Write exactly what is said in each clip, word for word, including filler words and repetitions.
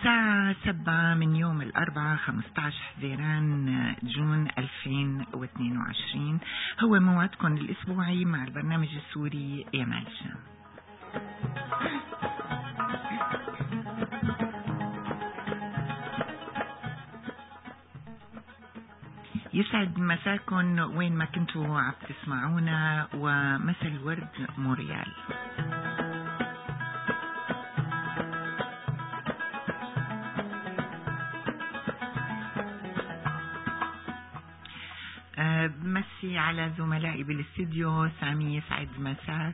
الساعة سبعة من يوم الأربعاء خمسة عشر حزيران جون ألفين واثنين وعشرين. هو موعدكم الأسبوعي مع البرنامج السوري يمال شام. يسعد مساكن وين ما كنتوا عم تسمعونا، ومسا الورد موريال. أه بمسي على زملائي بالاستديو. سامي يسعد مساك.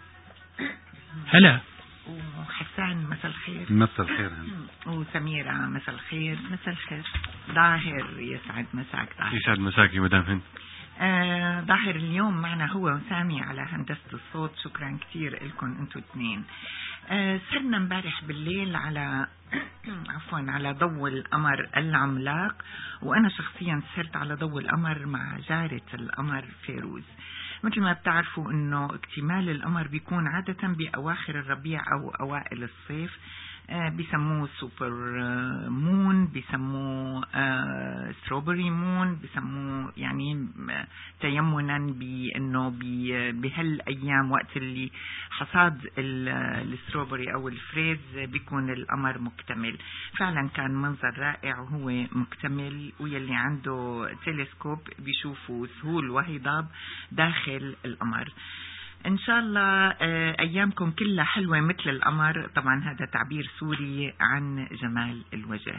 هلا. وحسان مسا الخير. مسا الخير. وسميرة مسا الخير. مسا الخير. ظاهر يسعد مساك. ظاهر يسعد مساك يا مدام هند. آه ظاهر اليوم معنا هو وسامي على هندسة الصوت. شكرا كتير لكم انتوا اثنين. آه صرنا امبارح بالليل على عفوا على ضوء القمر العملاق، وانا شخصيا سرت على ضوء القمر مع جارة القمر فيروز. مثل ما بتعرفوا انه اكتمال القمر بيكون عادة باواخر الربيع او اوائل الصيف. آه بيسموه سوبر آه مون، بيسموه آه ستروبري مون، بيسموه يعني آه تيمنا بانه بهالايام وقت اللي حصاد الستروبري او الفريز بيكون القمر مكتمل. فعلا كان منظر رائع وهو مكتمل، ويلي عنده تلسكوب بيشوفوا سهول وهضاب داخل القمر. إن شاء الله أيامكم كلها حلوة مثل القمر. طبعا هذا تعبير سوري عن جمال الوجه.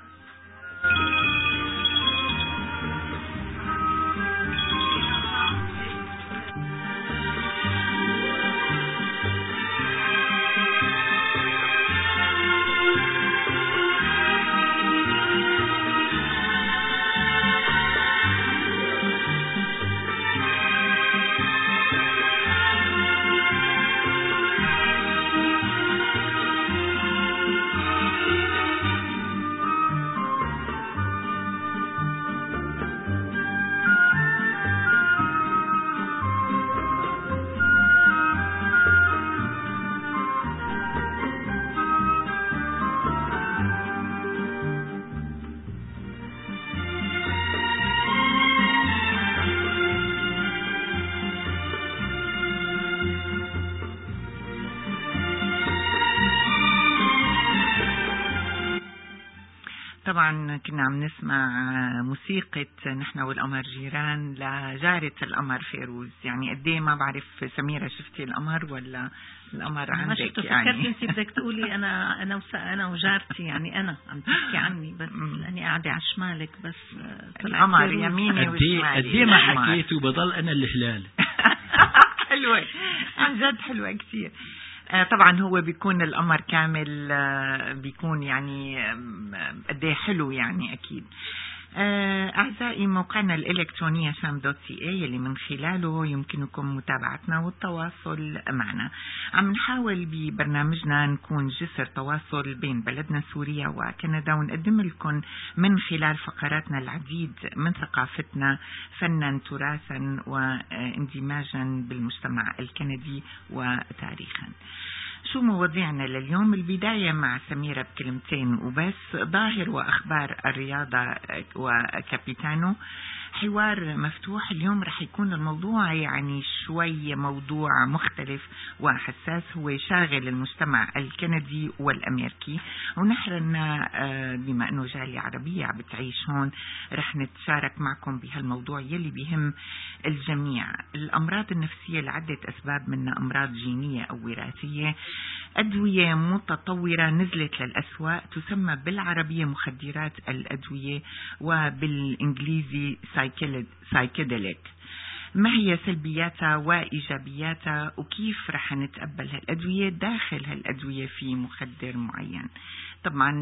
طبعا كنا عم نسمع موسيقى نحن والقمر جيران لجارة القمر فيروز. يعني قديه ما بعرف سميرة شفتي القمر ولا القمر عندك؟ ما شفته. يعني فكرت انت بدك تقولي انا انا انا وجارتي، يعني انا عم تحكي عني بس لاني قاعدة على شمالك. بس القمر يميني وشمالي. قديه ما حكيت وبضل انا الهلال. حلوة عن جد، حلوة كتير. طبعا هو بيكون القمر كامل، بيكون يعني قديه حلو يعني أكيد. أعزائي، موقعنا الإلكتروني شام دوت سي اي اللي من خلاله يمكنكم متابعتنا والتواصل معنا. عم نحاول ببرنامجنا نكون جسر تواصل بين بلدنا سوريا وكندا، ونقدم لكم من خلال فقراتنا العديد من ثقافتنا فنا تراثا واندماجا بالمجتمع الكندي وتاريخا. شو مواضيعنا لليوم؟ البداية مع سميرة بكلمتين وبس. ظاهر وأخبار الرياضة وكابيتانو، حوار مفتوح. اليوم رح يكون الموضوع يعني شوي موضوع مختلف وحساس، هو شاغل المجتمع الكندي والأمريكي، ونحن بما أنه جالية عربية عم بتعيش هون رح نتشارك معكم بهالموضوع يلي بهم الجميع. الأمراض النفسية لعدة أسباب، منها أمراض جينية أو وراثية، أدوية متطورة نزلت للأسواق تسمى بالعربية مخدرات الأدوية وبالإنجليزي سايكيدليك. ما هي سلبياتها وإيجابياتها، وكيف رح نتقبل هالأدوية داخل هالأدوية في مخدر معين. طبعا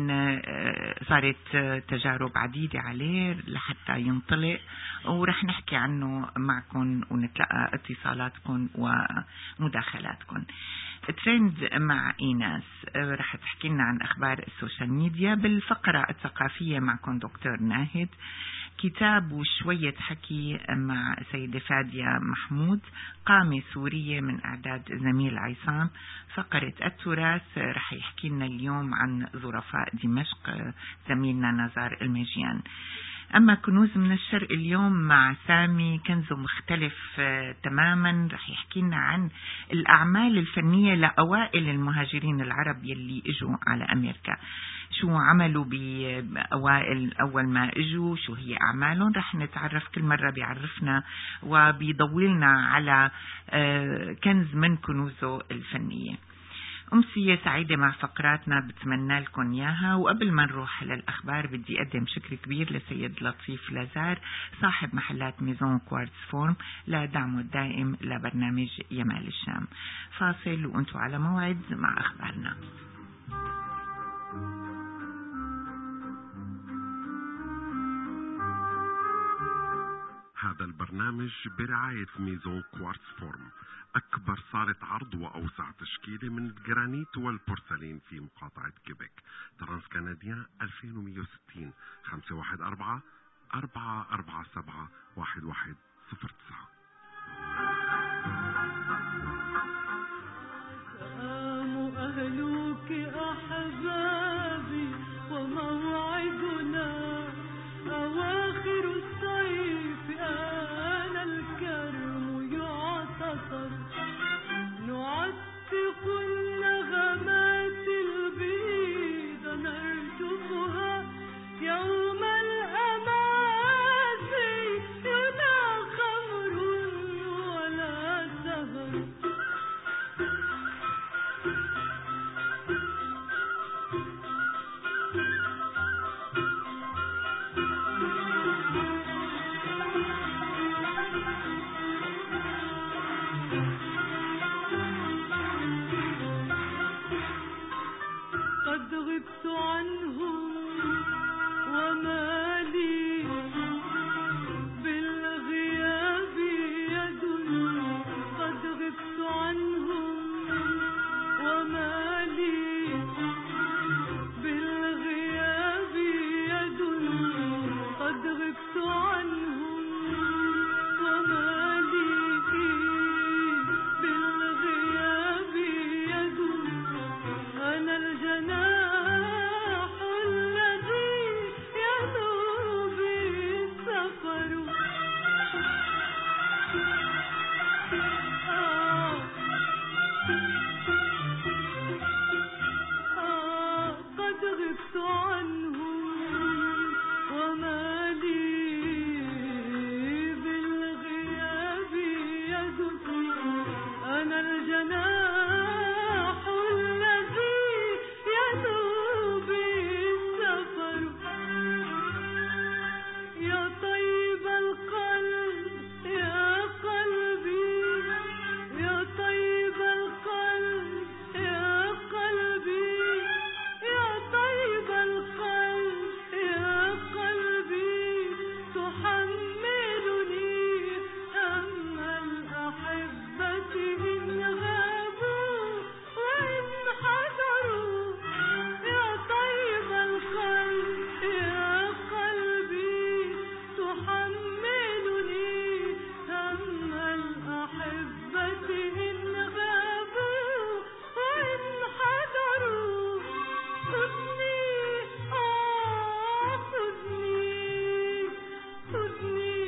صارت تجارب عديدة عليه لحتى ينطلق، ورح نحكي عنه معكم ونتلقى اتصالاتكم ومداخلاتكم. ترند مع إيناس رح تحكي لنا عن أخبار السوشيال ميديا. بالفقرة الثقافية معكم دكتور ناهد. كتاب وشوية حكي مع سيدة فادية محمود، قامة سورية من إعداد زميل عصام. فقرة التراث رح يحكي لنا اليوم عن ظرفاء دمشق زميلنا نزار المجيان. أما كنوز من الشرق اليوم مع سامي كنزه مختلف تماما، رح يحكي لنا عن الأعمال الفنية لأوائل المهاجرين العرب يلي إجوا على أمريكا، شو عملوا بأوائل أول ما إجوا، شو هي أعمالهم. رح نتعرف، كل مرة بيعرفنا وبيضويلنا على كنز من كنوزه الفنية. أمسية سعيدة مع فقراتنا بتمنى لكم إياها. وقبل ما نروح للأخبار بدي أقدم شكر كبير لسيد لطيف لازار صاحب محلات ميزون كوارتز فورم لدعمه الدائم لبرنامج يمال الشام. فاصل وأنتوا على موعد مع أخبارنا. هذا البرنامج برعاية ميزون كوارتز فورم، أكبر صالة عرض وأوسع تشكيلة من الجرانيت والبورسلين في مقاطعة كيبك. ترانس كنديان ألفين ومئة وستين خمسة واحد أربعة أربعة أربعة سبعة واحد واحد صفر تسعة. سلام أهلك أحبابي وموعدنا أواخر الصيف، آن الكرم يعتصر، نعتق النغمات البيض نرجفها يوم الأمازي، لا خمر ولا سهر. قد غبت عنهم وما لي بالغياب يد، قد غبت عنهم وما لي بالغياب يد، قد غبت عنهم وما لي بالغياب يد، أنا الجناح الذي يذوب السفر. آه آه قد غبت عنهم وما لي بالغياب يد، أنا الجناح الذي يذوب السفر. يا طيب القلب يا قلبي، يا طيب القلب يا قلبي، يا طيب القلب يا قلبي، تحملني هم الأحبة إن غابوا وإن حضروا. يا طيب القلب يا قلبي، تحملني هم الأحبة إن غابوا وإن حضروا. خذني آه خذني، خذني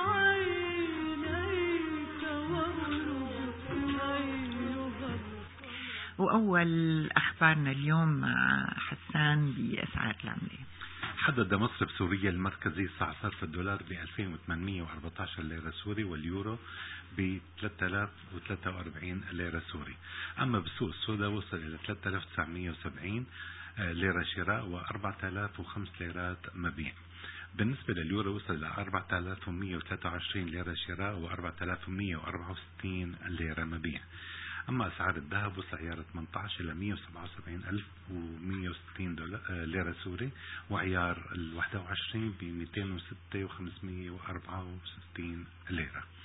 بعينيك واغرب أيها. وأول أخبارنا اليوم مع حسان بأسعار العملة. حدد مصرف سوريا المركزي سعر صرف الدولار ب ألفين وثمانمئة وأربعة عشر ليرة سوري، واليورو ب ثلاثة آلاف وثلاثة وأربعين ليرة سوري. أما بالسوق السوداء وصل إلى ثلاثة آلاف وتسعمئة وسبعين ليرة شراء وأربعة آلاف وخمسة ليرات مبيع. بالنسبة لليورو وصل إلى أربعة آلاف ومئة وثلاثة وعشرين ليرة شراء وأربعة آلاف ومئة وأربعة وستين ليرة مبيع. أما أسعار الذهب وصل عيار ثمانية عشر إلى مئة وسبعة وسبعين ألف ومئة وستين ليرة سوري، وعيار الواحد وعشرين ب مئتين وستة وخمسمئة وأربعة وستين ليرة.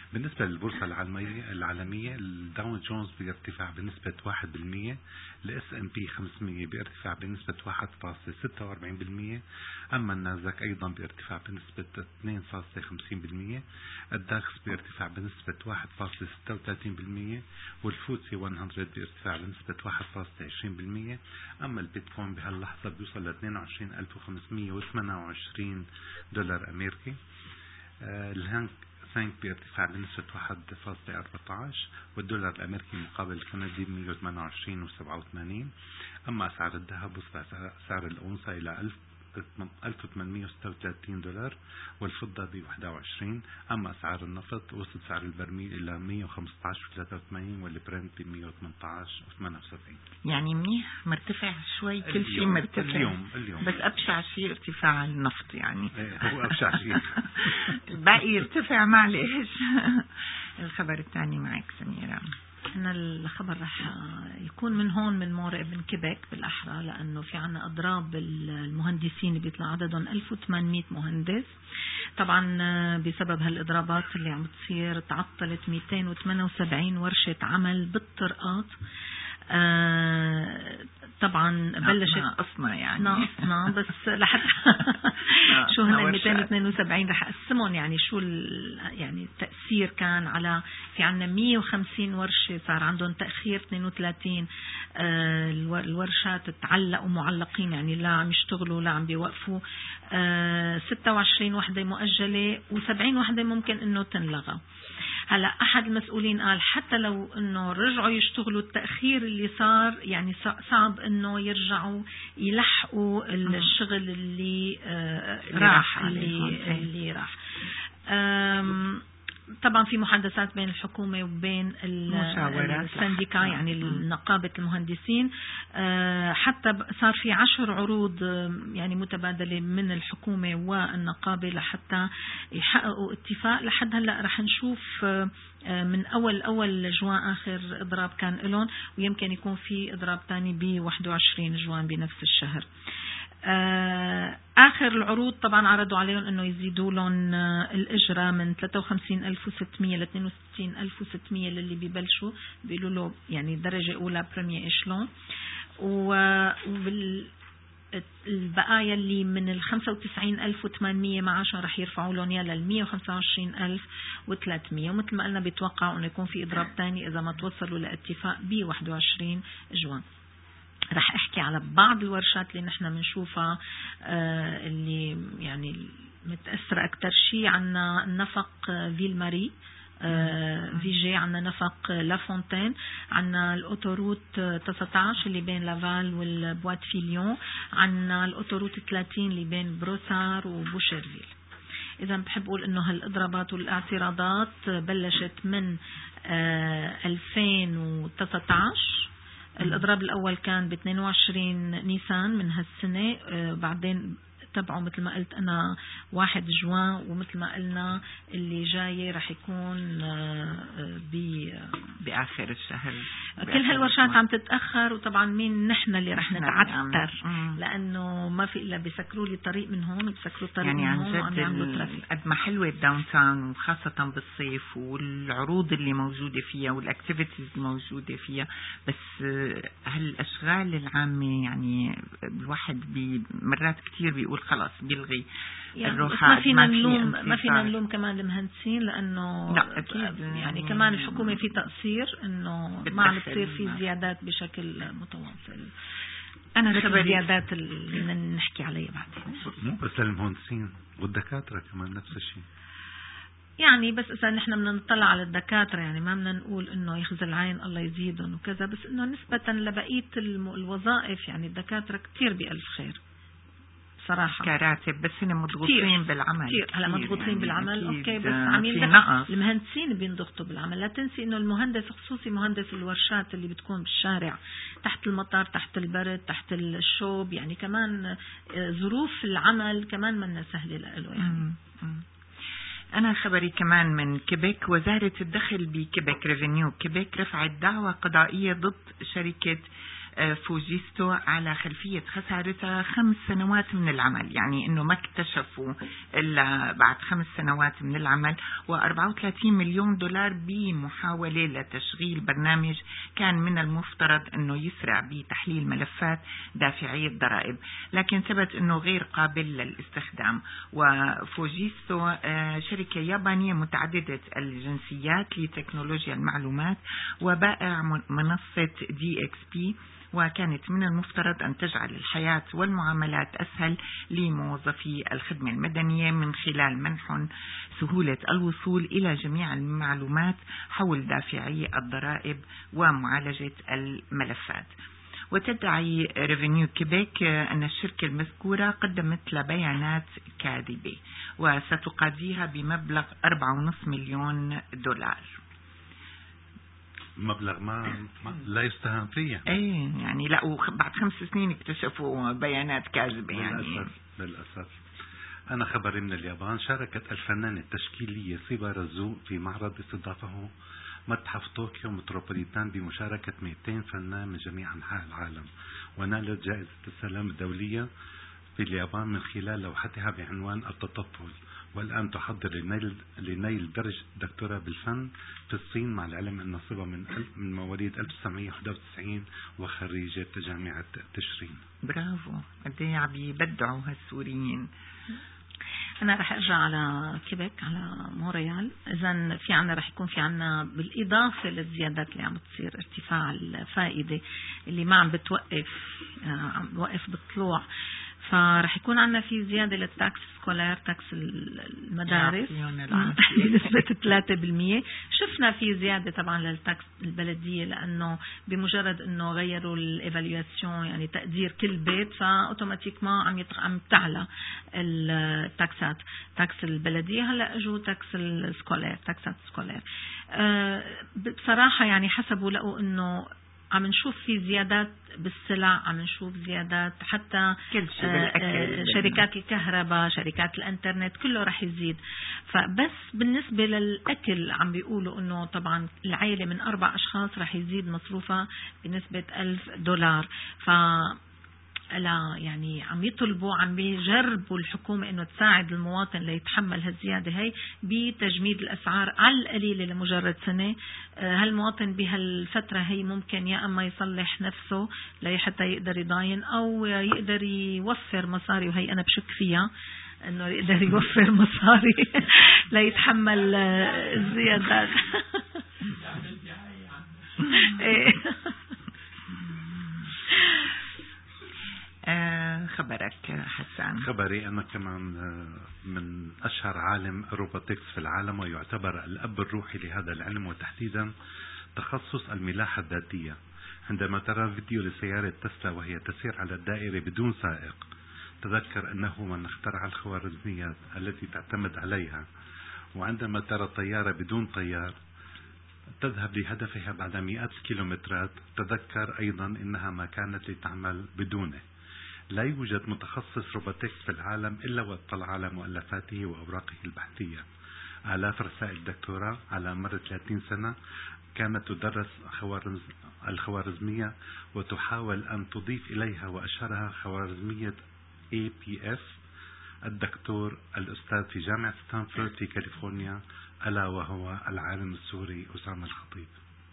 بالنسبة للبورصة العالمية العالمية الداون جونز بيرتفع بنسبة واحد بالمية، الاس ام بي خمسمية بيرتفع بنسبة واحد فاصلة ستة وأربعين بالمية، أما النازك أيضا بيرتفع بنسبة اثنين فاصلة خمسين بالمية، الداكس بيرتفع بنسبة واحد فاصلة ستة وثلاثين بالمية، والفوتسي مية بيرتفع بنسبة واحد فاصلة عشرين بالمية. أما البيتكوين بهاللحظة بيوصل ل اثنين وعشرين ألف وخمسمية وثمانية وعشرين دولار أمريكي. آه الهانك سانك بارتفاع بنسبة واحد فاصلة أربعة عشر، والدولار الأمريكي مقابل الكندي مية وثمانية وعشرين وسبعة وثمانين. أما أسعار الذهب وصل سعر الأونصة إلى ألف وثمانمية وستة وثلاثين دولار، والفضة ب واحد وعشرين. أما أسعار النفط وصل سعر البرميل إلى مية وخمسة عشر وثلاثة وثمانين، والبرنت ب مية وثمانية عشر وثمانية وسبعين. يعني منيح مرتفع شوي، كل شيء مرتفع اليوم اليوم بس أبشع شيء ارتفاع النفط يعني. هو أبشع شيء. الباقي يرتفع معلش. الخبر الثاني معك سميرة. أنا الخبر رح يكون من هون من مورق من كيبيك بالأحرى، لأنه في عنا أضراب المهندسين بيطلع عددهم ألف وثمانمية مهندس. طبعا بسبب هالإضرابات اللي عم بتصير تعطلت مئتين وثمانية وسبعين ورشة عمل بالطرقات. آه طبعا بلشت ناقصنا يعني ناقصنا بس لحتى شو هن مئتين واثنين وسبعين رح اقسمهم، يعني شو يعني التأثير كان على في عنا مية وخمسين ورشة صار عندهم تأخير اثنين وثلاثين. آه الورشات تعلقوا معلقين، يعني لا عم يشتغلوا لا عم بيوقفوا. آه ستة وعشرين وحدة مؤجلة وسبعين وحدة ممكن انه تنلغى. هلا أحد المسؤولين قال حتى لو إنه رجعوا يشتغلوا التأخير اللي صار يعني صعب إنه يرجعوا يلحقوا الشغل اللي آه راح اللي, اللي راح. طبعا في محادثات بين الحكومة وبين السنديكا يعني نقابة المهندسين. حتى صار في عشر عروض يعني متبادلة من الحكومة والنقابة لحتى يحققوا اتفاق. لحد هلأ رح نشوف من أول أول جوان آخر إضراب كان لهم، ويمكن يكون في إضراب تاني ب واحد وعشرين جوان بنفس الشهر. آخر العروض طبعا عرضوا عليهم انه يزيدوا لهم الاجره من ثلاثة وخمسين ألف وستمية ل اثنين وستين ألف وستمية للي بيبلشوا بيقولوا له يعني درجه اولى بريمير اشلون، والبقايا اللي من ال خمسة وتسعين ألف وثمانمية معاشهم رح يرفعوا لهم اياها لل مية وخمسة وعشرين ألف وثلاثمية. ومثل ما قلنا بيتوقعوا انه يكون في اضراب ثاني اذا ما توصلوا لاتفاق ب واحد وعشرين جوان. رح احكي على بعض الورشات اللي نحن بنشوفها آه اللي يعني متأثرة أكتر شيء. عنا نفق فيل ماري آه فيجي، عنا نفق لافونتين، عنا الأوتوروت تسعة عشر اللي بين لافال والبوات فيليون، عنا الأوتوروت ثلاثين اللي بين بروسار وبوشيرفيل. إذا بحب أقول إنه هالإضرابات والاعتراضات بلشت من آه ألفين وتسعة عشر. الإضراب الأول كان ب اثنين وعشرين نيسان من هالسنة، آه بعدين تبعوا مثل ما قلت أنا واحد جوان، ومثل ما قلنا اللي جاي رح يكون آه بآخر الشهر. كل هالورشات عم تتأخر، وطبعا مين نحن اللي رح نتعثر لأنه ما في إلا بيسكروا لي طريق من هون وبيسكروا طريق يعني من هون وعم يعملوا ترافيك. قد ما حلوة الداون تاون وخاصة بالصيف والعروض اللي موجودة فيها والاكتيفيتيز الموجودة فيها، بس هالأشغال العامة يعني الواحد مرات كتير بيقول خلاص بيلغي يعني ما فينا نلوم ما فينا نلوم كمان المهندسين، لأنه لا أكيد يعني كمان الحكومة في تقصير إنه ما عم تصير في زيادات بشكل متواصل. أنا خبر الزيادات اللي بدنا نحكي عليها بعدين. مو بس للمهندسين والدكاترة كمان نفس الشيء. يعني بس إذا نحن بدنا نطلع على الدكاترة يعني ما بدنا نقول إنه يخزي العين الله يزيدهم وكذا، بس إنه نسبة لبقية الوظائف يعني الدكاترة كتير بألف خير صراحة كراتب، بس هن مضغوطين بالعمل كتير. هلا مضغوطين يعني بالعمل اوكي، بس عميل المهندسين بينضغطوا بالعمل. لا تنسي انه المهندس خصوصي مهندس الورشات اللي بتكون بالشارع تحت المطار تحت البرد تحت الشوب، يعني كمان ظروف العمل كمان منا سهلة له يعني. أنا خبري كمان من كيبيك. وزارة الدخل بكيبيك ريفينيو كيبيك رفعت دعوى قضائية ضد شركة فوجيستو على خلفية خسارتها خمس سنوات من العمل، يعني أنه ما اكتشفوا إلا بعد خمس سنوات من العمل، وأربعة وثلاثين مليون دولار بمحاولة لتشغيل برنامج كان من المفترض أنه يسرع بتحليل ملفات دافعي الضرائب، لكن ثبت أنه غير قابل للاستخدام. وفوجيستو شركة يابانية متعددة الجنسيات لتكنولوجيا المعلومات وبائع منصة دي إكس بي، وكانت من المفترض أن تجعل الحياة والمعاملات أسهل لموظفي الخدمة المدنية من خلال منح سهولة الوصول إلى جميع المعلومات حول دافعي الضرائب ومعالجة الملفات. وتدعي ريفينيو كيبيك أن الشركة المذكورة قدمت لها بيانات كاذبة وستقاضيها بمبلغ أربعة ونصف مليون دولار. مبلغ ما, ما لا يستهان فيه. ايه يعني لا، وبعد خمس سنين اكتشفوا بيانات كاذبة يعني. للأسف للأسف. أنا خبري من اليابان، شاركت الفنانة التشكيلية سيبا رزو في معرض استضافه متحف طوكيو متروبوليتان بمشاركة مئتين فنان من جميع أنحاء العالم، ونالت جائزة السلام الدولية في اليابان من خلال لوحتها بعنوان التطفل، والآن تحضر لنيل, لنيل درجة دكتوراه بالفن في الصين، مع العلم أن نصيبها من, من مواليد ألف وتسعمئة وواحد وتسعين وخريجة جامعة تشرين. برافو، قديه عم يبدعوا هالسوريين. أنا رح أرجع على كيبيك على مونريال. إذن في عنا رح يكون في عنا بالإضافة للزيادات اللي عم بتصير، ارتفاع الفائدة اللي ما عم بتوقف، عم بوقف بالطلوع، فرح يكون عنا في زيادة للتاكس سكولار، تاكس المدارس بنسبة ثلاثة بالمئة. شفنا في زيادة طبعا للتاكس البلدية، لأنه بمجرد أنه غيروا الإيفاليواسيون يعني تقدير كل بيت، فأوتوماتيك ما عم عم تعلى التاكسات، تاكس البلدية. هلا اجوا تاكس السكولار، تاكسات سكولار. أه بصراحة يعني حسبوا لقوا أنه عم نشوف في زيادات بالسلع، عم نشوف زيادات حتى كل شيء بالأكل، شركات الكهرباء، شركات الانترنت، كله رح يزيد. فبس بالنسبة للأكل عم بيقولوا انه طبعا العائلة من أربع أشخاص رح يزيد مصروفها بنسبة ألف دولار. ف لا يعني عم يطلبوا، عم بيجربوا الحكومة انه تساعد المواطن ليتحمل هالزيادة هي بتجميد الاسعار على القليلة لمجرد سنة. هالمواطن بهالفترة هي ممكن يا اما يصلح نفسه لحتى يقدر يضاين، او يقدر يوفر مصاري، وهي انا بشك فيها انه يقدر يوفر مصاري ليتحمل الزيادات. خبرك حسان. خبري أنا كمان من أشهر عالم روبوتكس في العالم، ويعتبر الأب الروحي لهذا العلم، وتحديدا تخصص الملاحة الذاتية. عندما ترى فيديو لسيارة تسلا وهي تسير على الدائرة بدون سائق، تذكر أنه من اخترع الخوارزميات التي تعتمد عليها. وعندما ترى طيارة بدون طيار تذهب لهدفها بعد مئات الكيلومترات، تذكر أيضا أنها ما كانت لتعمل بدونه. لا يوجد متخصص روبوتكس في العالم إلا واطلع على مؤلفاته وأوراقه البحثية. آلاف رسائل الدكتوراه على مر ثلاثين سنة كانت تدرس الخوارزمية وتحاول أن تضيف إليها، وأشهرها خوارزمية إيه بي إف الدكتور الأستاذ في جامعة ستانفورد في كاليفورنيا، ألا وهو العالم السوري أسامة الخطيب.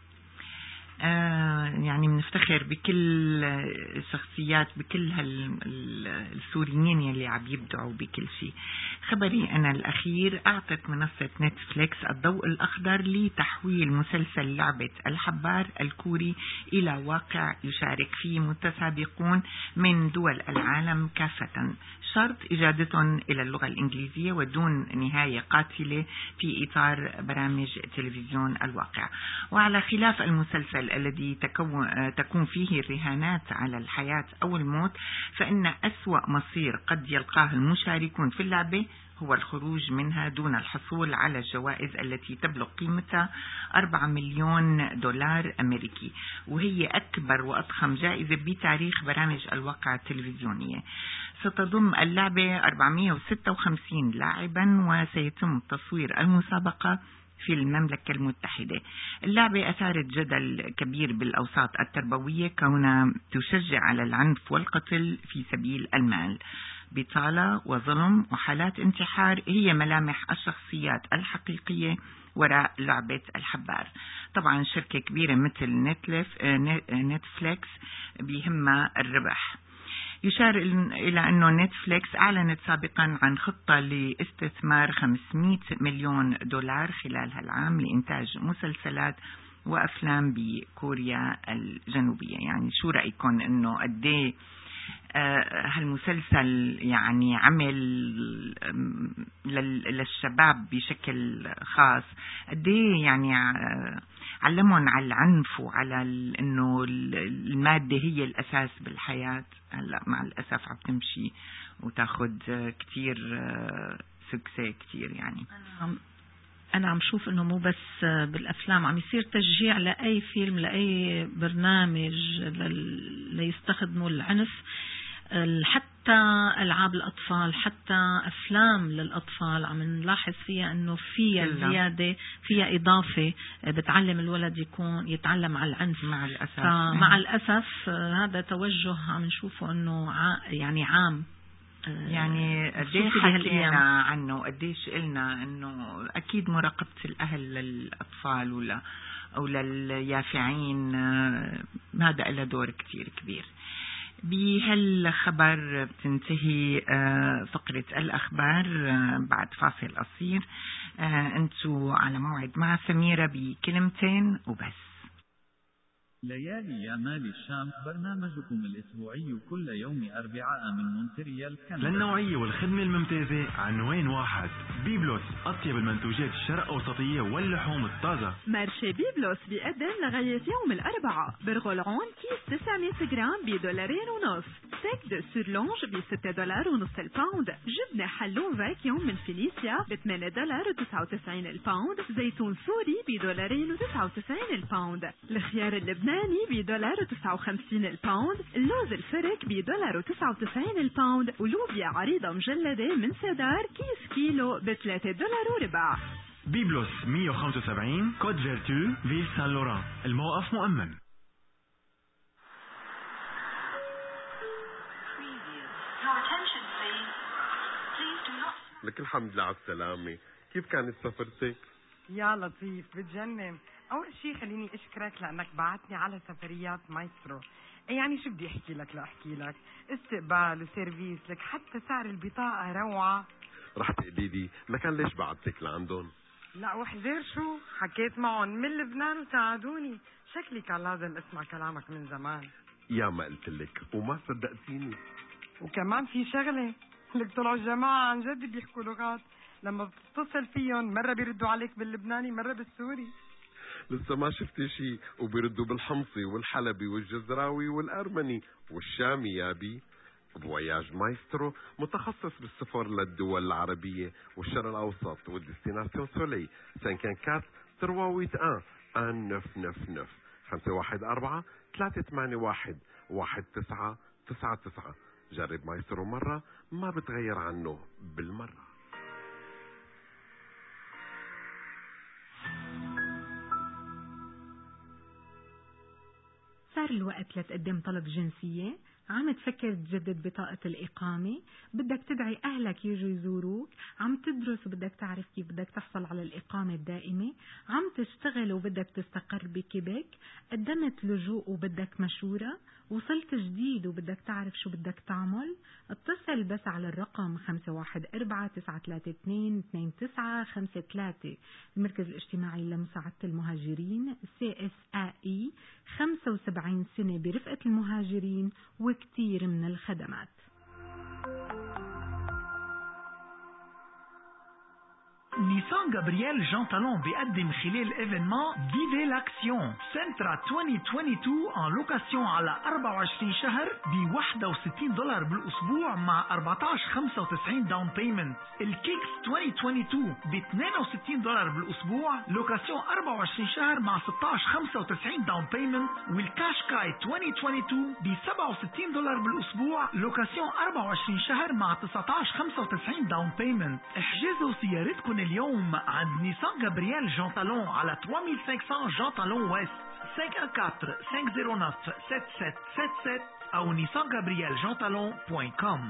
آه يعني بنفتخر بكل الشخصيات، بكل هالسوريين يلي عم يبدعوا بكل شيء. خبري أنا الأخير، أعطت منصة نتفليكس الضوء الأخضر لتحويل مسلسل لعبة الحبار الكوري إلى واقع يشارك فيه متسابقون من دول العالم كافة، شرط إجادتهم إلى اللغة الإنجليزية ودون نهاية قاتلة في إطار برامج تلفزيون الواقع. وعلى خلاف المسلسل الذي تكون فيه الرهانات على الحياة أو الموت، فإن أسوأ مصير قد يلقاه المشاركون في اللعبة هو الخروج منها دون الحصول على الجوائز التي تبلغ قيمتها أربعة مليون دولار أمريكي، وهي أكبر وأضخم جائزة بتاريخ برامج الواقع التلفزيونية. ستضم اللعبة أربعمئة وستة وخمسين لاعبا، وسيتم تصوير المسابقة في المملكة المتحدة. اللعبة أثارت جدل كبير بالأوساط التربوية كونها تشجع على العنف والقتل في سبيل المال. بطالة وظلم وحالات انتحار هي ملامح الشخصيات الحقيقية وراء لعبة الحبار. طبعا شركة كبيرة مثل نتفليكس بيهمها الربح. يشار إلى أنه نتفليكس أعلنت سابقا عن خطة لاستثمار خمسمئة مليون دولار خلال هالعام لإنتاج مسلسلات وأفلام بكوريا الجنوبية. يعني شو رأيكم أنه قديه هالمسلسل يعني عمل للشباب بشكل خاص، قديه يعني علمهم على العنف وعلى انه المادة هي الاساس بالحياة. هلا مع الاسف عم تمشي وتاخد كتير سكسي كتير. يعني انا انا عم شوف انه مو بس بالافلام، عم يصير تشجيع لاي فيلم لاي برنامج ليستخدموا العنف، حتى ألعاب الأطفال، حتى أفلام للأطفال عم نلاحظ فيها أنه فيها زيادة، فيها إضافة بتعلم الولد يكون يتعلم على العنف. مع الأسف مع الأسف هذا توجه عم نشوفه أنه يعني عام. يعني قديش حكينا عنه، قديش قلنا أنه أكيد مراقبة الأهل للأطفال ولا أو لليافعين هذا له دور كتير كبير. بهالخبر بتنتهي فقرة الأخبار بعد فاصل قصير. أنتوا على موعد مع سميرة بكلمتين وبس. ليالي يامال الشام، برنامجكم الأسبوعي كل يوم أربعاء من مونتريال كندا. للنوعية والخدمة الممتازة عنوان واحد. بيبلوس، أطيب المنتوجات الشرق أوسطية واللحوم الطازة. مارشي بيبلوس بيقدم لغاية يوم الأربعاء برغلعون كيس تسعمئة جرام بدولارين ونص، ستيك دو سورلونج ب ستة دولار ونص الباوند، جبنة حلوم فاكيوم من فينيسيا ب ثمانية دولار وتسعة وتسعين الباوند، زيتون سوري بدولارين وتسعة وتسعين الباوند، الخيار اللبناني بدولار وتسعة وخمسين الباوند، اللوز الفرك بدولار وتسعة وتسعين الباوند، ولوبيا عريضة مجلدة من سدار كيس كيلو بثلاثة دولار وربع. بيبلوس مئة وخمسة وسبعين كود فيرتو فيل سان لوران، الموقف مؤمن. لك الحمد لله على السلامة. كيف كانت سفرتك؟ يا لطيف بتجنن. أول شيء خليني أشكرك لأنك بعتني على سفريات مايسترو. يعني شو بدي أحكي لك لأحكي لك استقبال وسيرفيس، لك حتى سعر البطاقة روعة. رح تقولي لي لكان ليش بعتك لعندهم؟ لا وحزير شو حكيت معهم من لبنان وساعدوني. شكلي كان لازم أسمع كلامك من زمان. يا ما قلت لك وما صدقتيني. وكمان في شغلة، لك طلعوا الجماعة عن جد بيحكوا لغات، لما بتتصل فيهم مرة بيردوا عليك باللبناني مرة بالسوري. لسه ما شفتي شيء وبيردوا بالحمصي والحلبي والجزراوي والأرمني والشامي يا بي. بواياج مايسترو متخصص بالسفر للدول العربية والشرق الأوسط والديستيناسيون سولي سان كان كات ترواويت آن آن نف نف نف خمسة واحد أربعة ثلاثة ثمانية واحد واحد تسعة تسعة تسعة. جرب مايسترو مرة ما بتغير عنه بالمرة. صار الوقت لتقدم طلب جنسية؟ عم تفكر تجدد بطاقة الإقامة؟ بدك تدعي أهلك يجوا يزوروك؟ عم تدرس وبدك تعرف كيف بدك تحصل على الإقامة الدائمة؟ عم تشتغل وبدك تستقر بكيبك؟ قدمت لجوء وبدك مشورة؟ وصلت جديد وبدك تعرف شو بدك تعمل؟ اتصل بس على الرقم خمسة واحد أربعة تسعة ثلاثة اثنين اثنين تسعة خمسة ثلاثة. المركز الاجتماعي لمساعدة المهاجرين سي اس اي، خمسة وسبعين سنة برفقة المهاجرين وكتير من الخدمات. نيسان جابرييل جان تالون بيقدم خلال ايفينمون فيفي لاكسيون سنترا ألفين واثنين وعشرين ان لوكاسيون على أربعة وعشرين شهر ب واحد وستين دولار بالاسبوع مع أربعة عشر خمسة وتسعين داون بيمنت. الكيكس ألفين واثنين وعشرين ب اثنين وستين دولار بالاسبوع، لوكاسيون أربعة وعشرين شهر مع ستة عشر خمسة وتسعين داون بيمنت. والكاشكاي ألفين واثنين وعشرين ب سبعة وستين دولار بالاسبوع، لوكاسيون أربعة وعشرين شهر مع تسعة عشر خمسة وتسعين داون بيمنت. احجزوا سيارتكم اليوم عند نيسان جابرييل جون تالون على ثلاثة آلاف وخمسمية جون تالون ويست خمسة واحد أربعة خمسة صفر تسعة سبعة سبعة سبعة سبعة أو نيسان جابرييل جون تالون دوت كوم.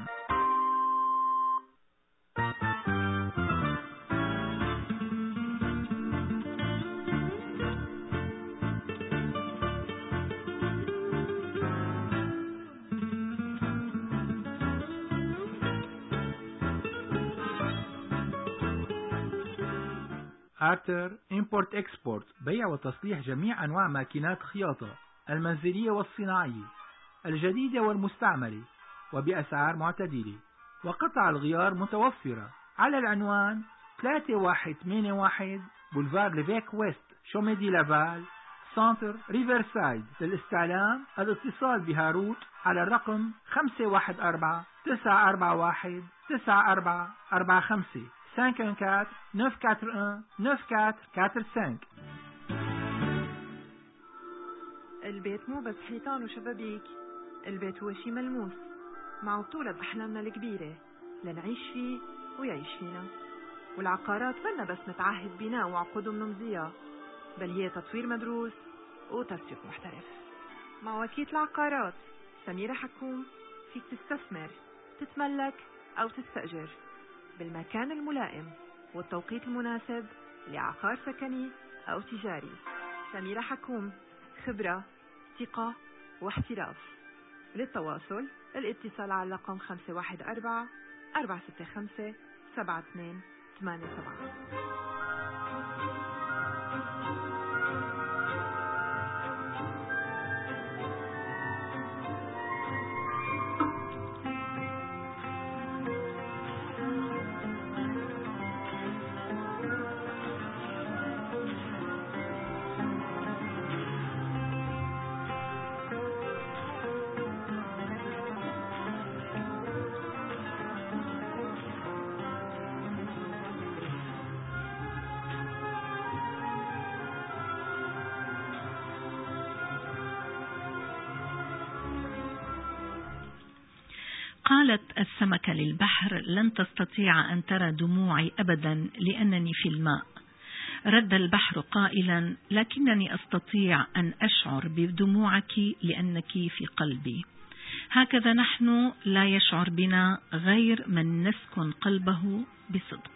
آرتر إمبورت إكسبورت، بيع وتصليح جميع أنواع ماكينات خياطة المنزلية والصناعية الجديدة والمستعملة وبأسعار معتدلة، وقطع الغيار متوفرة على العنوان ثلاثة واحد ثمانية واحد بولفار ليفيك ويست شوميدي لافال سنتر ريفرسايد. للاستعلام الاتصال بهاروت على الرقم خمسة واحد أربعة تسعة أربعة واحد تسعة أربعة أربعة خمسة خمسة واحد أربعة تسعة أربعة واحد تسعة أربعة أربعة خمسة. البيت مو بس حيطان وشبابيك، البيت هو شي ملموس مع بطولة أحلامنا الكبيرة لنعيش فيه ويعيش فينا. والعقارات منا بس نتعهد بناء وعقود ونمضيها، بل هي تطوير مدروس وتسويق محترف. مع وكيلة العقارات سميرة حكوم فيك تستثمر، تتملك أو تستأجر بالمكان الملائم والتوقيت المناسب لعقار سكني أو تجاري. سميرة حكوم، خبرة، ثقة واحتراف. للتواصل الاتصال على رقم خمسة واحد أربعة أربعة ستة خمسة سبعة اثنين ثمانية سبعة. قالت السمكة للبحر: لن تستطيع أن ترى دموعي أبدا لأنني في الماء. رد البحر قائلا: لكنني أستطيع أن أشعر بدموعك لأنك في قلبي. هكذا نحن لا يشعر بنا غير من نسكن قلبه بصدق.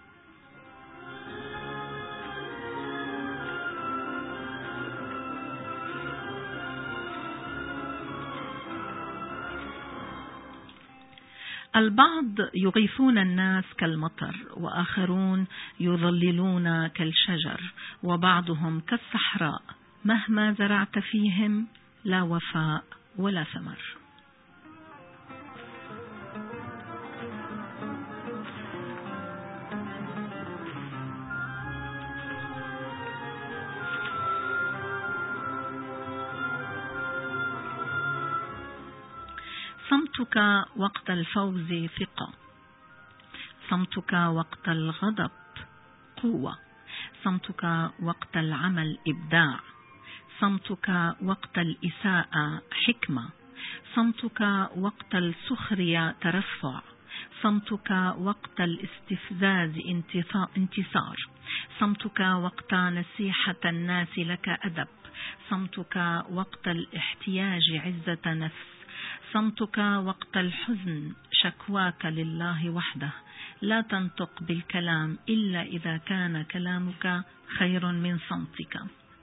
البعض يغيثون الناس كالمطر، وآخرون يظللون كالشجر، وبعضهم كالصحراء مهما زرعت فيهم لا وفاء ولا ثمر. صمتك وقت الفوز ثقة، صمتك وقت الغضب قوة، صمتك وقت العمل إبداع، صمتك وقت الإساءة حكمة، صمتك وقت السخرية ترفع، صمتك وقت الاستفزاز انتصار، صمتك وقت نصيحة الناس لك أدب، صمتك وقت الاحتياج عزة نفس، صمتك وقت الحزن شكواك لله وحده. لا تنطق بالكلام إلا إذا كان كلامك خير من صمتك.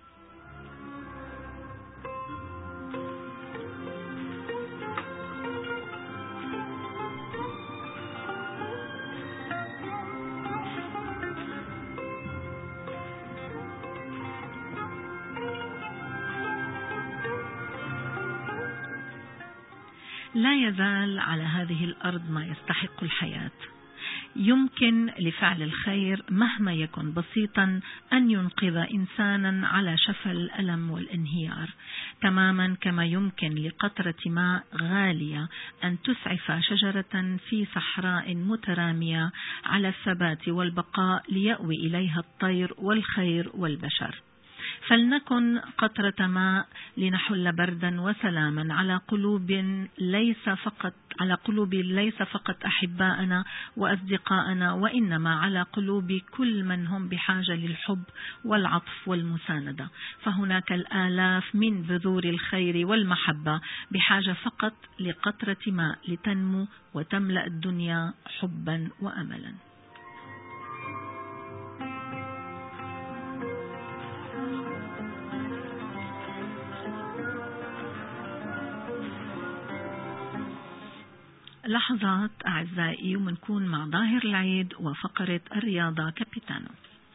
لا يزال على هذه الأرض ما يستحق الحياة. يمكن لفعل الخير مهما يكن بسيطا أن ينقذ إنسانا على شفا الألم والانهيار، تماما كما يمكن لقطرة ماء غالية أن تسعف شجرة في صحراء مترامية على الثبات والبقاء ليأوي إليها الطير والخير والبشر. فلنكن قطرة ماء لنحل بردا وسلاما على قلوب ليس فقط على قلوب ليس فقط أحباءنا وأصدقائنا، وإنما على قلوب كل من هم بحاجة للحب والعطف والمساندة. فهناك الآلاف من بذور الخير والمحبة بحاجة فقط لقطرة ماء لتنمو وتملأ الدنيا حبا وأملا. لحظات أعزائي ومنكون مع ظاهر العيد وفقرة الرياضة كابيتانو.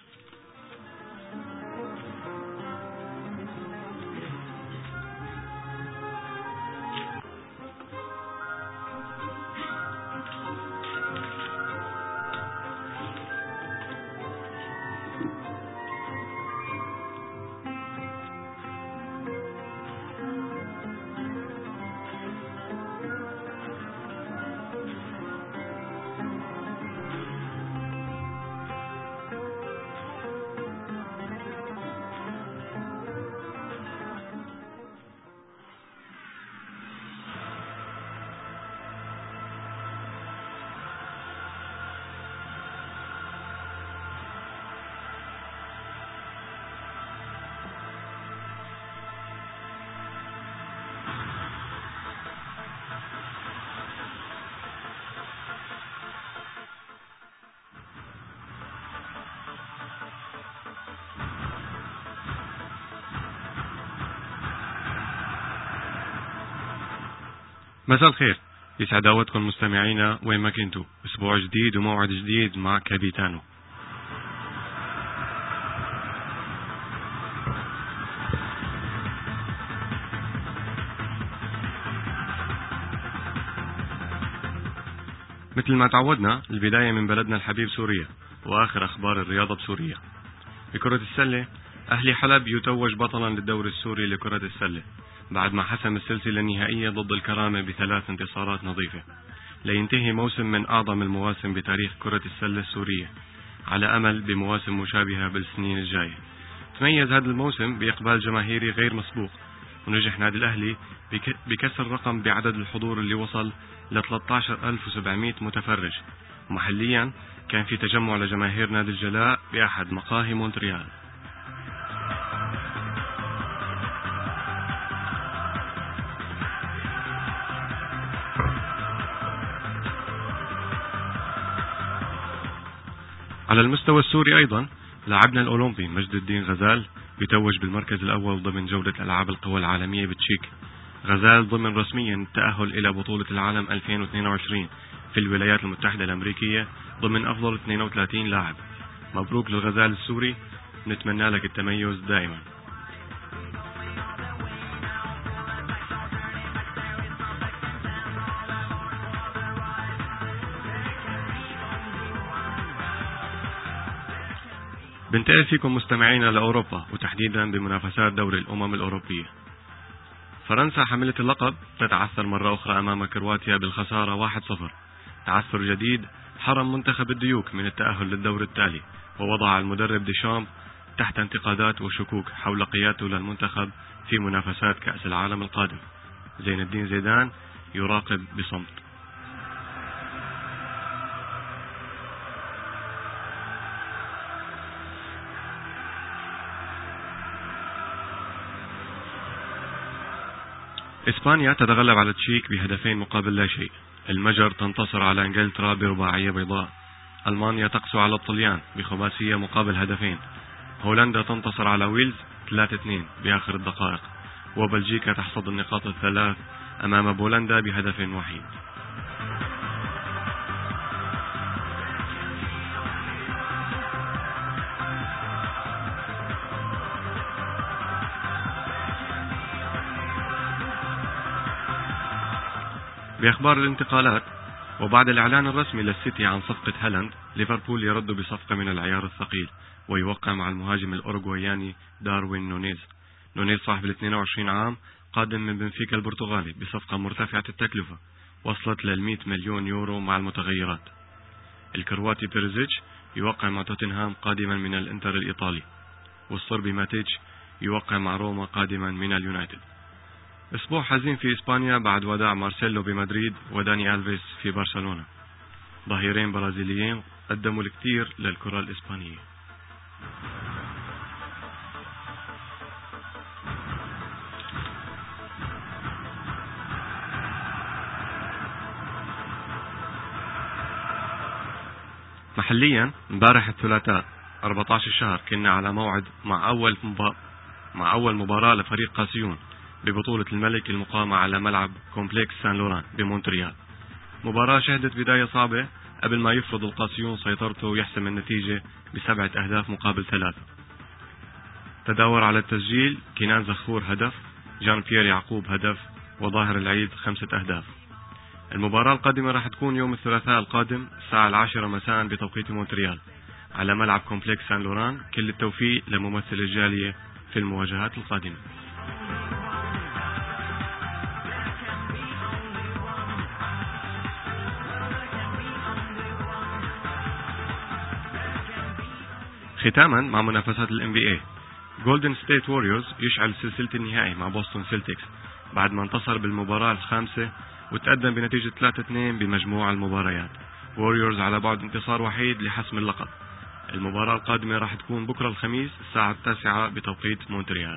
مساء الخير، يسعد اوقاتكم مستمعينا وين ما كنتوا. اسبوع جديد وموعد جديد مع كابيتانو. مثل ما تعودنا البداية من بلدنا الحبيب سوريا واخر اخبار الرياضة بسوريا. بكرة السلة اهلي حلب يتوج بطلا للدوري السوري لكرة السلة بعد ما حسم السلسلة النهائية ضد الكرامة بثلاث انتصارات نظيفة، لينتهي موسم من أعظم المواسم بتاريخ كرة السلة السورية، على أمل بمواسم مشابهة بالسنين الجاية. تميز هذا الموسم بإقبال جماهيري غير مسبوق، ونجح نادي الأهلي بكسر رقم بعدد الحضور اللي وصل ل ثلاثة عشر ألف وسبعمئة متفرج، ومحليا كان في تجمع لجماهير نادي الجلاء بأحد مقاهي مونتريال. على المستوى السوري أيضا لاعبنا الأولمبي مجد الدين غزال يتوج بالمركز الأول ضمن جولة ألعاب القوى العالمية بتشيك. غزال ضمن رسميا التأهل إلى بطولة العالم ألفين واثنين وعشرين في الولايات المتحدة الأمريكية ضمن أفضل اثنين وثلاثين لاعب. مبروك للغزال السوري، نتمنى لك التميز دائما. بنتقل فيكم مستمعينا لأوروبا وتحديدا بمنافسات دوري الأمم الأوروبية. فرنسا حاملة اللقب تتعثر مرة أخرى أمام كرواتيا بالخسارة واحد صفر. تعثر جديد حرم منتخب الديوك من التأهل للدور التالي، ووضع المدرب ديشامب تحت انتقادات وشكوك حول قيادته للمنتخب في منافسات كأس العالم القادم. زين الدين زيدان يراقب بصمت. إسبانيا تتغلب على تشيك بهدفين مقابل لا شيء. المجر تنتصر على انجلترا برباعية بيضاء. ألمانيا تقسو على الطليان بخماسية مقابل هدفين. هولندا تنتصر على ويلز ثلاثة اثنين بآخر الدقائق. وبلجيكا تحصد النقاط الثلاث أمام بولندا بهدف وحيد. بأخبار الانتقالات، وبعد الإعلان الرسمي للسيتي عن صفقة هالاند، ليفربول يرد بصفقة من العيار الثقيل ويوقع مع المهاجم الأوروغواياني داروين نونيز. نونيز صاحب الاثنين وعشرين عام قادم من بنفيكا البرتغالي بصفقة مرتفعة التكلفة وصلت للمئة مليون يورو مع المتغيرات. الكرواتي بيرزيتش يوقع مع توتنهام قادما من الانتر الإيطالي، والصربي ماتيتش يوقع مع روما قادما من اليونايتد. أسبوع حزين في إسبانيا بعد وداع مارسيلو بمدريد وداني ألفيس في برشلونة، ظهيرين برازيليين قدموا الكثير للكرة الإسبانية. محليا امبارح الثلاثاء أربعة عشر شهر كنا على موعد مع أول مبا... مع أول مباراة لفريق قاسيون ببطولة الملك المقامة على ملعب كومبلكس سان لوران بمونتريال. مباراة شهدت بداية صعبة قبل ما يفرض القاسيون سيطرته ويحسم النتيجة بسبعة أهداف مقابل ثلاثة. تداور على التسجيل كينان زخور هدف، جان بيير يعقوب هدف، وظاهر العيد خمسة أهداف. المباراة القادمة راح تكون يوم الثلاثاء القادم الساعة العاشرة مساء بتوقيت مونتريال على ملعب كومبلكس سان لوران. كل التوفيق لممثل الجالية في المواجهات القادمة. ختاما مع منافسات ال إن بي إيه، جولدن ستيت ووريرز يشعل سلسلة النهائي مع بوسطن سيلتكس بعد ما انتصر بالمباراة الخامسة وتقدم بنتيجة ثلاثة اثنين بمجموع المباريات. ووريرز على بعد انتصار وحيد لحسم اللقب. المباراة القادمة راح تكون بكرة الخميس الساعة التاسعة بتوقيت مونتريال.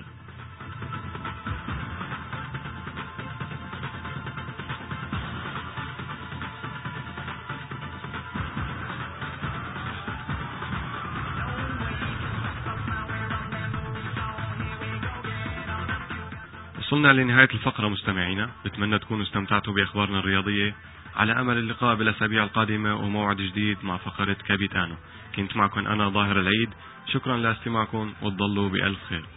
وصلنا لنهاية الفقرة مستمعينا، بتمنى تكونوا استمتعتوا بأخبارنا الرياضية. على أمل اللقاء بالأسابيع القادمة وموعد جديد مع فقرة كابيتانو. كنت معكم أنا ظاهر العيد، شكرا لاستماعكم وتضلوا بألف خير.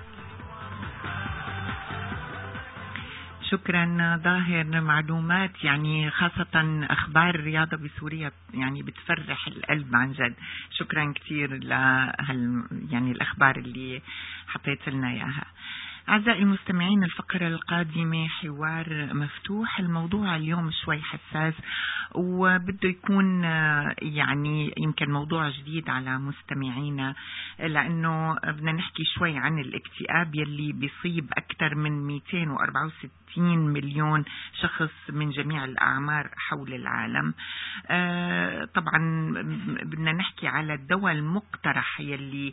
شكرا ظاهر، معلومات يعني خاصة أخبار الرياضة بسوريا يعني بتفرح القلب عن جد. شكرا كثير لهال يعني الأخبار اللي حطيت لنا إياها. أعزائي المستمعين، الفقرة القادمة حوار مفتوح. الموضوع اليوم شوي حساس وبده يكون يعني يمكن موضوع جديد على مستمعينا، لأنه بدنا نحكي شوي عن الاكتئاب يلي بيصيب أكثر من مئتين وأربعة وستين مليون شخص من جميع الأعمار حول العالم. طبعا بدنا نحكي على الدواء المقترح يلي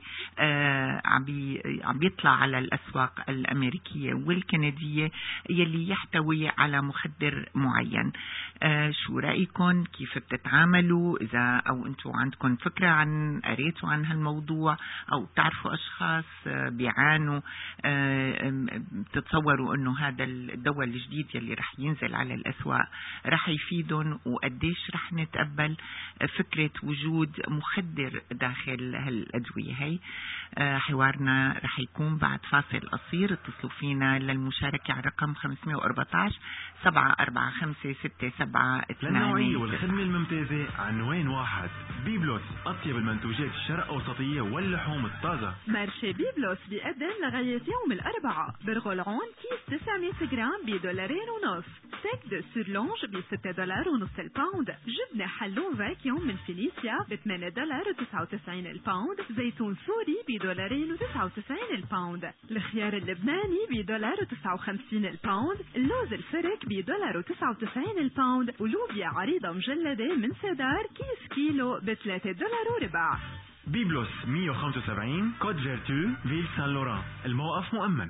عم يطلع على الأسواق الأمريكية والكندية يلي يحتوي على مخدر معين. شو رأيكم؟ كيف بتتعاملوا؟ إذا أو أنتوا عندكم فكرة عن قريتوا عن هالموضوع أو تعرفوا أشخاص بيعانوا، بتتصوروا أنه هذا الدواء الجديد يلي رح ينزل على الأسواق رح يفيدهم، وقديش رح نتقبل فكرة وجود مخدر داخل هالأدوية هي؟ حوارنا رح يكون بعد فاصل قصير. اتصلوا فينا للمشاركة على رقم خمسمئة وأربعة عشر سبعة أربعة خمسة ستة سبعة للنوعية والخدمة الممتازة عنوان واحد. بيبلوس، أطيب المنتوجات الشرق أوسطية واللحوم الطازة. مارشي بيبلوس بيقدم لغاية يوم الأربعاء برغلعون كيس تسعمئة جرام بدولارين ونص، ستيك دو سورلونج ب ستة دولار ونص الباوند، جبنة حلو فاكيوم من فيليسيا ب ثمانية دولار وتسعة وتسعين الباوند، زيتون سوري بدولارين وتسعة وتسعين الباوند، الخيار اللبناني بدولار وتسعة وخمسين الباوند، اللوز الفرك بدولار وتسعة وتسعين الباوند، ولوبيا عريضة مجلدة من سدار كيس كيلو بثلاثة دولار وربع. بيبلوس مئة وخمسة وسبعين كود فيرتو فيل سان لوران، الموقف مؤمن.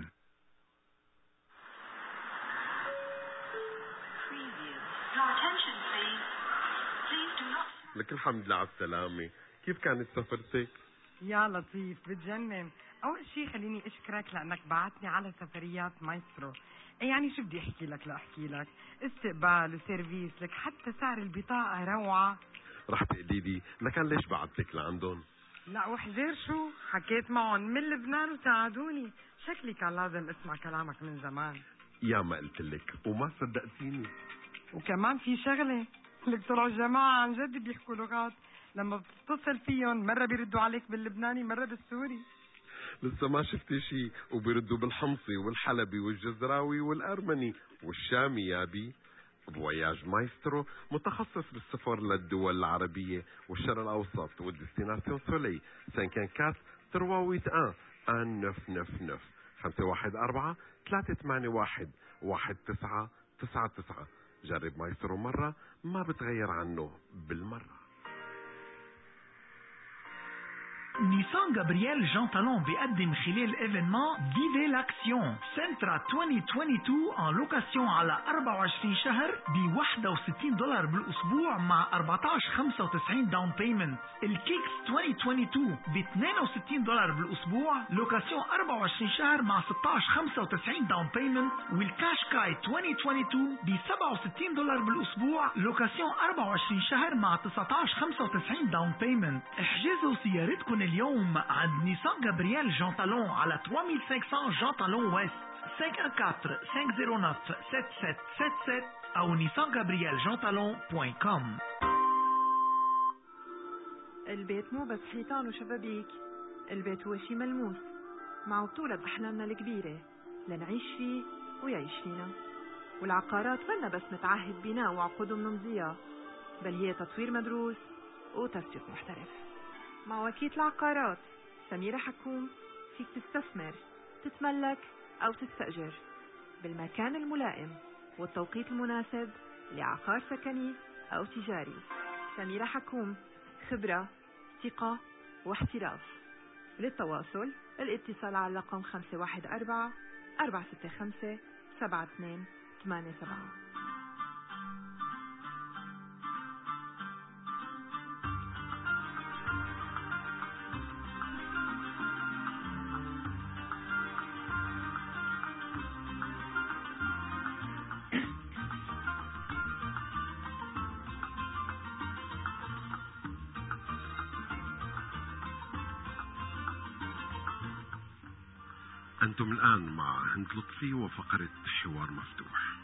لك الحمد لله على السلامة. كيف كانت سفرتك؟ يا لطيف بتجنن. أول شي خليني أشكرك لأنك بعتني على سفريات مايسترو. يعني شو بدي أحكي لك لأحكي لك استقبال وسيرفيس، لك حتى سعر البطاقة روعة. رح تقولي لي لكان ليش بعتك لعندهم؟ لا وحزير شو حكيت معهم من لبنان وساعدوني. شكلي كان لازم اسمع كلامك من زمان. يا ما قلت لك وما صدقتيني. وكمان في شغلة، لك طلعوا الجماعة عن جد بيحكوا لغات، لما بتتصل فيهم مرة بيردوا عليك باللبناني مرة بالسوري. لسه ما شفتي شي وبيردوا بالحمصي والحلبي والجزراوي والأرمني والشامي يا بي. بواياج مايسترو متخصص بالسفر للدول العربية والشرق الأوسط والديستيناسيون سولي سان كان كات تروا ويت ان ان نف نف نف. خمسة واحد أربعة ثلاثة ثمانية واحد واحد تسعة تسعة تسعة. جرب مايسترو مرة ما بتغير عنه بالمرة. نيسان جابرييل جان تالون بيقدم خلال ايفينمون فيفي لاكسيون سنترا ألفين واثنين وعشرين ان لوكاسيون على أربعة وعشرين شهر ب واحد وستين دولار بالاسبوع مع أربعة عشر خمسة وتسعين داون بيمنت. الكيكس ألفين واثنين وعشرين ب اثنين وستين دولار بالاسبوع لوكاسيون أربعة وعشرين شهر مع ستة عشر خمسة وتسعين داون بيمنت. والكاشكاي ألفين واثنين وعشرين ب سبعة وستين دولار بالاسبوع لوكاسيون أربعة وعشرين شهر مع تسعة عشر خمسة وتسعين داون بيمنت. احجزوا سيارتكم اليوم عند نيسان جابرييل جان تالون على ثلاثة آلاف وخمسمية جان تالون ويست خمسة واحد أربعة خمسة صفر تسعة سبعة سبعة سبعة سبعة أو نيسان جابرييل جان تالون دوت كوم. البيت مو بس حيطان وشبابيك، البيت هو شي ملموس مع بطولة بأحلامنا الكبيرة لنعيش فيه ويعيش فينا. والعقارات منا بس متعهد بناء وعقود منمضية، بل هي تطوير مدروس وتسويق محترف. مع وكيلة العقارات سميرة حكوم فيك تستثمر، تتملك أو تستأجر بالمكان الملائم والتوقيت المناسب لعقار سكني أو تجاري. سميرة حكوم، خبرة، ثقة واحتراف. للتواصل الاتصال على رقم خمسة واحد أربعة أربعة ستة خمسة سبعة اثنين ثمانية سبعة. أنتم الآن مع هند لطفي وفقرة حوار مفتوح.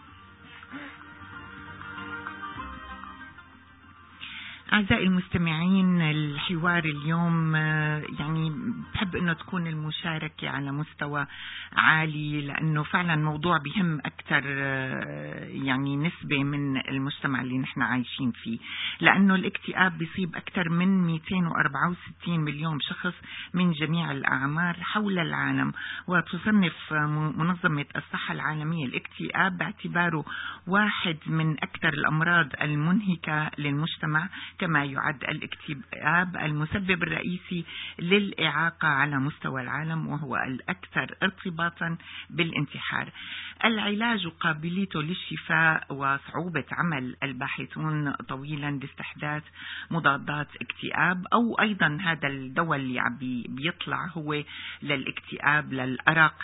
أعزائي المستمعين، الحوار اليوم يعني بحب أنه تكون المشاركة على مستوى عالي، لأنه فعلا موضوع بهم أكثر يعني نسبة من المجتمع اللي نحن عايشين فيه، لأنه الاكتئاب بيصيب أكثر من مئتين وأربعة وستين مليون شخص من جميع الأعمار حول العالم. وتصنف منظمة الصحة العالمية الاكتئاب باعتباره واحد من أكثر الأمراض المنهكة للمجتمع، كما يعد الاكتئاب المسبب الرئيسي للإعاقة على مستوى العالم، وهو الأكثر ارتباطا بالانتحار. العلاج وقابليته للشفاء وصعوبة عمل الباحثون طويلا لاستحداث مضادات اكتئاب، أو أيضا هذا الدواء اللي عم بيطلع هو للاكتئاب، للأرق،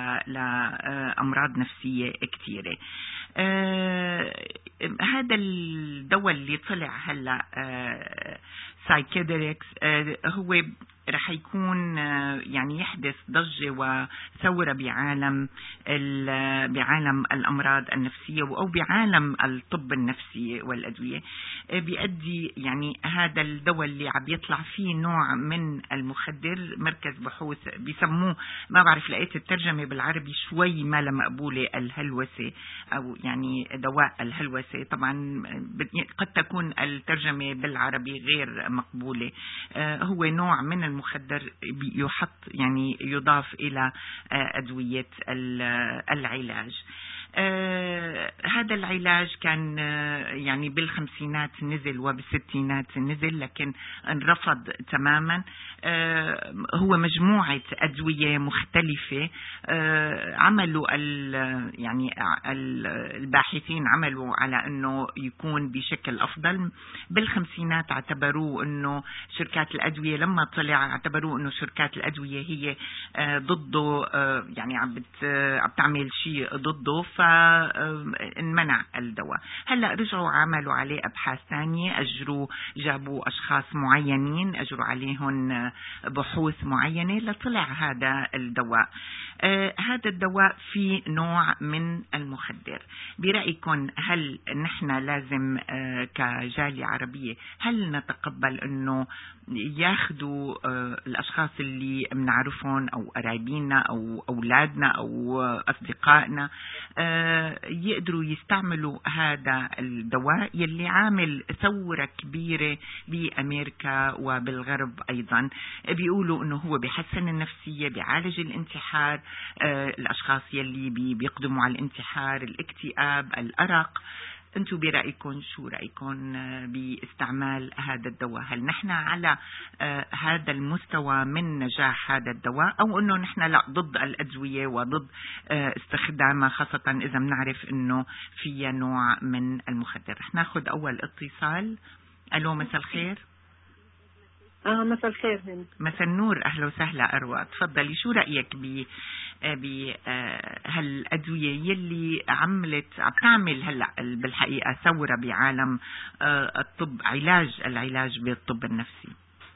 لأمراض نفسية كثيرة. آه هذا الدواء اللي طلع هلا آه سايكيدريكس آه هو رح يكون آه يعني يحدث ضجة وثورة بعالم بعالم الأمراض النفسية أو بعالم الطب النفسي والأدوية. آه بيؤدي يعني هذا الدواء اللي عم يطلع فيه نوع من المخدر، مركز بحوث بيسموه، ما بعرف لقيت الترجمة بالعربي شوي ما لا مقبولة، الهلوسة أو يعني دواء الهلوسة. طبعا قد تكون الترجمة بالعربي غير مقبولة. آه هو نوع من المخدر يحط يعني يضاف إلى آه أدوية العلاج. آه هذا العلاج كان آه يعني بالخمسينات نزل وبالستينات نزل، لكن انرفض تماما. آه هو مجموعة أدوية مختلفة. آه عملوا يعني الباحثين عملوا على أنه يكون بشكل أفضل. بالخمسينات اعتبروه أنه شركات الأدوية لما طلع اعتبروه أنه شركات الأدوية هي آه ضده، آه يعني عم بتعمل شيء ضده، فانمنع الدواء. هلا رجعوا عملوا عليه ابحاث ثانيه، اجروا جابوا اشخاص معينين اجروا عليهم بحوث معينه لطلع هذا الدواء. آه هذا الدواء فيه نوع من المخدر. برأيكم هل نحن لازم كجالية عربية هل نتقبل أنه ياخدوا الأشخاص اللي بنعرفهم أو قرايبينا أو أولادنا أو أصدقائنا يقدروا يستعملوا هذا الدواء يلي عامل ثورة كبيرة بأمريكا وبالغرب أيضا، بيقولوا أنه هو بيحسن النفسية، بيعالج الانتحار، الأشخاص يلي بيقدموا على الانتحار، الاكتئاب، الأرق. أنتم برأيكم شو رأيكم باستعمال هذا الدواء؟ هل نحن على هذا المستوى من نجاح هذا الدواء أو أنه نحن لا ضد الأدوية وضد استخدامها، خاصة إذا بنعرف أنه فيها نوع من المخدر؟ رح ناخد أول اتصال. ألو، مساء الخير. اه مساء الخير. هند. مساء النور، أهلا وسهلا أروى. تفضلي، شو رأيك ب بهالأدوية يلي عملت عم تعمل هلا بالحقيقة ثورة بعالم الطب، علاج العلاج بالطب النفسي؟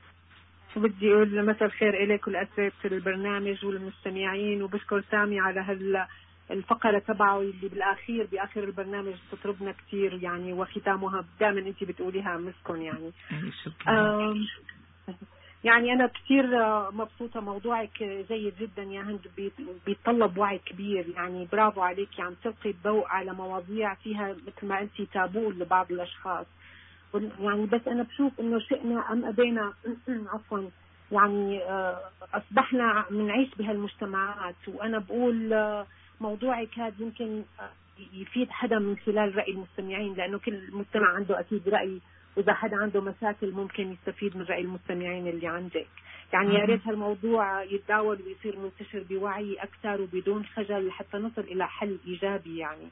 بدي أقول مساء الخير إليك والأسرة البرنامج والمستمعين، وبشكر سامي على هال الفقرة تبعه اللي بالأخير بآخر البرنامج تطربنا كتير يعني، وختامها دائما أنت بتقوليها مسكن يعني. شكرا. يعني أنا كثير مبسوطة، موضوعك جيد جدا يا هند، بيتطلب وعي كبير يعني. برافو عليك، عم تلقي الضوء على مواضيع فيها مثل ما أنت تابو لبعض الأشخاص يعني. بس أنا بشوف إنه شئنا أم أبينا عفوا يعني أصبحنا منعيش بهالمجتمعات، وأنا بقول موضوعك هذا يمكن يفيد حدا من خلال رأي المستمعين، لأنه كل مجتمع عنده أكيد رأي، وإذا حدا عنده مشاكل ممكن يستفيد من رأي المستمعين اللي عندك يعني. يا ريت هالموضوع يتداول ويصير منتشر بوعي أكثر وبدون خجل حتى نصل إلى حل إيجابي يعني.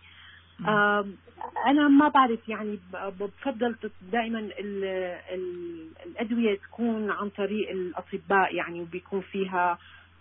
أنا ما بعرف يعني، بفضل دائما ال ال الأدوية تكون عن طريق الأطباء يعني، وبيكون فيها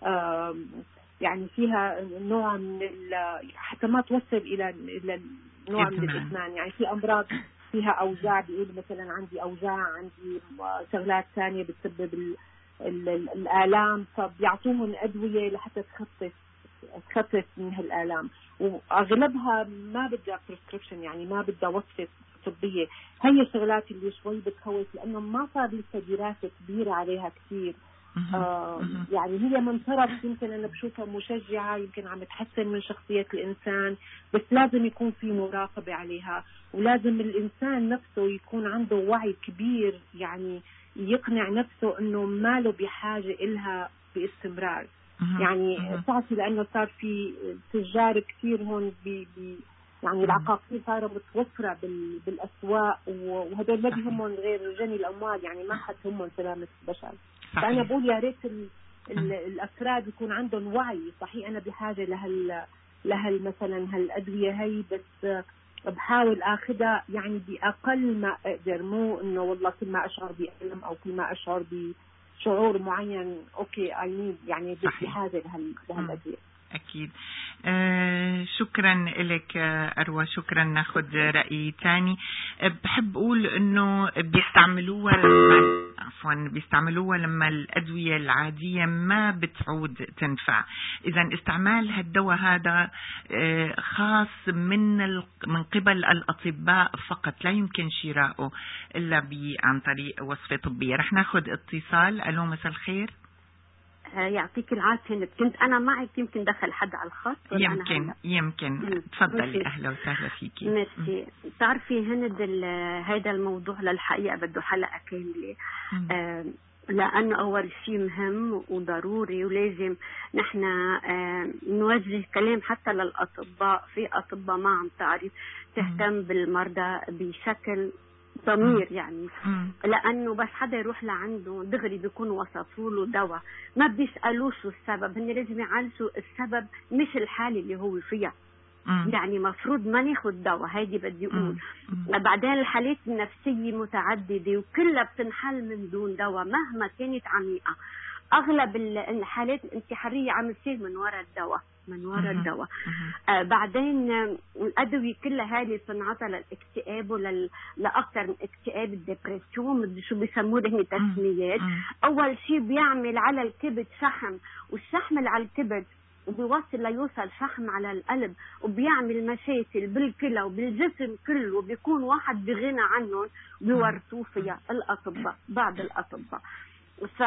يعني فيها نوع من حتى ما توصل إلى إلى نوع من الإدمان يعني. في أمراض فيها أوجاع، بيقول مثلا عندي أوجاع، عندي شغلات ثانية بتسبب ال ال الآلام، فبيعطوهم أدوية لحتى تخفف تخفف من هالآلام، وأغلبها ما بدها بريسكريبشن يعني، ما بدها وصفة طبية. هي الشغلات اللي شوي بتخوف، لأنه ما صار لسه دراسة كبيرة عليها كثير. آه يعني هي من طرف يمكن أنا بشوفها مشجعة، يمكن عم تحسن من شخصية الإنسان، بس لازم يكون في مراقبة عليها، ولازم الإنسان نفسه يكون عنده وعي كبير يعني، يقنع نفسه إنه ما له بحاجة إلها باستمرار يعني. تعرفي لأنه صار في تجار كثير هون بي بي يعني العقاقير صاروا متوفرة بالأسواق، وهدول ما بيهمهم غير جني الأموال يعني، ما حد همهم سلامة البشر. فأنا بقول يا ريت الأفراد يكون عندهم وعي. صحيح أنا بحاجة لهال لهال مثلا هالأدوية هي، بس بحاول أخذها يعني بأقل ما أقدر، مو إنه والله كل ما أشعر بألم أو كل ما أشعر بشعور معين أوكي أي نيد يعني بحاجة لهالأدوية. أكيد. آه شكرا لك أروى، شكرا. ناخد رأي تاني. بحب أقول إنه بيستعملوها لما عفوا بيستعملوها لما الأدوية العادية ما بتعود تنفع. إذا استعمال هالدواء هذا آه خاص من من قبل الأطباء فقط، لا يمكن شراؤه إلا عن طريق وصفة طبية. رح ناخد اتصال. ألو، مساء الخير. يعطيك العافية. كنت أنا معك، يمكن دخل حد على الخط. يمكن يمكن تفضلي. أهلا وسهلا فيكي. ميرسي. تعرفي هند هذا الموضوع للحقيقة بده حلقة كاملة، آه لأنه أول شيء مهم وضروري، ولازم نحن آه نوجه كلام حتى للأطباء. في أطباء ما عم تعرف تهتم بالمرضى بشكل ضمير يعني، لأنه بس حدا يروح لعنده دغري بيكون وصفوا له دواء، ما بيسألوه شو السبب. هن لازم يعالجوا السبب مش الحالة اللي هو فيها. مم. يعني مفروض ما ناخد دواء، هيدي بدي اقول. بعدين الحالات النفسية متعددة وكلها بتنحل من دون دواء مهما كانت عميقة. أغلب الحالات الانتحارية عم تصير من وراء الدواء، من وراء الدواء. آه بعدين الأدوية كلها هذه صنعتها للاكتئاب ولل لأكثر من اكتئاب، الدبرسيون شو بيسموه هني تسميات. أول شيء بيعمل على الكبد شحم، والشحم اللي على الكبد وبيوصل ليوصل شحم على القلب وبيعمل مشاكل بالكلى وبالجسم كله وبيكون واحد بغنى عنهم بيورثوه فيها الأطباء بعض الأطباء. ف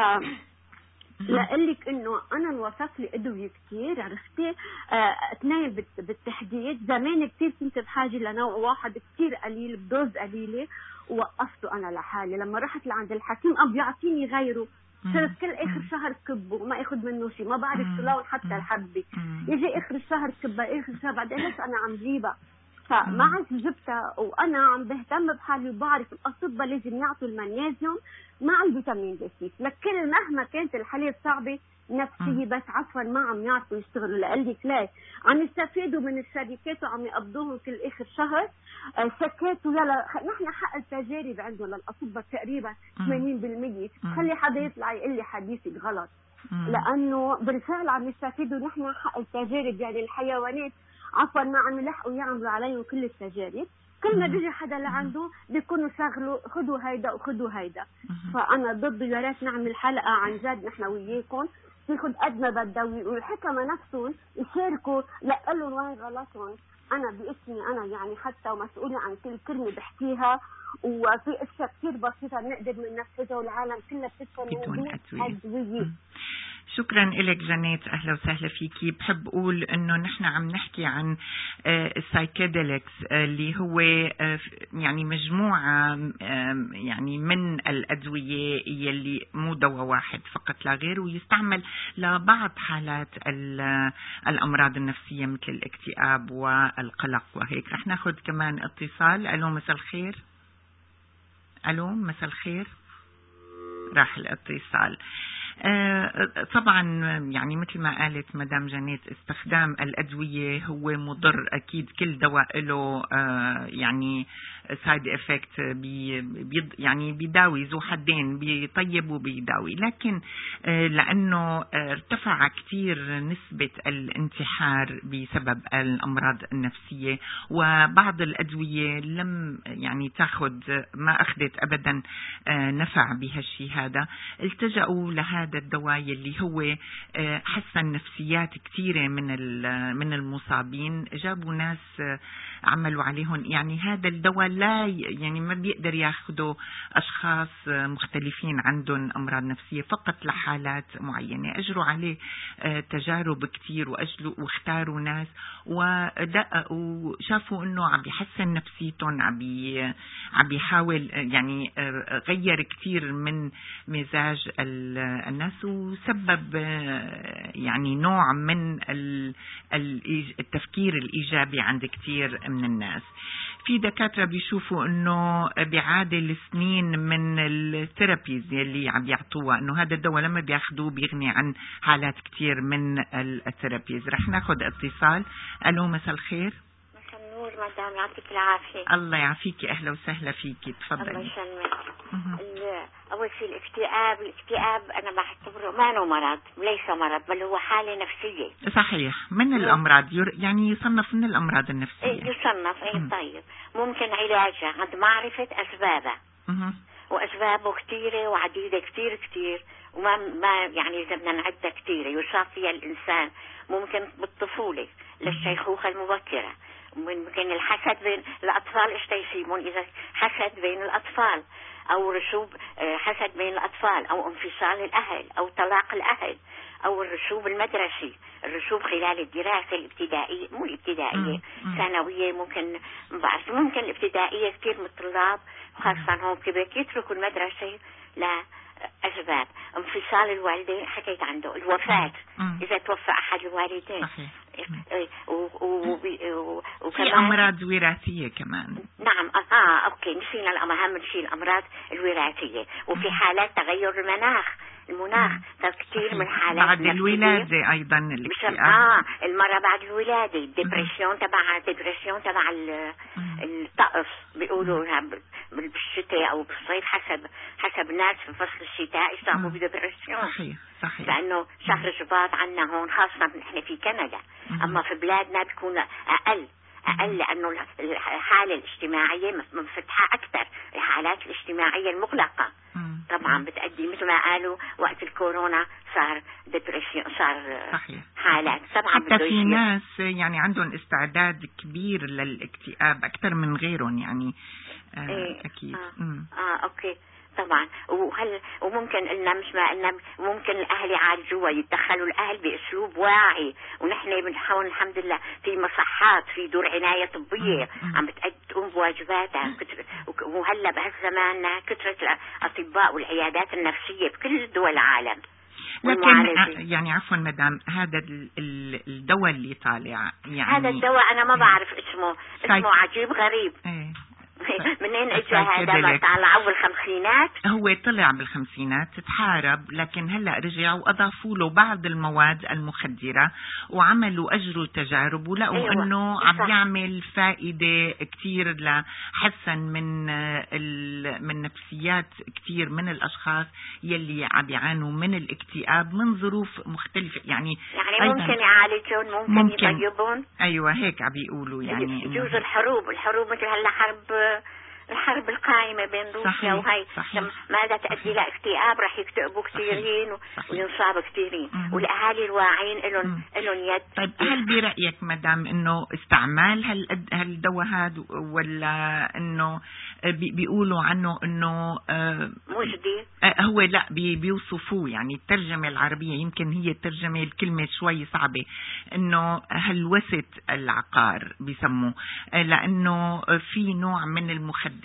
لقلك انه انا انوصف لي ادويه كثير عرفتي آه اثنين بالتحديد. زمان كثير كنت بحاجه لنوع واحد كثير قليل بدوز قليله ووقفته انا لحالي. لما رحت لعند الحكيم قام بيعطيني غيره، صرت كل اخر شهر كبه وما اخذ منه شيء، ما بعرف شو لون حتى الحبه، يجي اخر الشهر كبه اخر الشهر بعدين ليش انا عم جيبها. فما عاد جبتها وانا عم بهتم بحالي وبعرف الاطباء لازم يعطوا المغنيسيوم مع الفيتامين بي ستة. لكن مهما كانت الحالة صعبة نفسية بس عفوا ما عم يعرفوا يشتغلوا. لقلك ليه عم يستفيدوا من الشركات وعم يقبضوهم كل اخر شهر سكاتوا. يلا نحن حق التجارب عندنا للاطباء تقريبا ثمانين بالمية. خلي حدا يطلع يقول لي حديثك غلط لانه بالفعل عم يستفيدوا. نحن حق التجارب يعني الحيوانات عفوا ما عم يلحقوا يعملوا عليهم كل التجارب. كل ما بيجي حدا لعنده بيكونوا شغلوا خذوا هيدا وخذوا هيدا. فانا ضد يا ريت نعمل حلقه عن جد نحن وياكم تاخذ قد ما بدها والحكمه نفسهم يشاركوا لقلهم وين غلطهم. انا باسمي انا يعني حتى ومسؤوله عن كل كلمه بحكيها وفي اشياء كثير بسيطه بنقدر ننفذها والعالم كلها بتفهم بدون ادويه. شكرا لك جنات، اهلا وسهلا فيكي. بحب اقول انه نحن عم نحكي عن السايكيدليكس اللي هو يعني مجموعه يعني من الادويه يلي مو دواء واحد فقط لا غير، ويستعمل لبعض حالات الامراض النفسيه مثل الاكتئاب والقلق وهيك. رح ناخذ كمان اتصال. الو مساء الخير. الو مساء الخير. راح الاتصال. آه طبعا يعني مثل ما قالت مدام جنات استخدام الأدوية هو مضر أكيد. كل دواء له آه يعني سايد افكت بي بي يعني بيداوي ذو حدين، بيطيب وبيداوي. لكن آه لأنه آه ارتفع كتير نسبة الانتحار بسبب الأمراض النفسية، وبعض الأدوية لم يعني تاخذ ما أخذت أبدا آه نفع بهالشي هذا، التجأوا لهذا هذا الدواء اللي هو حسن نفسيات كثيرة من من المصابين. جابوا ناس عملوا عليهم يعني هذا الدواء لا يعني ما بيقدر ياخذوا أشخاص مختلفين عندهم أمراض نفسية، فقط لحالات معينة. أجروا عليه تجارب كثير وأجلوا واختاروا ناس ودققوا وشافوا إنه عم بيحسن نفسيتهم، عم بي عم بيحاول يعني غير كثير من مزاج الناس، وسبب يعني نوع من التفكير الإيجابي عند كثير من الناس. في دكاترة بيشوفوا انه بيعادل سنين من الثيرابيز اللي عم يعطوها، انه هذا الدواء لما بياخذوه بيغني عن حالات كثير من الثيرابيز. رح ناخذ اتصال. الو مساء الخير. مساء النور مدام، يعطيك العافية. الله يعافيكي، اهلا وسهلا فيكي، تفضلي. الله يسلمك. اول شيء الاكتئاب، الاكتئاب انا بعتبره ما هو مرض، ليس مرض بل هو حالة نفسية. صحيح، من الامراض يعني يصنف من الامراض النفسية. ايه يصنف ايه. مم. طيب ممكن علاجها عند معرفة اسبابها. مم. واسبابه كثيرة وعديدة كثير كثير، وما ما يعني اذا بدنا نعدها كثيرة يصاب فيها الانسان. ممكن بالطفولة للشيخوخة المبكرة، ممكن الحسد بين الاطفال ايش يصيبون اذا حسد بين الاطفال، او رسوب حسد بين الاطفال، او انفصال الاهل، او طلاق الاهل، او الرسوب المدرسي، الرسوب خلال الدراسة الابتدائية، مو الابتدائية، ثانوية. ممكن بعرف ممكن الابتدائية كثير من الطلاب خاصة هون كبير يتركوا المدرسة لأسباب انفصال الوالدين. حكيت عنده الوفاة، إذا توفى أحد الوالدين. وفي أمراض وراثية كمان. نعم اه اوكي نسينا الأهم شيء الأمراض الوراثية. وفي حالات تغير المناخ، المناخ كثير من حالات بعد الولادة أيضا الاكتئاب. اه المرة بعد الولادة، الدبريشن تبع الدبريشن تبع الطقس بيقولوا بالشتاء أو بالصيف، حسب حسب ناس في فصل الشتاء يصابوا بدبريشن. صحيح صحيح. لأنه شهر شباط عنا هون خاصة نحن في كندا، أما في بلادنا بيكون أقل أقل لأنه الحالة الاجتماعية منفتحة أكثر. الحالات الاجتماعية المغلقة طبعا بتأدي مثل ما قالوا وقت الكورونا صار ديبريشن، صار صحيح. حالات طبعا. حتى في ناس يعني عندهم استعداد كبير للاكتئاب أكثر من غيرهم يعني. آه إيه. أكيد. آه. مم. اه اوكي طبعا. وهل وممكن قلنا مش ما قلنا ممكن الاهل يعالجوها، يتدخلوا الاهل باسلوب واعي، ونحن بنحاول الحمد لله في مصحات، في دور عنايه طبيه عم بتقوم بواجباتها. وهلا بهالزمان كثره الاطباء والعيادات النفسيه بكل دول العالم. لكن يعني عفوا مدام، هذا الدواء اللي طالع يعني هذا الدواء انا ما بعرف اسمه، اسمه عجيب غريب. ايه. منين اجى هذا؟ ما طلعوا بالخمسينات؟ هو طلع بالخمسينات، تحارب، لكن هلا رجعوا واضافوا له بعض المواد المخدره وعملوا اجروا تجارب ولقوا أيوة. انه عم يعمل فائده كثير لحسن من من نفسيات كثير من الاشخاص يلي عم يعانوا من الاكتئاب من ظروف مختلفه يعني. يعني ممكن يعالجون، ممكن, ممكن يطيبون. ايوه هيك عم بيقولوا يعني. يجوز الحروب، الحروب مثل هلا حرب الحرب القائمة بين روسيا وهي ماذا تؤدي لاكتئاب، راح يكتئبوا كثيرين وينصاب كثيرين، والاهالي الواعين لهم لهم يد. طيب هل برأيك مدام انه استعمال هال هالدواء هذا ولا انه بي بيقولوا عنه انه آه مجدي؟ آه هو لا بي بيوصفوه يعني الترجمة العربية يمكن هي الترجمة الكلمة شوي صعبة، انه هلوسة العقار بيسموه، آه لانه في نوع من المخدر.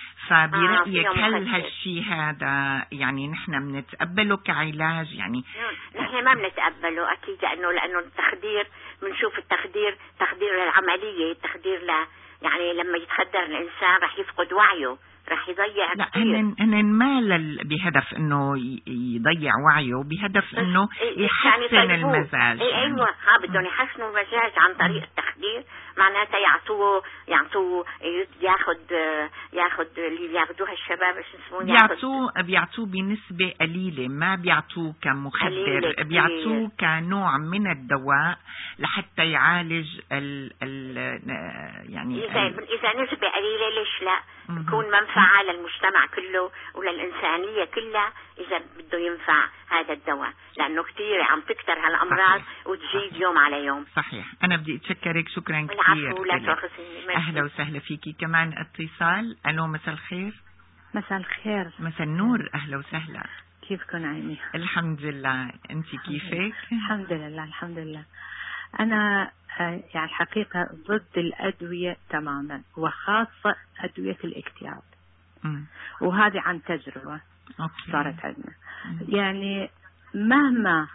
فبرأيك آه هل هالشيء هذا يعني نحن بنتقبله كعلاج يعني؟ نحن ما بنتقبله اكيد، لانه لانه التخدير بنشوف التخدير تخدير للعملية، التخدير ل يعني لما يتخدر الانسان راح يفقد وعيه، راح يضيع لا هن هن ما بهدف انه يضيع وعيه، بهدف انه يحسن يعني المزاج. اي يعني. ايوه ها بدهم يحسنوا المزاج عن طريق التخدير، معناتها يعطوه يعطوه ياخذ ياخذ اللي بياخذوها الشباب ايش اسمه، بيعطوه بيعطوه بنسبه قليله، ما بيعطوه كمخدر، بيعطوه كنوع من الدواء لحتى يعالج ال ال يعني اذا ال اذا نسبه قليله ليش لا تكون منفعه للمجتمع كله وللانسانيه كلها، اذا بده ينفع هذا الدواء، لانه كثير عم تكثر هالامراض وتزيد يوم على يوم. صحيح. انا بدي اتشكرك شكرا كثير. العفو، لا تؤاخذني. اهلا وسهلا فيكي. كمان اتصال. الو مساء الخير. مساء الخير. مساء النور. اهلا وسهلا. كيفكم عيني؟ الحمد لله، انت كيفك؟ الحمد لله الحمد لله. انا يعني الحقيقة ضد الأدوية تماما، وخاصة أدوية الاكتئاب. م. وهذه عن تجربة أوكي. صارت عندنا. م. يعني مهما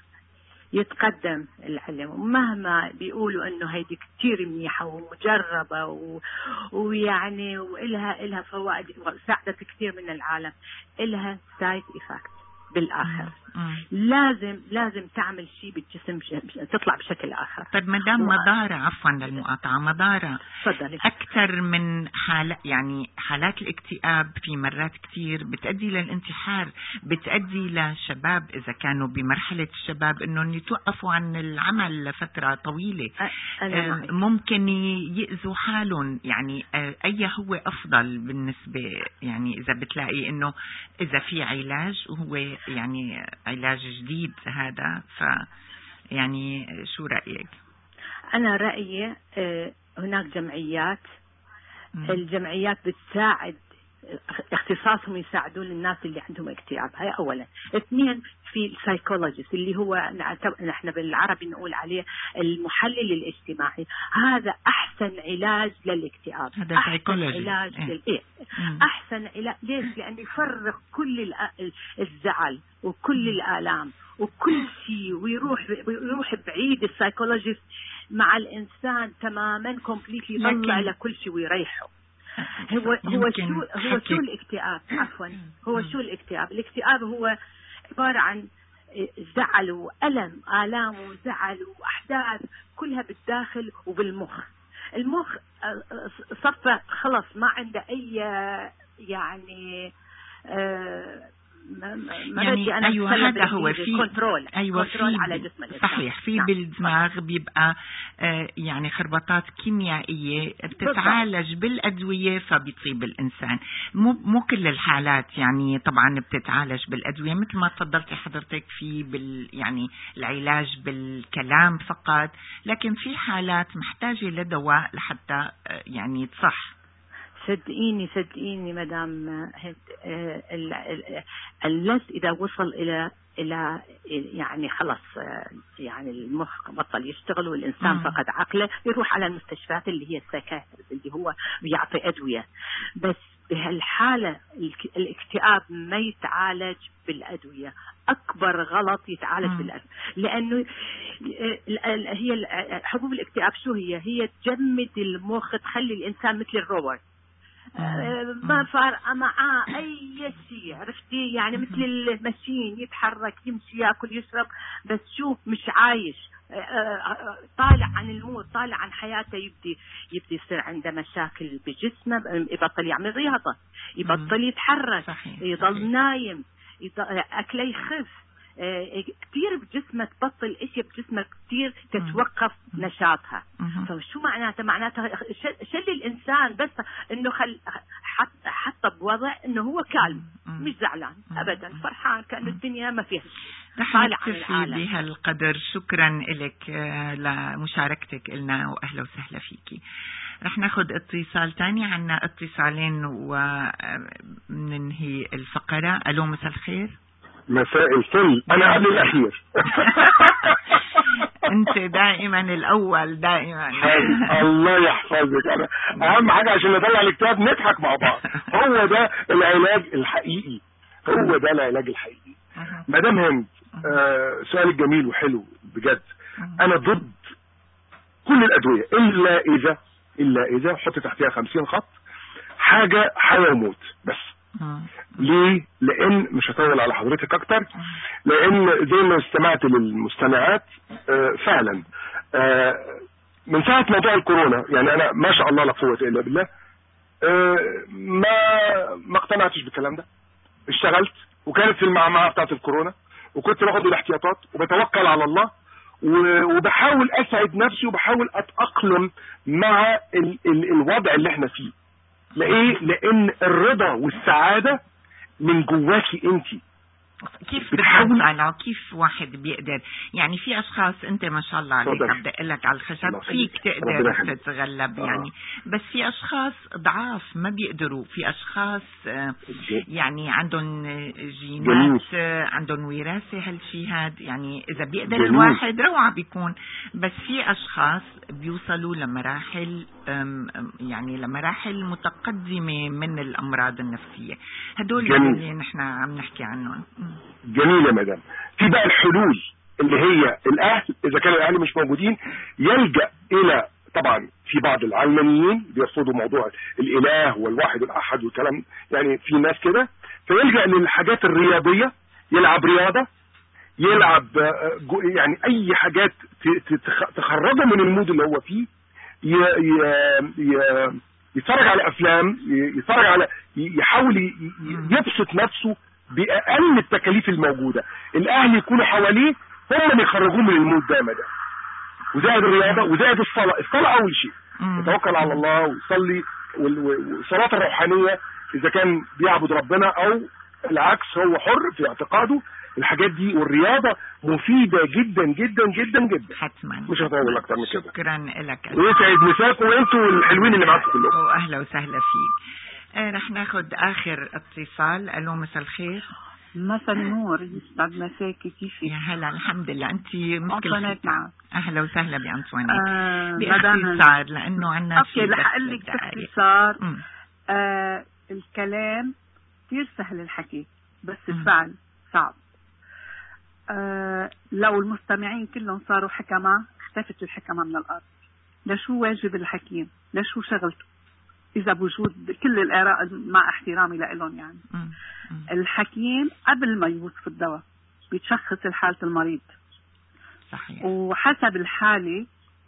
يتقدم العلم ومهما بيقولوا انه هيدي كتير منيحة ومجربة و... ويعني وإلها إلها فوائد وساعدت كثير من العالم، إلها سايد إفكت بالآخر. مم. لازم لازم تعمل شيء بالجسم تطلع بشكل آخر. طيب مدام و... مضارة عفوا للمقاطعة، مضارة صدقني. أكثر من حالة يعني حالات الاكتئاب في مرات كتير بتؤدي للانتحار، بتؤدي لشباب إذا كانوا بمرحلة الشباب إنهم يتوقفوا عن العمل لفترة طويلة. أه ممكن يأذوا حالهم يعني. أي هو أفضل بالنسبة يعني إذا بتلاقي إنه إذا في علاج وهو يعني علاج جديد هذا، ف يعني شو رأيك؟ أنا رأيي هناك جمعيات م. الجمعيات بتساعد اختصاصهم يساعدون الناس اللي عندهم اكتئاب، هاي أولا. اثنين في السايكولوجيست اللي هو نحن بالعربي نقول عليه المحلل الاجتماعي، هذا أحسن علاج للاكتئاب. هذا أحسن علاج إيه. للإيه أحسن علاج. ليش؟ لأنه يفرغ كل الزعل وكل الآلام وكل شيء، ويروح ويروح بعيد السايكولوجيست مع الإنسان تماما كومبليتلي، يطلع له كل شيء ويريحه. هو هو شو هو شو الاكتئاب؟ عفوا هو شو الاكتئاب؟ الاكتئاب هو عبارة عن زعل وألم، آلام وزعل وأحداث كلها بالداخل وبالمخ. المخ صفى خلص، ما عنده أي يعني ما يعني بدي أنا أيوة هذا هو في كنترول أيوة كنترول في على جسم الإنسان. صحيح في نعم. بالدماغ بيبقى آه يعني خربطات كيميائية بتتعالج بالأدوية فبيصيب الإنسان. مو مو كل الحالات يعني طبعا بتتعالج بالأدوية مثل ما تفضلتي حضرتك في بال يعني العلاج بالكلام فقط، لكن في حالات محتاجة لدواء لحتى آه يعني تصح. صدقيني صدقيني مدام اللث إذا وصل إلى إلى يعني خلص يعني المخ بطل يشتغل والإنسان مم. فقد عقله، يروح على المستشفيات اللي هي السكاتر اللي هو بيعطي أدوية. بس بهالحالة الاكتئاب ما يتعالج بالأدوية، أكبر غلط يتعالج مم. بالأدوية، لأنه هي حبوب الاكتئاب شو هي؟ هي تجمد المخ، تخلي الإنسان مثل الروبوت ما فارقة معاه أي شيء، عرفتي؟ يعني مثل الماشين يتحرك يمشي يأكل يشرب، بس شو مش عايش، طالع عن الموت، طالع عن حياته، يبدي يبدي يصير عنده مشاكل بجسمه، يبطل يعمل رياضة، يبطل يتحرك، صحيح. يضل صحيح. نايم، أكله يخف، كتير بجسمك تبطل اشياء بجسمك كتير تتوقف مم. نشاطها. مم. فشو معناته؟ معناته شل الانسان بس انه خل حط حط بوضع انه هو كالم، مم. مش زعلان مم. ابدا، فرحان كأنه الدنيا ما فيها. رح نكتفي بهالقدر. شكرا لك لمشاركتك لنا واهلا وسهلا فيكي. رح ناخد اتصال تاني، عنا اتصالين وننهي الفقرة. الو مساء الخير. مساء الفل، انا قبل الاخير. انت دائما الاول دائما. الله يحفظك. انا اهم حاجه عشان نطلع الكتاب نضحك مع بعض، هو ده العلاج الحقيقي، هو ده العلاج الحقيقي. مدام هند، آه سؤالك جميل وحلو بجد. انا ضد كل الادويه الا اذا الا اذا حط تحتها خمسين خط، حاجه حياه وموت بس. ليه؟ لان مش هطول على حضرتك اكتر، لان زي ما استمعت للمستمعات آه فعلا آه من ساعة موضوع الكورونا، يعني انا ما شاء الله لا قوة الا بالله آه ما ما اقتنعتش بالكلام ده. اشتغلت وكانت في المعمعة بتاعت الكورونا، وكنت باخد الاحتياطات وبتوكل على الله وبحاول اسعد نفسي وبحاول اتأقلم مع ال ال الوضع اللي احنا فيه. لإيه؟ لان الرضا والسعادة من جواكي انتي. كيف بتحاول؟ كيف واحد بيقدر؟ يعني في اشخاص انت ما شاء الله عليك بدي اقول لك على الخشب فيك تقدر تتغلب يعني، بس في اشخاص ضعاف ما بيقدروا، في اشخاص يعني عندهم جينات، عندهم وراثه هالشيء هذا، يعني اذا بيقدر الواحد روعه بيكون، بس في اشخاص بيوصلوا لمراحل يعني لمراحل متقدمه من الامراض النفسيه، هدول اللي نحن عم نحكي عنهم. جميل يا مدام. في بقى الحلول اللي هي الاهل، اذا كانوا الاهل مش موجودين يلجأ الى، طبعا في بعض العلمانيين بيرفضوا موضوع الاله والواحد الاحد والكلام، يعني في ناس كده، فيلجأ للحاجات الرياضية، يلعب رياضة، يلعب يعني اي حاجات تخرجه من المود اللي هو فيه، يتفرج على افلام، يتفرج على يحاول يبسط نفسه بأقل التكاليف الموجودة. الأهل يكونوا حواليه هم اللي يخرجوه من المود ده مدى، وزائد الرياضة وزائد الصلاة. الصلاة أول شيء، يتوكل على الله ويصلي، والصلاة الروحانية إذا كان بيعبد ربنا أو العكس هو حر في اعتقاده. الحاجات دي والرياضة مفيدة جدا جدا جدا جدا. حتما. مش هطول أكتر من كده. شكرا لك. ويسعد مساكم وانتوا الحلوين اللي معاكم كلهم. وأهلا وسهلا فيك. آه رح ناخد آخر اتصال. ألو مساء الخير. مساء النور، يسعد مساكي، كيفك؟ يا هلا، الحمد لله. أنت أنطوانيت معك. أهلا وسهلا بأنطوانيت. آه باختصار لأنه عنا أوكي رح أقول لك باختصار. آه الكلام كثير سهل الحكي، بس الفعل صعب. آه لو المستمعين كلهم صاروا حكماء اختفت الحكمة من الأرض. لشو واجب الحكيم؟ لشو شغلته؟ إذا بوجود كل الآراء مع احترامي لهم يعني. م. م. الحكيم قبل ما يوصف الدواء بيتشخص حالة المريض. صحيح. وحسب الحالة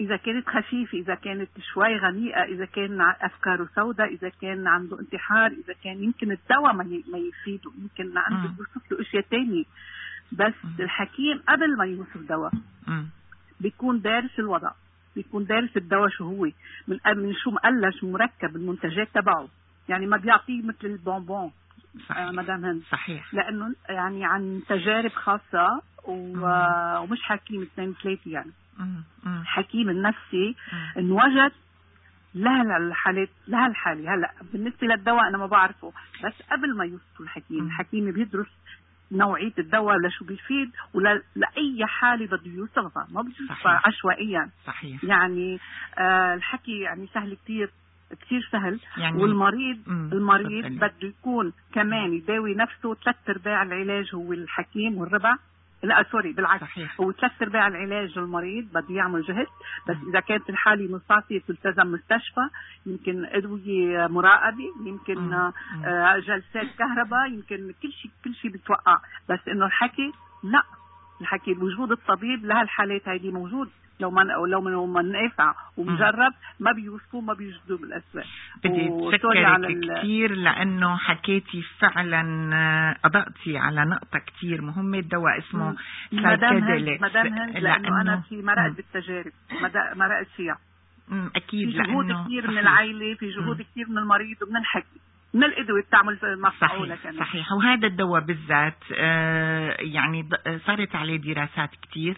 إذا كانت خفيفة، إذا كانت شوي غميقة، إذا كان أفكاره سوداء، إذا كان عنده انتحار، إذا كان يمكن الدواء ما يفيده، يمكن عنده يوصف له أشياء تانية. بس م. الحكيم قبل ما يوصف دواء بيكون دارس الوضع، بيكون دارس الدواء شو هو، من من شو مقلش مركب المنتجات تبعه. يعني ما بيعطيه مثل البونبون. صحيح. آه مدام هند. صحيح. لأنه يعني عن تجارب خاصة ومش حكيم اثنين ثلاثة يعني. مم. حكيم النفسي انوجد لها الحالات لها الحالة. هلا بالنسبة للدواء أنا ما بعرفه، بس قبل ما يوصل الحكيم، الحكيم بيدرس نوعية الدواء لشو بيفيد ولا لأي حالة بده يوصفها، ما بيوصفها عشوائيا. صحيح. يعني آه الحكي يعني سهل كتير كتير سهل يعني. والمريض مم. المريض صدقني. بده يكون كمان يداوي نفسه. ثلاث ارباع العلاج هو الحكيم والربع لا سوري بالعكس. صحيح. هو ثلاث ارباع العلاج المريض بده يعمل جهد، بس مم. اذا كانت الحاله مستعصيه تلتزم مستشفى، يمكن ادويه مراقبه، يمكن مم. آه جلسات كهرباء، يمكن كل شيء كل شيء بتوقع. بس انه الحكي لا، الحكي وجود الطبيب لهالحالات هيدي موجود. لو ما لو من ما نافع ومجرب ما بيوصفوه ما بيجدوا بالاسواق. بدي اتشكرك كثير لانه حكيتي فعلا اضأتي على نقطه كثير مهمه. الدواء اسمه سايكيديليك. مدام هند لانه انا في مرقت بالتجارب مرقت فيها. اكيد في جهود كثير من العائله، في جهود كثير من المريض ومن الحكي من الأدوية بتعمل مفعولة كمان. صحيح. وهذا الدواء بالذات آه يعني صارت عليه دراسات كتير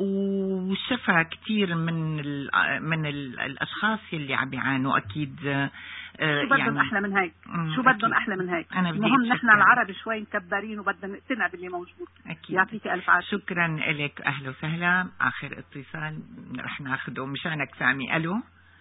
وشفى كتير من من الأشخاص اللي عم بيعانوا. أكيد آه شو بدهم يعني أحلى من هيك؟ شو بدهم أحلى من هيك؟ المهم نحن العرب شوي مكبرين وبدنا نقتنع باللي موجود. أكيد. يعطيك ألف عافية. شكرا لك. أهلا وسهلا. آخر اتصال رح ناخده مشانك سامي. ألو.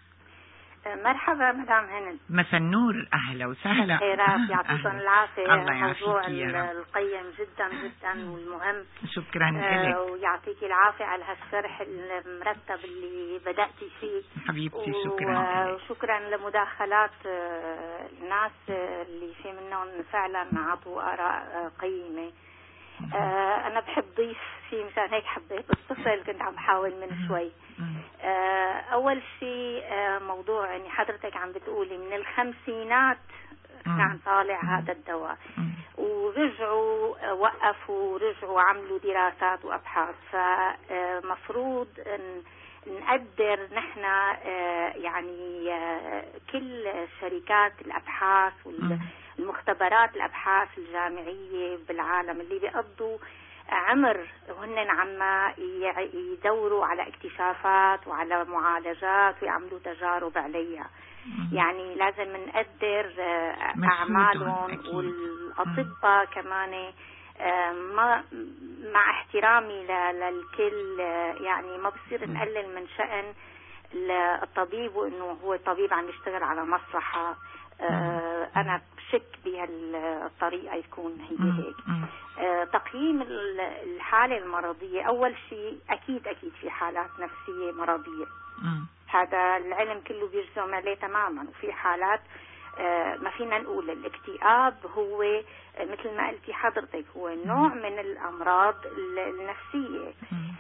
مرحبا مدام هند. مساء النور. اهلا وسهلا. خيرات يعطيكم العافيه. الله يعافيك يا رب. القيم جدا جدا والمهم. شكرا آه لك ويعطيكي العافيه على هالشرح المرتب اللي بداتي فيه حبيبتي. شكرا وشكرا لمداخلات آه الناس اللي في منهم فعلا عطوا اراء قيمه. آه أنا بحب ضيف فيه مشان هيك حبيت اتصل. كنت عم بحاول من شوي. آه أول شيء آه موضوع يعني حضرتك عم بتقولي من الخمسينات كان طالع هذا الدواء ورجعوا آه وقفوا رجعوا عملوا دراسات وأبحاث. فمفروض أن نقدر نحن آه يعني آه كل شركات الأبحاث والمختبرات الأبحاث الجامعية بالعالم اللي بيقضوا عمر وهن عم يدوروا على اكتشافات وعلى معالجات ويعملوا تجارب عليها. يعني لازم نقدر أعمالهم والأطباء كمان. ما مع احترامي للكل يعني ما بصير نقلل من شأن الطبيب وانه هو طبيب عم يشتغل على مصلحة. انا بشك بهالطريقة يكون هي هيك. تقييم الحالة المرضية اول شيء اكيد اكيد في حالات نفسية مرضية. هذا العلم كله بيجزم عليه تماما. وفي حالات ما فينا نقول الاكتئاب هو مثل ما قلتي حضرتك هو نوع من الأمراض النفسية.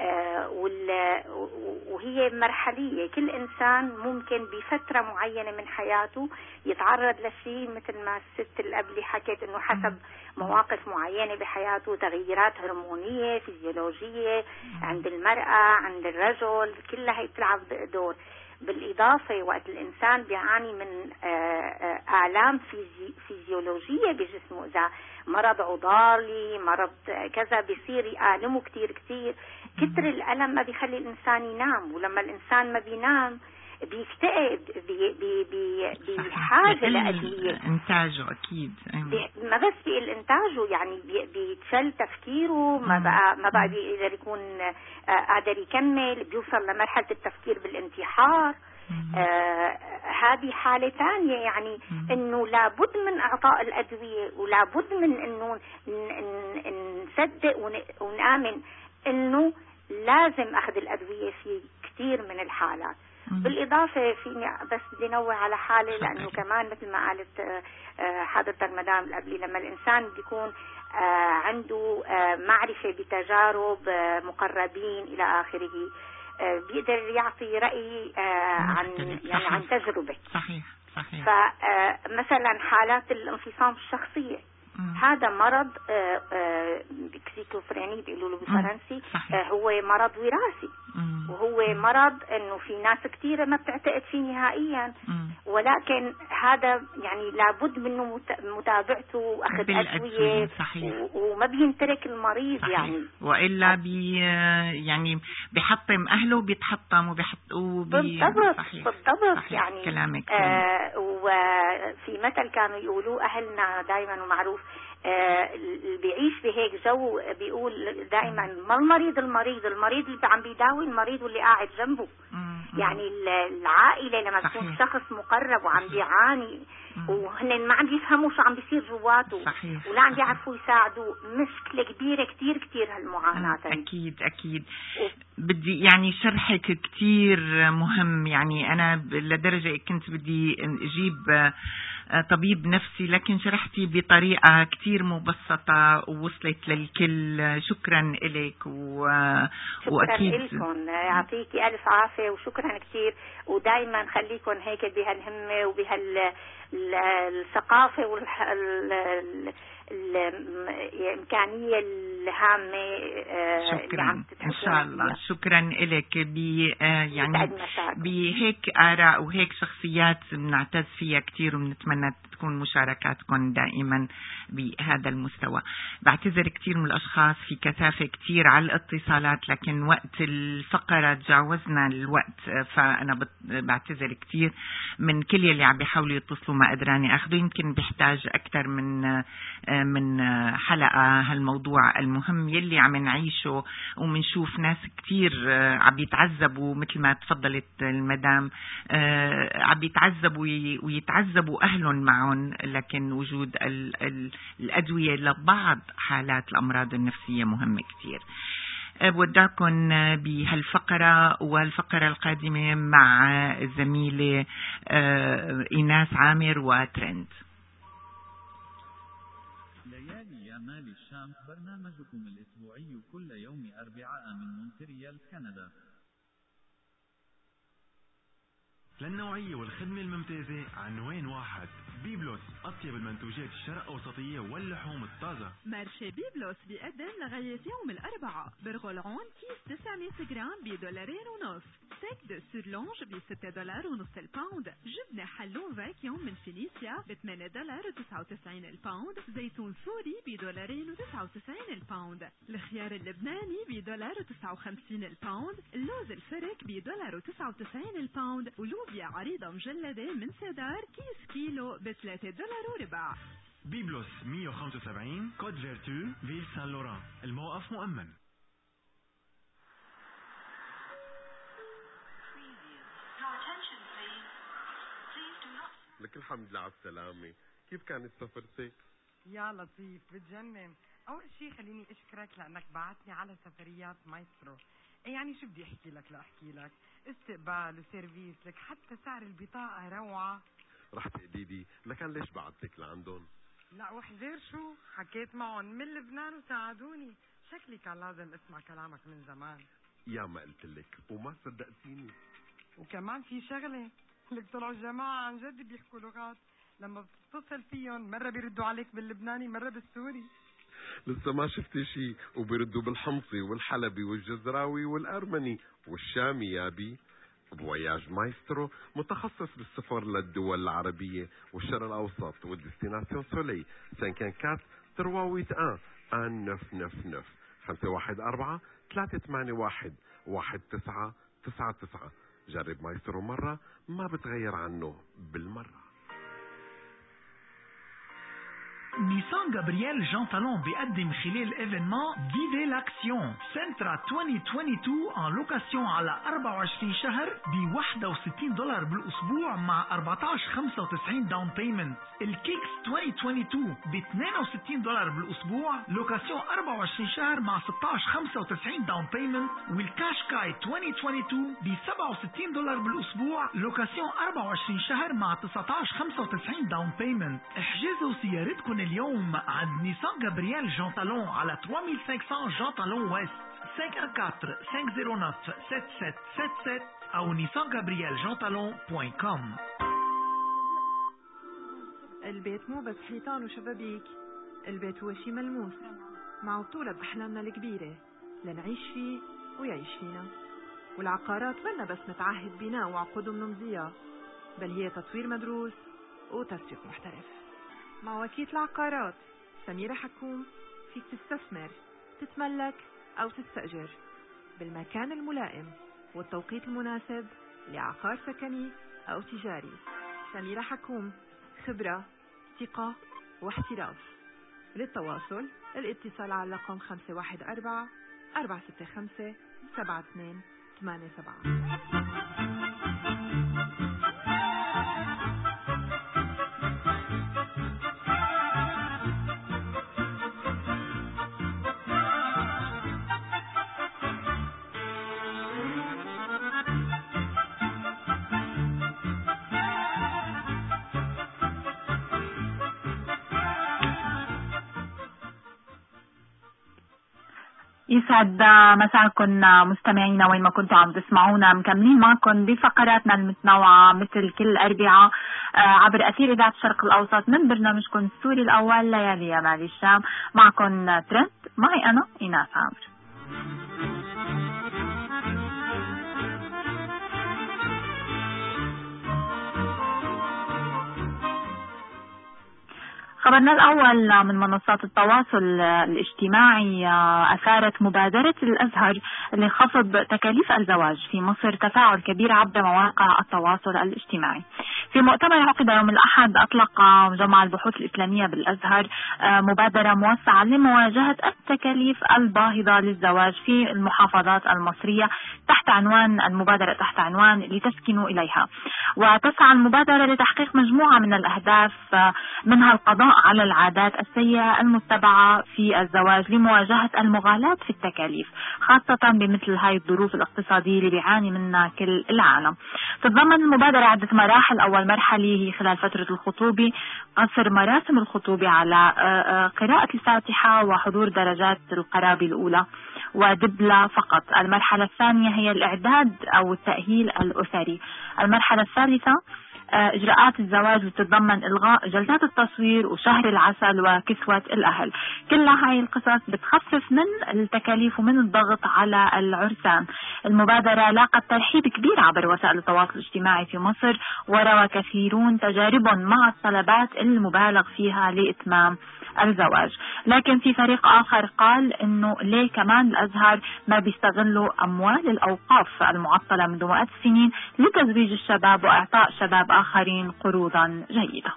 وهي مرحلية. كل إنسان ممكن بفترة معينة من حياته يتعرض لشيء مثل ما الست اللي قبلي حكت إنه حسب مواقف معينة بحياته تغييرات هرمونية فيزيولوجية عند المرأة عند الرجل كلها هي بتلعب دور. بالإضافة وقت الإنسان بيعاني من آلام فيزي فيزيولوجية بجسمه، إذا مرض عضالي مرض كذا بيصير يألمه كتير كتير. كتر الألم ما بيخلي الإنسان ينام، ولما الإنسان ما بينام بيكتئب بي بي بي بحاجة لأدوية. إنتاجه أكيد ما بس بيقل إنتاجه يعني بيتشل تفكيره ما بقى ما بقى بيقدر يكون قادر يكمل. بيوصل لمرحلة التفكير بالانتحار. آه هذه حالة ثانية يعني إنه لابد من إعطاء الأدوية ولابد من إنه نصدق ونآمن إنه لازم أخذ الأدوية في كثير من الحالات. بالإضافة فيني بس بدي نوه على حالة لأنه كمان مثل ما قالت حضرتك المدام اللي قبلي لما الإنسان بيكون عنده معرفة بتجارب مقربين إلى آخره بيقدر يعطي رأي عن يعني عن تجربة. صحيح صحيح. فمثلا حالات الانفصام الشخصية هذا مرض سكيزوفرينيا بيقولوا له بالفرنسي، هو مرض وراثي، وهو مرض انه في ناس كثيره ما بتعتقد فيه نهائيا، ولكن هذا يعني لابد منه متابعته واخذ ادويه، وما بينترك المريض. صحيح. يعني والا بي يعني بيحطم اهله بيتحطم وبيحط وبي... بالضبط صحيح. بالضبط. صحيح. يعني كلامك آه وفي مثل كانوا يقولوه اهلنا دائما ومعروف، آه اللي بيعيش بهيك جو بيقول دائما ما المريض المريض المريض اللي عم بيداوي المريض واللي قاعد جنبه. مم. يعني العائلة لما صحيح. تكون شخص مقرب وعم بيعاني وهن ما عم بيفهموا شو عم بيصير جواته، صحيح. ولا عم بيعرفوا يساعدوا، مشكلة كبيرة كتير كتير هالمعاناة. أكيد أكيد. بدي يعني شرحك كتير مهم، يعني أنا لدرجة كنت بدي أجيب طبيب نفسي، لكن شرحتي بطريقة كتير مبسطة ووصلت للكل. شكرا إليك و... شكرا وأكيد لكم، يعطيكي ألف عافية وشكرا كتير، ودايما خليكم هيك بهالهمة وبهالثقافة والإمكانية الهامة اللي عم إن شاء الله. شكرا لك. بي يعني بهيك آراء وهيك شخصيات بنعتز فيها كتير، وبنتمنى تكون مشاركاتكم دائما بهذا المستوى. بعتذر كتير من الأشخاص في كثافة كتير على الاتصالات، لكن وقت الفقرة تجاوزنا الوقت، فأنا بعتذر كتير من كل يلي عم بيحاولوا يتصلوا ما قدراني أخذه. يمكن بيحتاج أكثر من من حلقة هالموضوع المهم يلي عم نعيشه، ومنشوف ناس كتير عم بيتعذبوا مثل ما تفضلت المدام، عم بيتعذبوا ويتعذبوا أهلهم معهم، لكن وجود ال ال الأدوية لبعض حالات الأمراض النفسية مهمة كتير. بودعكم بهالفقرة والفقرة القادمة مع الزميلة إيناس عامر وترند. ليالي يامال الشام، برنامجكم الأسبوعي كل يوم أربعاء من مونتريال كندا. للنوعية والخدمة الممتازة عنوان واحد. بيبلوس، أطيب المنتوجات الشرق أوسطية واللحوم الطازة. مارشي بيبلوس بيقدم لغاية يوم الأربعاء برغلعون كيس تسعمية جرام بدولارين ونص، ستيك دو سورلونج ب ستة دولار ونص الباوند، جبنة حلو فاكيوم من فينيسيا ب ثمانية دولار وتسعة وتسعين الباوند، زيتون سوري بدولارين وتسعة وتسعين الباوند، الخيار اللبناني بدولار وتسعة وخمسين الباوند، اللوز الفرك بدولار وتسعة وتسعين الباوند، ولوبيا عريضة مجلدة من سيدار كيس كيلو بثلاثة دولار وربع. بيبلوس مية وخمسة وسبعين كود فيرتو فيل سان لوران، الموقف مؤمن. لك الحمد لله على السلامة. كيف كانت سفرتك؟ يا لطيف بتجنن. أول شيء خليني أشكرك لأنك بعتني على سفريات مايسترو. يعني شو بدي أحكي لك لأحكي لك استقبال وسيرفيس، لك حتى سعر البطاقة روعة. رح تقليلي لكن ليش بعتك لعندهم؟ لا وحذير شو حكيت معهم من لبنان وساعدوني. شكلي كان لازم اسمع كلامك من زمان. يا ما قلت لك وما صدقتيني. وكمان في شغلة، لك طلعوا الجماعة عن جد بيحكوا لغات، لما بتتصل فيهم مرة بيردوا عليك باللبناني مرة بالسوري. لسه ما شفتي شي، وبيردوا بالحمصي والحلبي والجزراوي والأرمني والشامي يابي. بواياج مايسترو متخصص بالسفر للدول العربية والشرق الأوسط والديستيناسيون سولي سانكان كات ترواويت آن آن نف نف نف خمسة واحد أربعة ثلاثة ثمانية واحد واحد تسعة تسعة تسعة. جرب مايسترو مرة ما بتغير عنه بالمرة. نيسان جابرييل جان تالون بيقدم خلال ايفينمون فيفي لاكسيون سنترا ألفين واثنين وعشرين ان لوكاسيون على أربعة وعشرين شهر ب واحد وستين دولار بالاسبوع مع أربعة عشر خمسة وتسعين داون بيمنت. الكيكس ألفين واثنين وعشرين ب اثنين وستين دولار بالاسبوع، لوكاسيون أربعة وعشرين شهر مع ستة عشر خمسة وتسعين داون بيمنت. والكاشكاي ألفين واثنين وعشرين ب سبعة وستين دولار بالاسبوع، لوكاسيون أربعة وعشرين شهر مع تسعة عشر خمسة وتسعين داون بيمنت. احجزوا سيارتكم اليوم عند نيسان جابرييل جون تالون على ثلاثة آلاف وخمسمية جون تالون ويست خمسة أربعة خمسة صفر تسعة سبعة سبعة سبعة سبعة أو نيسان جابرييل جون تالون دوت كوم. البيت مو بس حيطان وشبابيك، البيت هو شي ملموس مع بطولة بأحلامنا الكبيرة لنعيش فيه ويعيش فينا. والعقارات منا بس نتعهد بناء وعقود ونمضيها، بل هي تطوير مدروس وتسويق محترف. مع وكيلة العقارات سميرة حكوم فيك تستثمر، تتملك أو تستأجر بالمكان الملائم والتوقيت المناسب لعقار سكني أو تجاري. سميرة حكوم، خبرة، ثقة واحتراف. للتواصل الاتصال على رقم خمسة واحد أربعة أربعة ستة خمسة سبعة اثنين ثمانية سبعة. يسعد مساكم مستمعينا وين ما كنتوا عم تسمعونا. مكملين معكم بفقراتنا المتنوعة مثل كل أربعاء عبر أثير إذاعة الشرق الأوسط من برنامجكم السوري الأول ليالي يا مالي الشام. معكم ترند، معي أنا إيناس عامر. خبرنا الأول من منصات التواصل الاجتماعي أثارت مبادرة الأزهر لخفض تكاليف الزواج في مصر تفاعل كبير عبر مواقع التواصل الاجتماعي. في مؤتمر عقد يوم الأحد أطلق مجمع البحوث الإسلامية بالأزهر مبادرة موسعة لمواجهة التكاليف الباهظة للزواج في المحافظات المصرية تحت عنوان المبادرة تحت عنوان لتسكنوا إليها. وتسعى المبادرة لتحقيق مجموعة من الأهداف منها القضاء على العادات السيئة المتبعة في الزواج لمواجهة المغالاة في التكاليف خاصة بمثل هاي الظروف الاقتصادية اللي بيعاني منها كل العالم. تتضمن المبادرة عدة مراحل. أول مرحلة هي خلال فترة الخطوبة قصر مراسم الخطوبة على قراءة الفاتحة وحضور درجات القرابة الأولى ودبلة فقط. المرحلة الثانية هي الإعداد أو التأهيل الأسري. المرحلة الثالثة إجراءات الزواج بتتضمن إلغاء جلسات التصوير وشهر العسل وكسوة الأهل. كل هاي القصص بتخفف من التكاليف ومن الضغط على العرسان. المبادرة لاقت ترحيب كبير عبر وسائل التواصل الاجتماعي في مصر، وروى كثيرون تجاربهم مع الطلبات المبالغ فيها لإتمام الزواج. لكن في فريق آخر قال إنه ليه كمان الأزهر ما بيستغلوا أموال الأوقاف المعطلة منذ مئات السنين لتزويج الشباب وإعطاء شباب آخرين قروضا جيدة.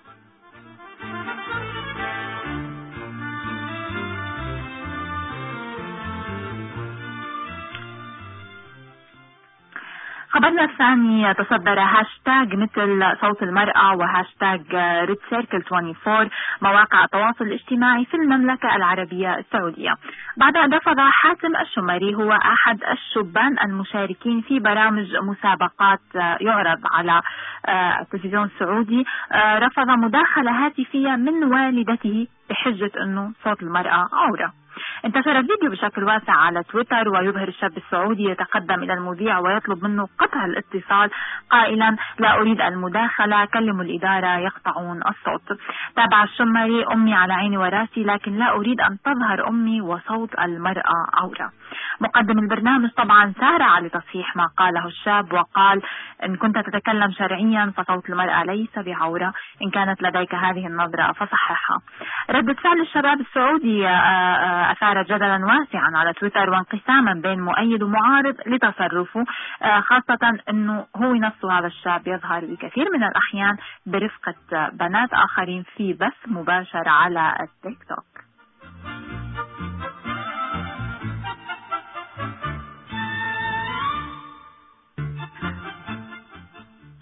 خبرنا الثاني تصدر هاشتاج مثل صوت المرأة وهاشتاج ريد سيركل أربعة وعشرين مواقع التواصل الاجتماعي في المملكة العربية السعودية بعد أن رفض حاتم الشمري هو أحد الشبان المشاركين في برامج مسابقات يعرض على التلفزيون السعودي، رفض مداخلة هاتفية من والدته بحجة أنه صوت المرأة عورة. انتشر الفيديو بشكل واسع على تويتر ويظهر الشاب السعودي يتقدم إلى المذيع ويطلب منه قطع الاتصال قائلا لا أريد المداخلة، كلموا الإدارة يقطعون الصوت. تابع الشمري أمي على عيني وراسي لكن لا أريد أن تظهر أمي وصوت المرأة عورة. مقدم البرنامج طبعا سارع لتصحيح ما قاله الشاب وقال إن كنت تتكلم شرعيا فصوت المرأة ليس بعورة، إن كانت لديك هذه النظرة فصححها. ردة فعل الشباب السعودي أثارت جدلا واسعا على تويتر وانقساما بين مؤيد ومعارض لتصرفه، خاصة أنه هو نفسه هذا الشاب يظهر بكثير من الأحيان برفقة بنات آخرين في بث مباشر على التيك توك.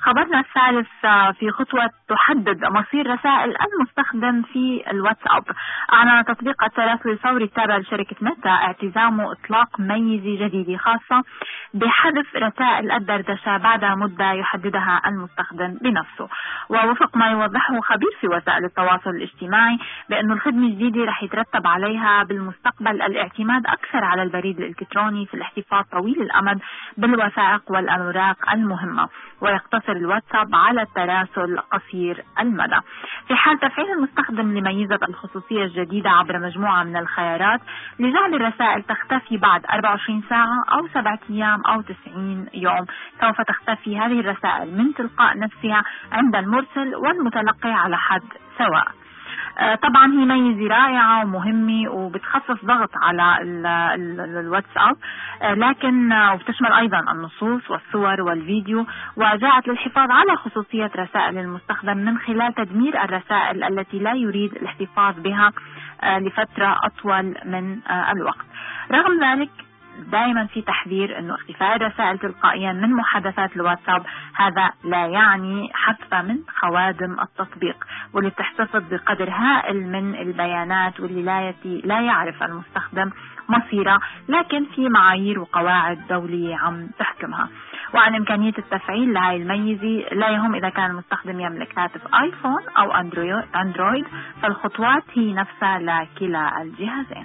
خبرنا الثالث في خطوة تحدد مصير رسائل المستخدم في الواتساب. أعلن تطبيق التراسل الفوري التابع لشركة ميتا اعتزامه إطلاق ميزة جديدة خاصة بحذف رسائل الدردشة بعد مدة يحددها المستخدم بنفسه. ووفق ما يوضحه خبير في وسائل التواصل الاجتماعي بأن الخدمة الجديدة رح يترتب عليها بالمستقبل الاعتماد أكثر على البريد الإلكتروني في الاحتفاظ طويل الأمد بالوثائق والأوراق المهمة، ويقتصر الواتساب على التراسل قصير المدى. في حال تفعيل المستخدم لميزة الخصوصية الجديدة عبر مجموعة من الخيارات لجعل الرسائل تختفي بعد أربعة وعشرين ساعة أو سبعة أيام أو تسعين يوم، سوف تختفي هذه الرسائل من تلقاء نفسها عند المرسل والمتلقي على حد سواء. طبعا هي ميزة رائعة ومهمة وبتخفف ضغط على ال ال الواتساب، لكن وبتشمل أيضا النصوص والصور والفيديو، وجاءت للحفاظ على خصوصية رسائل المستخدم من خلال تدمير الرسائل التي لا يريد الاحتفاظ بها لفترة أطول من الوقت. رغم ذلك دائما في تحذير انه اختفاء الرسائل تلقائيا من محادثات الواتساب هذا لا يعني حذف من خوادم التطبيق، واللي بتحتفظ بقدر هائل من البيانات واللي لا يتي لا يعرف المستخدم مصيرها، لكن في معايير وقواعد دولية عم تحكمها. وعن إمكانية التفعيل لهذه الميزة لا يهم إذا كان المستخدم يملك هاتف آيفون أو أندرويد، فالخطوات هي نفسها لكلا الجهازين.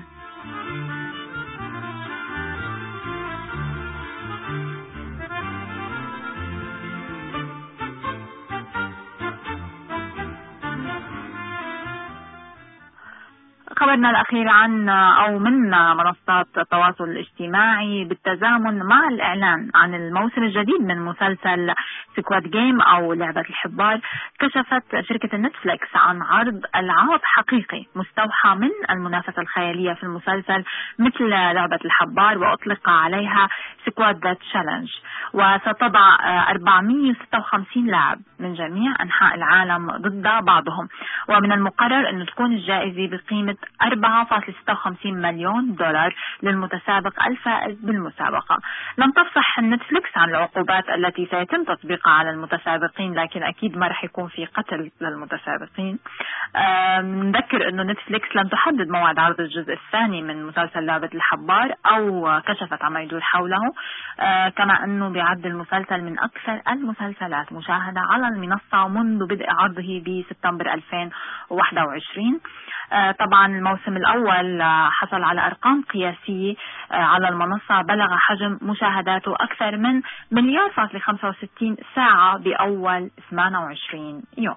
خبرنا الأخير عن أو من منصات التواصل الاجتماعي بالتزامن مع الإعلان عن الموسم الجديد من مسلسل سكواد جيم أو لعبة الحبار، كشفت شركة نتفليكس عن عرض ألعاب حقيقي مستوحى من المنافسة الخيالية في المسلسل مثل لعبة الحبار، وأطلق عليها سكواد ذات تشالنج، وستضع أربعمئة وستة وخمسين لاعب من جميع أنحاء العالم ضد بعضهم، ومن المقرر أن تكون الجائزة بقيمة أربعة فاصلة ستة وخمسين مليون دولار للمتسابق الفائز بالمسابقة. لم تفصح نتفليكس عن العقوبات التي سيتم تطبيقها على المتسابقين، لكن أكيد ما رح يكون في قتل للمتسابقين. نذكر أنه نتفليكس لم تحدد موعد عرض الجزء الثاني من مسلسل لعبة الحبار أو كشفت عما يدور حوله، كما أنه بيعد المسلسل من أكثر المسلسلات مشاهدة على المنصة منذ بدء عرضه بسبتمبر ألفين وواحد وعشرين. طبعا الموسم الأول حصل على أرقام قياسية على المنصة، بلغ حجم مشاهداته أكثر من مليار فاصلة خمسة وستين ساعة بأول ثمانية وعشرين يوم.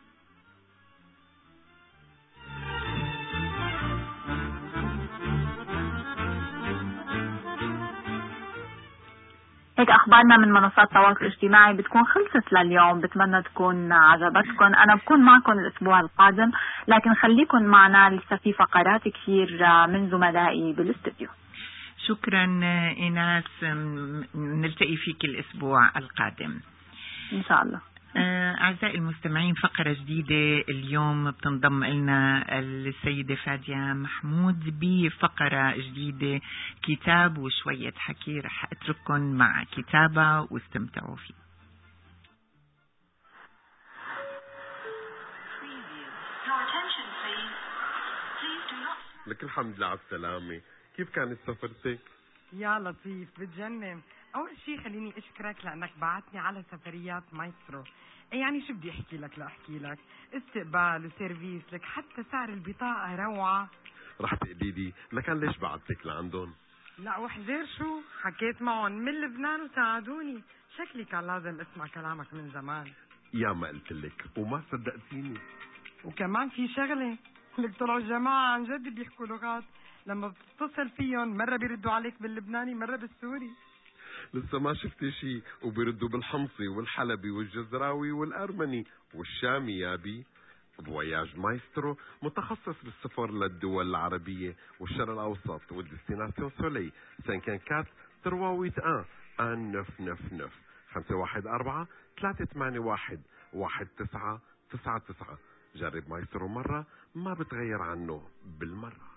هيك أخبارنا من منصات التواصل الاجتماعي بتكون خلصت لليوم. بتمنى تكون عجبتكم. أنا بكون معكم الأسبوع القادم، لكن خليكم معنا لسه في فقرات كثير من زملائي بالاستوديو. شكرا إيناس، نلتقي فيك الأسبوع القادم إن شاء الله. أعزائي المستمعين، فقرة جديدة اليوم بتنضم لنا السيدة فادية محمود بفقرة جديدة كتاب وشوية حكي. رح أترككم مع كتابة واستمتعوا فيه. لك الحمد لله على السلامة. كيف كانت سفرتك؟ يا لطيف بتجنن. أول شيء خليني أشكرك لأنك بعتني على سفريات مايسترو. يعني شو بدي أحكي لك لأحكي لك استقبال وسيرفيس لك، حتى سعر البطاقة روعة. رح تقولي لي لكان ليش بعتك لعندهم؟ لا وحذر شو حكيت معهم من لبنان وساعدوني. شكلي كان لازم اسمع كلامك من زمان. يا ما قلت لك وما صدقتيني. وكمان في شغلة لك، طلعوا الجماعة عن جد بيحكوا لغات، لما بتتصل فيهم مرة بيردوا عليك باللبناني مرة بالسوري. لسه ما شفتي شيء وبيردوا بالحمصي والحلبي والجزراوي والأرمني والشامي يا بي. فواياج مايسترو متخصص بالسفر للدول العربية والشرق الأوسط والديستيناسيون سولي سانكان كات ترواويت آن آن نف نف نف خمسة واحد أربعة ثلاثة ثمانية واحد واحد تسعة تسعة تسعة. جرب مايسترو مرة ما بتغير عنه بالمرة.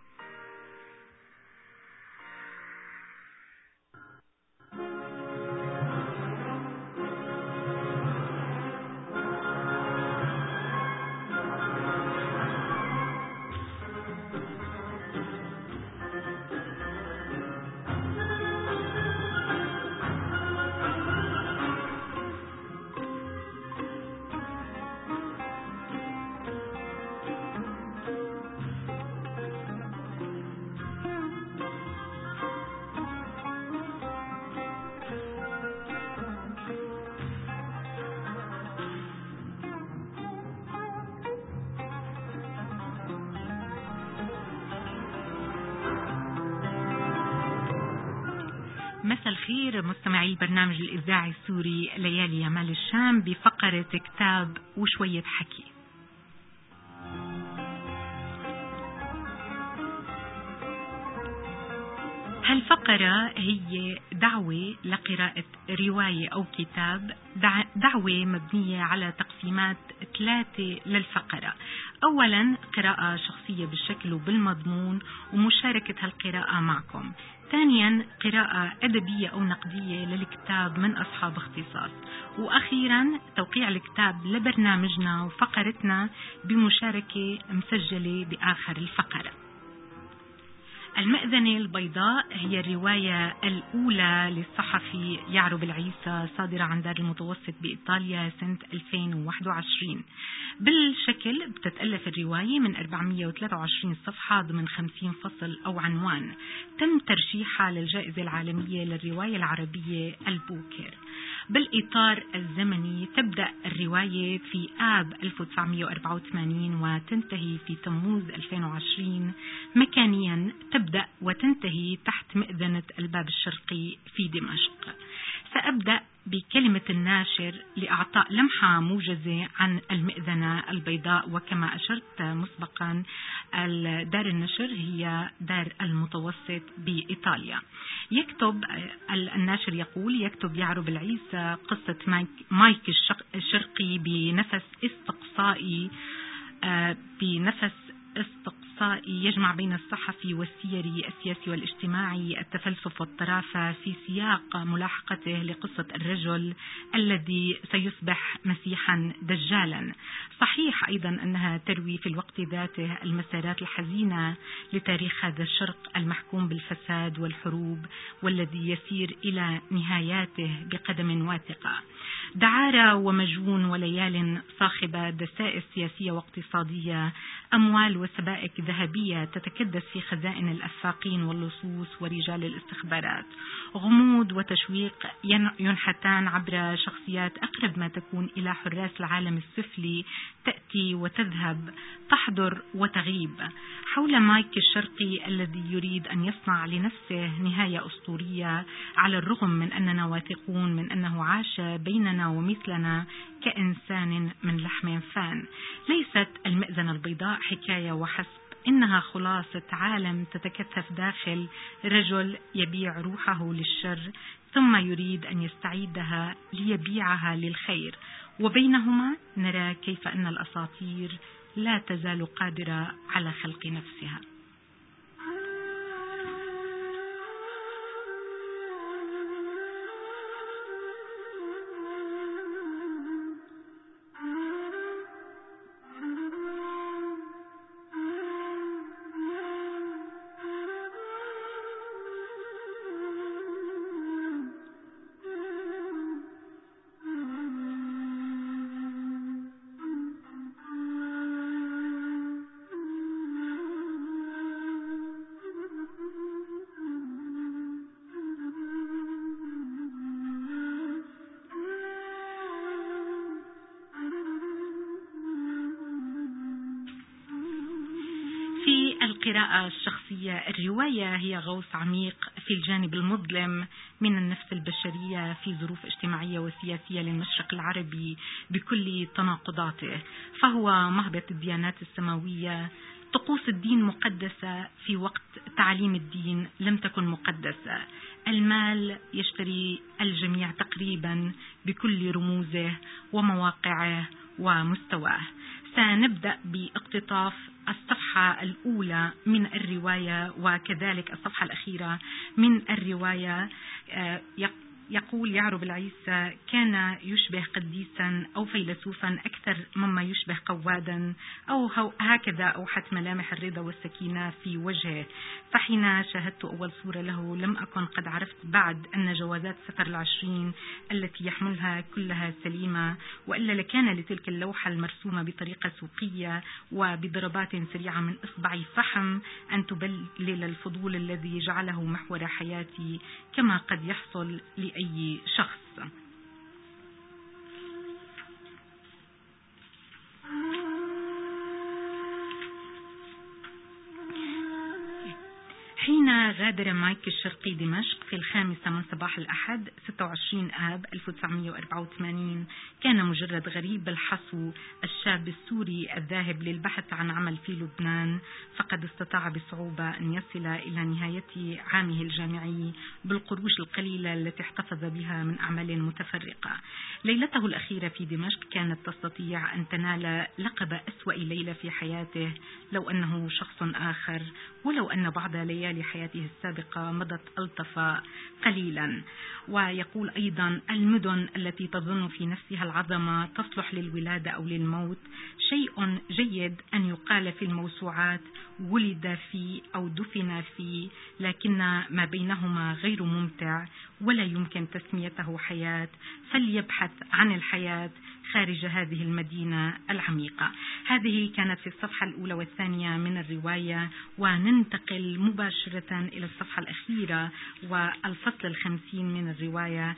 مساء الخير مستمعي البرنامج الإذاعي السوري ليالي يمال الشام بفقرة كتاب وشوية حكي. هالفقرة هي دعوة لقراءة رواية أو كتاب، دعوة مبنية على تقسيمات ثلاثة للفقرة. أولا قراءة شخصية بالشكل وبالمضمون ومشاركة هالقراءة معكم. ثانيا قراءة أدبية أو نقدية للكتاب من أصحاب اختصاص. وأخيرا توقيع الكتاب لبرنامجنا وفقرتنا بمشاركة مسجلة بآخر الفقرة. المئذنة البيضاء هي الرواية الأولى للصحفي يعرب العيسى، صادرة عن دار المتوسط بإيطاليا سنة ألفين وواحد وعشرين. بالشكل بتتألف الرواية من أربعمئة وثلاثة وعشرين صفحة ضمن خمسين فصل أو عنوان. تم ترشيحها للجائزة العالمية للرواية العربية البوكر. بالإطار الزمني تبدأ الرواية في آب ألف وتسعمئة وأربعة وثمانين وتنتهي في تموز ألفين وعشرين. مكانيا تبدأ وتنتهي تحت مئذنة الباب الشرقي في دمشق. سأبدأ بكلمة الناشر لإعطاء لمحة موجزة عن المئذنة البيضاء. وكما أشرت مسبقا دار النشر هي دار المتوسط بإيطاليا. يكتب الناشر يقول يكتب يعرب العيسى قصة مايك, مايك الشرقي بنفس استقصائي بنفس استقصائي يجمع بين الصحفي والسيري السياسي والاجتماعي، التفلسف والطرافة، في سياق ملاحقته لقصة الرجل الذي سيصبح مسيحا دجالا. صحيح أيضا أنها تروي في الوقت ذاته المسارات الحزينة لتاريخ هذا الشرق المحكوم بالفساد والحروب، والذي يسير إلى نهاياته بقدم واثقة. دعارة ومجون وليال صاخبة، دسائس سياسية واقتصادية، أموال وسبائك ذهبية تتكدس في خزائن الأفاقين واللصوص ورجال الاستخبارات، غموض وتشويق ينحتان عبر شخصيات أقرب ما تكون إلى حراس العالم السفلي، تأتي وتذهب، تحضر وتغيب، حول مايك الشرقي الذي يريد أن يصنع لنفسه نهاية أسطورية، على الرغم من أننا واثقون من أنه عاش بيننا ومثلنا كإنسان من لحم فان. ليست المئذنة البيضاء حكاية وحسب، إنها خلاصة عالم تتكثف داخل رجل يبيع روحه للشر ثم يريد أن يستعيدها ليبيعها للخير، وبينهما نرى كيف أن الأساطير لا تزال قادرة على خلق نفسها. القراءة الشخصية، الرواية هي غوص عميق في الجانب المظلم من النفس البشرية في ظروف اجتماعية وسياسية للمشرق العربي بكل تناقضاته. فهو مهبط الديانات السماوية. طقوس الدين مقدسة في وقت تعاليم الدين لم تكن مقدسة. المال يشتري الجميع تقريبا بكل رموزه ومواقعه ومستواه. سنبدأ باقتطاف الصفحة الأولى من الرواية وكذلك الصفحة الأخيرة من الرواية. يقول يعرب العيسى: كان يشبه قديسا أو فيلسوفا أكثر مما يشبه قوادا، أو هكذا أوحت ملامح الرضا والسكينة في وجهه. فحين شاهدت أول صورة له لم أكن قد عرفت بعد أن جوازات سفر العشرين التي يحملها كلها سليمة، وإلا لكان لتلك اللوحة المرسومة بطريقة سوقية وبضربات سريعة من إصبع فحم أن تبلل الفضول الذي جعله محور حياتي، كما قد يحصل لأي شخص. حين غادر مايك الشرقي دمشق في الخامسة من صباح الأحد ستة وعشرين آب ألف وتسعمئة وأربعة وثمانين كان مجرد غريب الحصو الشاب السوري الذاهب للبحث عن عمل في لبنان، فقد استطاع بصعوبة أن يصل إلى نهاية عامه الجامعي بالقروش القليلة التي احتفظ بها من أعمال متفرقة. ليلته الأخيرة في دمشق كانت تستطيع أن تنال لقب أسوأ ليلة في حياته لو أنه شخص آخر، ولو أن بعض ليالي حياته السابقة مضت ألطف قليلا. ويقول أيضا: المدن التي تظن في نفسها العظمة تصلح للولادة أو للموت. شيء جيد أن يقال في الموسوعات ولد في أو دفن في، لكن ما بينهما غير ممتع ولا يمكن تسميته حياة، فليبحث عن الحياة خارج هذه المدينة العميقة. هذه كانت في الصفحة الأولى والثانية من الرواية، وننتقل مباشرة إلى الصفحة الأخيرة والفصل الخمسين من الرواية.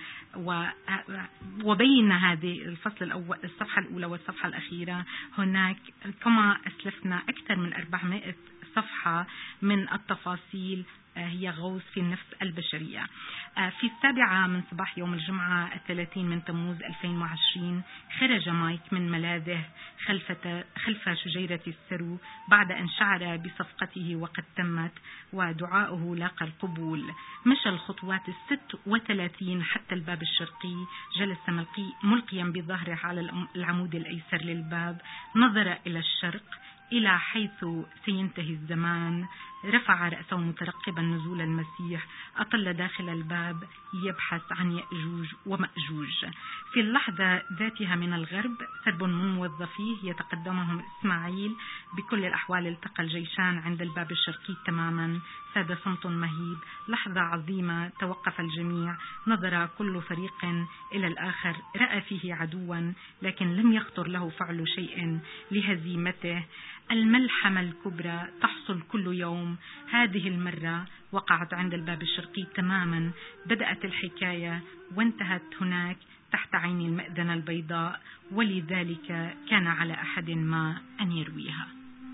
وبين هذه الفصل الأول الصفحة الأولى والصفحة الأخيرة هناك كما أسلفنا أكثر من أربعمائة صفحة من التفاصيل هي غوص في النفس البشرية. في السابعة من صباح يوم الجمعة الثلاثين من تموز ألفين وعشرين خرج مايك من ملاذه خلف خلف شجيرة السرو بعد أن شعر بصفقته وقد تمت، ودعاؤه لاقى القبول. مشى الخطوات الست وثلاثين حتى الباب الشرقي، جلس ملقيا بظهره على العمود الأيسر للباب، نظر إلى الشرق إلى حيث سينتهي الزمان، رفع رأسه مترقبا نزول المسيح، أطل داخل الباب يبحث عن يأجوج ومأجوج. في اللحظة ذاتها من الغرب سرب من موظفيه يتقدمهم إسماعيل. بكل الأحوال التقى الجيشان عند الباب الشرقي تماما، ساد صمت مهيب، لحظة عظيمة، توقف الجميع، نظر كل فريق إلى الآخر، رأى فيه عدوا لكن لم يخطر له فعل شيء لهزيمته. الملحمة الكبرى تحصل كل يوم، هذه المرة وقعت عند الباب الشرقي تماما. بدأت الحكاية وانتهت هناك تحت عين المأذنة البيضاء، ولذلك كان على أحد ما أن يرويها.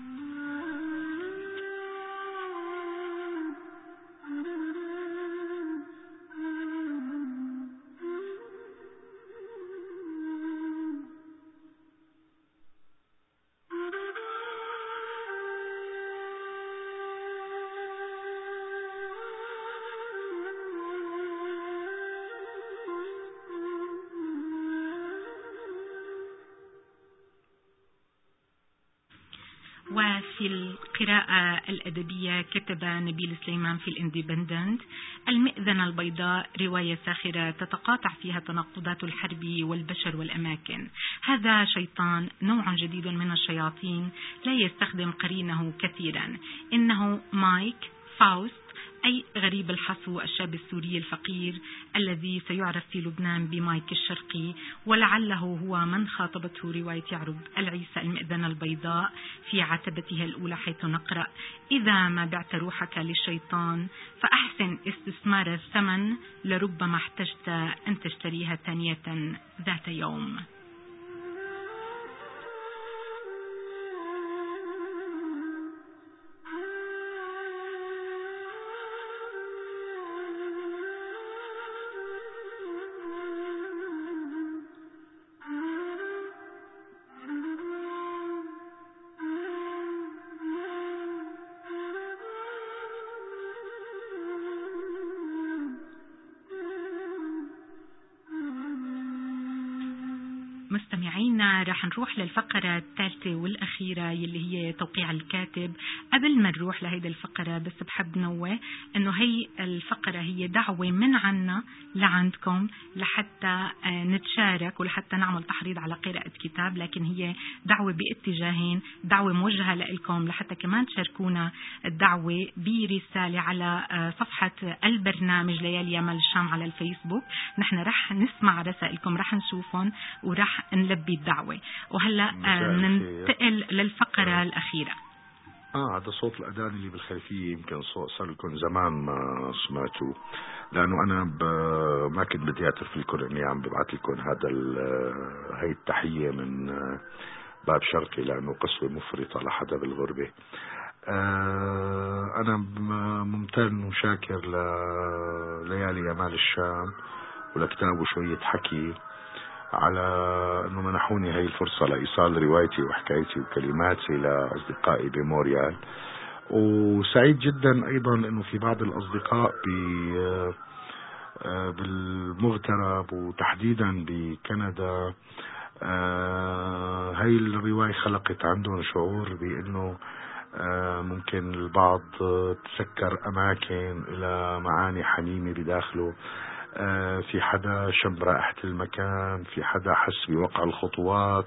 وفي القراءة الأدبية كتب نبيل سليمان في الاندبندنت: المئذنة البيضاء رواية ساخرة تتقاطع فيها تناقضات الحرب والبشر والأماكن. هذا شيطان، نوع جديد من الشياطين لا يستخدم قرينه كثيرا. إنه مايك فاوست، أي غريب الحصو، الشاب السوري الفقير الذي سيعرف في لبنان بمايك الشرقي، ولعله هو من خاطبته رواية يعرب العيسى المئذنة البيضاء في عتبتها الأولى، حيث نقرأ: إذا ما بعت روحك للشيطان فأحسن استثمار الثمن، لربما احتجت أن تشتريها ثانية ذات يوم. مستمعينا راح نروح للفقرة الثالثة والأخيرة يلي هي توقيع الكاتب. قبل ما نروح لهيدا الفقرة بس بحب نوه أنه هي الفقرة هي دعوة من عنا لعندكم لحتى نتشارك ولحتى نعمل تحريض على قراءة كتاب، لكن هي دعوة باتجاهين: دعوة موجهة لكم لحتى كمان تشاركونا الدعوة برسالة على صفحة البرنامج ليالي يمال الشام على الفيسبوك. نحن رح نسمع رسائلكم، رح نشوفهم ورح نلبي الدعوة. وهلأ ننتقل للفقرة الأخيرة. اه هذا صوت الأذان اللي بالخلفية يمكن صار لكم زمان ما سمعتوا، لأنه أنا ب... ما كنت بدي أعترف لكم إني عم ببعث لكم هذا ال... هاي التحية من باب شرقي، لأنه قسوة مفرطة لحدا بالغربة. أنا ممتن وشاكر لليالي جمال الشام ولكتابه شوية حكي على أنه منحوني هاي الفرصة لإيصال روايتي وحكايتي وكلماتي لأصدقائي بموريال. وسعيد جدا أيضا أنه في بعض الأصدقاء بالمغترب وتحديدا بكندا هاي الرواية خلقت عندهم شعور بأنه ممكن البعض تسكر أماكن إلى معاني حميمة بداخله، في حدا شم رائحة المكان، في حدا حس بوقع الخطوات.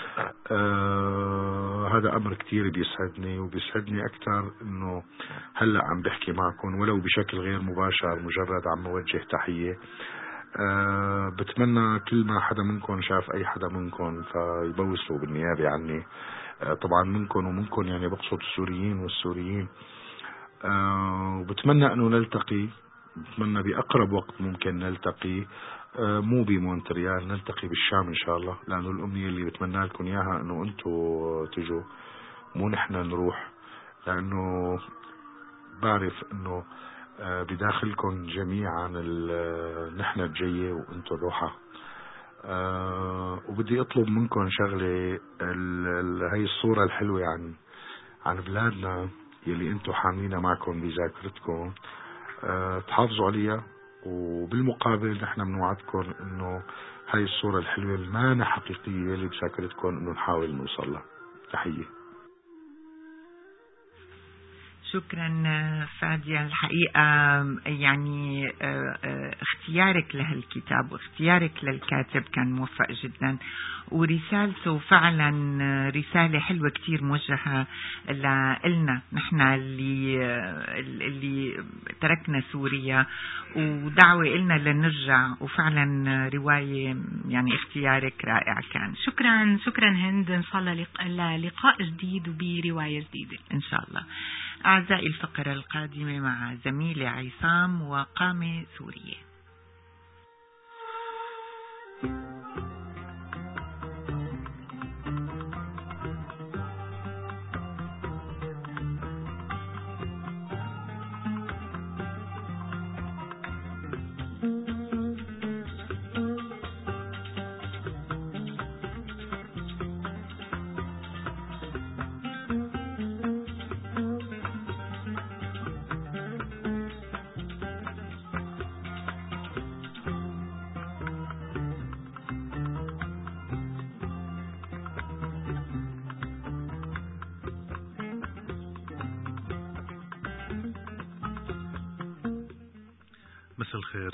هذا أمر كتير بيسعدني، وبيسعدني أكثر إنه هلأ عم بحكي معكم ولو بشكل غير مباشر، مجرد عم وجه تحية. أه بتمنى كل ما حدا منكم شاف أي حدا منكم فيبوسوا بالنيابة عني. أه طبعا منكم ومنكم يعني بقصد السوريين والسوريين. أه وبتمنى أنه نلتقي، بتمنى بأقرب وقت ممكن نلتقي، أه مو بمونتريال، نلتقي بالشام إن شاء الله، لأنه الأمنية اللي بتمنى لكم إياها أنه أنتوا تجوا مو نحن نروح، لأنه بعرف أنه بداخلكم جميعا نحن الجاية وانتم الروحة. أه وبدي اطلب منكم شغلة، هاي الصورة الحلوة عن عن بلادنا يلي انتم حاملينها معكم بذاكرتكم، أه تحافظوا عليها، وبالمقابل نحن بنوعدكم انه هاي الصورة الحلوة المانة حقيقية اللي بذاكرتكم انه نحاول نوصل لها. تحية. شكرا فادية. الحقيقة يعني اختيارك لهالكتاب واختيارك للكاتب كان موفق جدا، ورسالته فعلا رسالة حلوة كتير موجهة لنا نحن اللي اللي تركنا سوريا، ودعوة إلنا لنرجع، وفعلا رواية يعني اختيارك رائع كان. شكرا شكرا هند، إن شاء الله لقاء جديد وبرواية جديدة إن شاء الله. أعزائي، الفقرة القادمة مع زميلي عصام وقامة سورية. مساء الخير.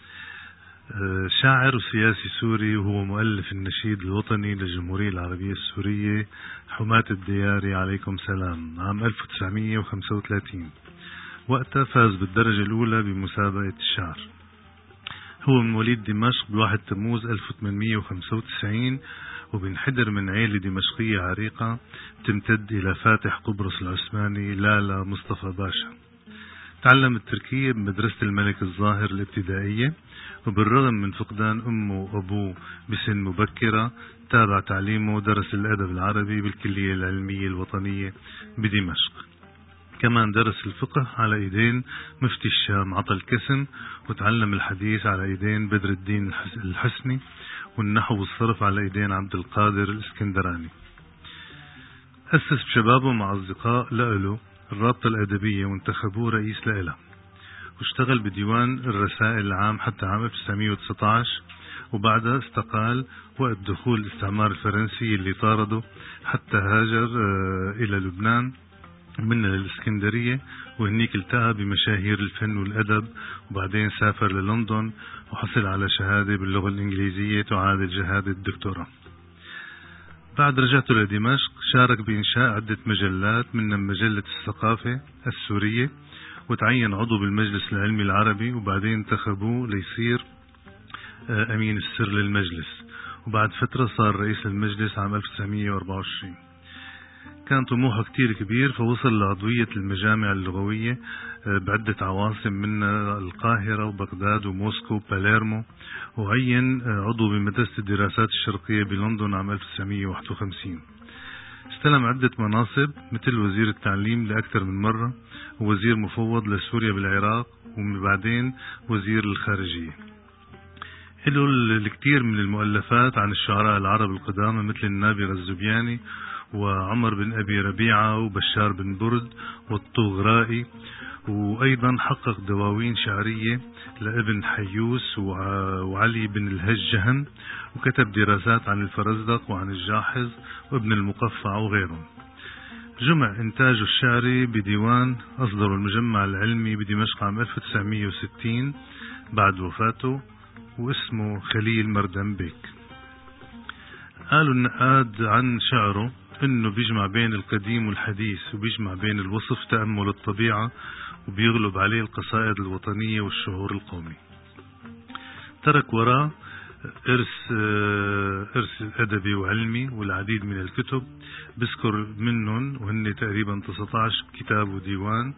شاعر وسياسي سوري، وهو مؤلف النشيد الوطني للجمهورية العربية السورية حماة الدياري عليكم سلام عام ألف وتسعمئة وخمسة وثلاثين. وقتها فاز بالدرجة الأولى بمسابقة الشعر. هو من مواليد دمشق بواحد تموز ألف وثمانمئة وخمسة وتسعين، وبنحدر من عائلة دمشقية عريقة تمتد إلى فاتح قبرص العثماني لالا مصطفى باشا. تعلم التركية بمدرسة الملك الظاهر الابتدائية، وبالرغم من فقدان أمه وأبوه بسن مبكرة تابع تعليمه ودرس الأدب العربي بالكلية العلمية الوطنية بدمشق. كمان درس الفقه على ايدين مفتي الشام عطا الكسم، وتعلم الحديث على ايدين بدر الدين الحسني، والنحو والصرف على ايدين عبد القادر الاسكندراني. أسس بشبابه مع أصدقاء لأله الرابطة الأدبية وانتخبوه رئيس لإلها، واشتغل بديوان الرسائل العام حتى عام ألف وتسعمئة وتسعة عشر، وبعدها استقال وقت دخول الاستعمار الفرنسي اللي طارده حتى هاجر إلى لبنان من الإسكندرية، وهنيك التقى بمشاهير الفن والأدب، وبعدين سافر للندن وحصل على شهادة باللغة الإنجليزية تعادل شهادة الدكتوراه. بعد رجعته لدمشق شارك بإنشاء عدة مجلات، منها مجلة الثقافة السورية، وتعين عضو بالمجلس العلمي العربي، وبعدين انتخبوه ليصير أمين السر للمجلس، وبعد فترة صار رئيس المجلس عام ألف وتسعمئة وأربعة وعشرين. كان طموحه كتير كبير، فوصل لعضوية المجامع اللغوية بعدة عواصم منها القاهرة وبغداد وموسكو وباليرمو، وعين عضو بمدرسة الدراسات الشرقية بلندن عام ألف وتسعمئة وواحد وخمسين. استلم عدة مناصب مثل وزير التعليم لأكثر من مرة، ووزير مفوض لسوريا بالعراق، ومن بعدين وزير الخارجية. له الكثير من المؤلفات عن الشعراء العرب القدامى مثل النابغة الزبياني وعمر بن أبي ربيعة وبشار بن برد والطوغرائي، وأيضا حقق دواوين شعرية لابن حيوس وعلي بن الهجهن، وكتب دراسات عن الفرزدق وعن الجاحظ وابن المقفع وغيرهم. جمع إنتاجه الشعري بديوان أصدر المجمع العلمي بدمشق عام ألف وتسعمئة وستين بعد وفاته، واسمه خليل مردم بيك. قالوا النقاد عن شعره انه بيجمع بين القديم والحديث، وبيجمع بين الوصف تأمل الطبيعة، وبيغلب عليه القصائد الوطنية والشعور القومي. ترك وراه إرث إرث أدبي وعلمي والعديد من الكتب، بذكر منهم وهن تقريبا تسعة عشر كتاب وديوان: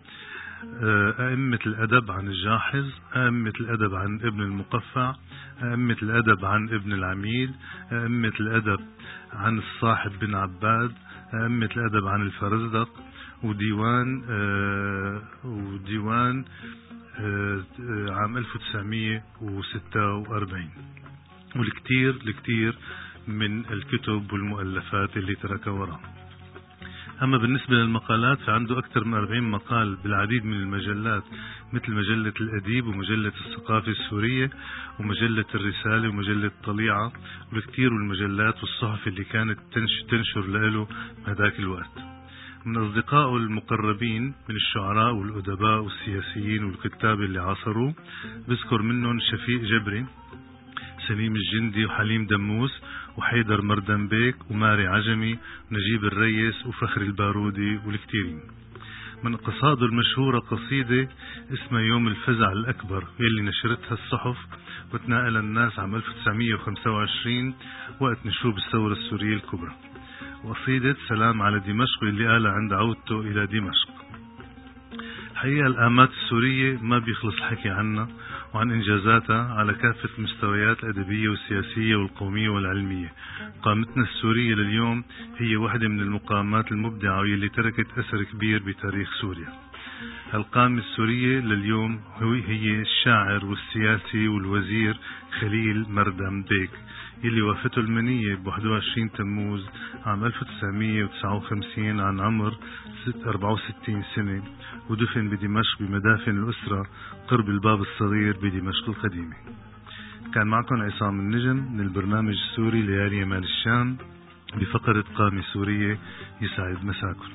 أئمة الأدب عن الجاحظ، أئمة الأدب عن ابن المقفع، أئمة الأدب عن ابن العميد، أئمة الأدب عن الصاحب بن عباد، أئمة الأدب عن الفرزدق، وديوان آه وديوان آه عام ألف وتسعمئة وستة وأربعين، والكثير الكثير من الكتب والمؤلفات اللي تركها وراه. أما بالنسبة للمقالات فعنده أكثر من أربعين مقال بالعديد من المجلات مثل مجلة الأديب ومجلة الثقافة السورية ومجلة الرسالة ومجلة طليعة، والكثير من المجلات والصحف اللي كانت تنشر له بهذاك الوقت. من أصدقائه المقربين من الشعراء والأدباء والسياسيين والكتاب اللي عاصروه بذكر منهم شفيق جبري، سليم الجندي وحليم دموس وحيدر مردم بيك وماري عجمي ونجيب الريس وفخر البارودي والكثيرين. من قصائده المشهورة قصيدة اسمها يوم الفزع الأكبر، يلي نشرتها الصحف وتناقلها الناس عام ألف وتسعمئة وخمسة وعشرين وقت نشوب الثورة السورية الكبرى، وقصيدة سلام على دمشق اللي قالها عند عودته إلى دمشق. الحقيقة الآمات السورية ما بيخلص الحكي عنها وعن إنجازاتها على كافة المستويات الأدبية والسياسية والقومية والعلمية. قامتنا السورية لليوم هي واحدة من المقامات المبدعة واللي تركت أثر كبير بتاريخ سوريا. القامة السورية لليوم هي الشاعر والسياسي والوزير خليل مردم بيك، اللي وافته المنية ب واحد وعشرين تموز عام ألف وتسعمئة وتسعة وخمسين عن عمر أربعة وستين سنة، ودفن بدمشق بمدافن الأسرة قرب الباب الصغير بدمشق القديمة. كان معكم عصام النجم من البرنامج السوري ليالي يمال الشام بفقرة قامة سورية. يسعد مساكم.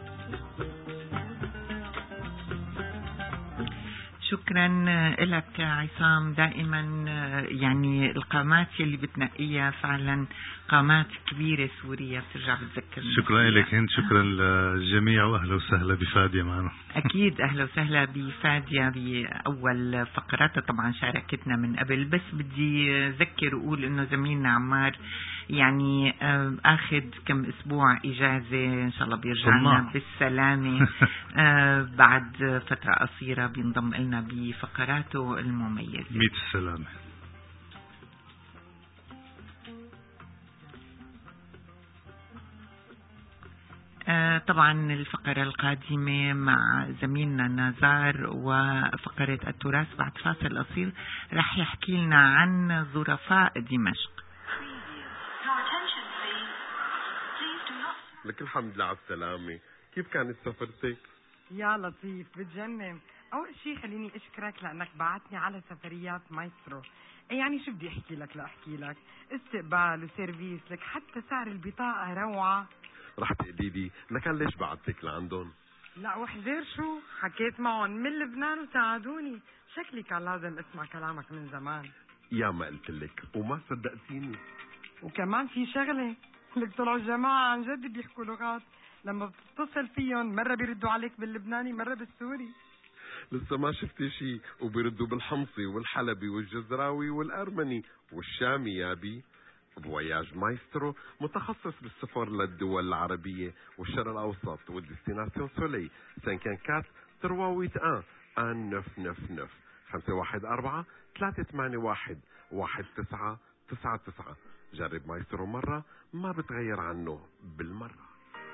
شكرا لك عصام. دائما يعني القامات اللي بتنقيها فعلا قامات كبيرة سورية بترجع بتذكر. شكرا لك هند، شكرا للجميع، واهلا وسهلا بفادية معنا. اكيد اهلا وسهلا بفادية باول فقراتها، طبعا شاركتنا من قبل، بس بدي اذكر واقول انه زميلنا عمار يعني اخذ كم اسبوع اجازة، ان شاء الله بيرجع لنا بالسلامة بعد فترة قصيرة بينضم لنا بفقراته المميزة. ميت السلامة. طبعا الفقرة القادمة مع زميلنا نازار وفقرة التراث بعد فاصل قصير رح يحكي لنا عن ظرفاء دمشق. لك الحمد لله على السلامة. كيف كانت سفرتك؟ يا لطيف بتجنن. أول شيء خليني أشكرك لأنك بعتني على سفريات مايسترو. يعني شو بدي أحكي لك لأحكي لك استقبال وسيرفيس لك، حتى سعر البطاقة روعة. رح تقولي لي لكان ليش بعتك لعندهم؟ لا وحذير شو حكيت معهم من لبنان وساعدوني. شكلي كان لازم اسمع كلامك من زمان. يا ما قلت لك وما صدقتيني. وكمان في شغلة لك، طلعوا الجماعة عن جد بيحكوا لغات، لما بتتصل فيهم مرة بيردوا عليك باللبناني مرة بالسوري. لسه ما شفتي شيء وبيردوا بالحمصي والحلبي والجزراوي والأرمني والشامي يا بي. بواياج مايسترو متخصص بالسفر للدول العربية والشرق الأوسط والديستيناسيون سولي سانكان كات ترواويت آن آن نف نف نف خمسة واحد أربعة ثلاثة ثمانية واحد واحد تسعة تسعة تسعة. جرب مايسترو مرة ما بتغير عنه بالمرة.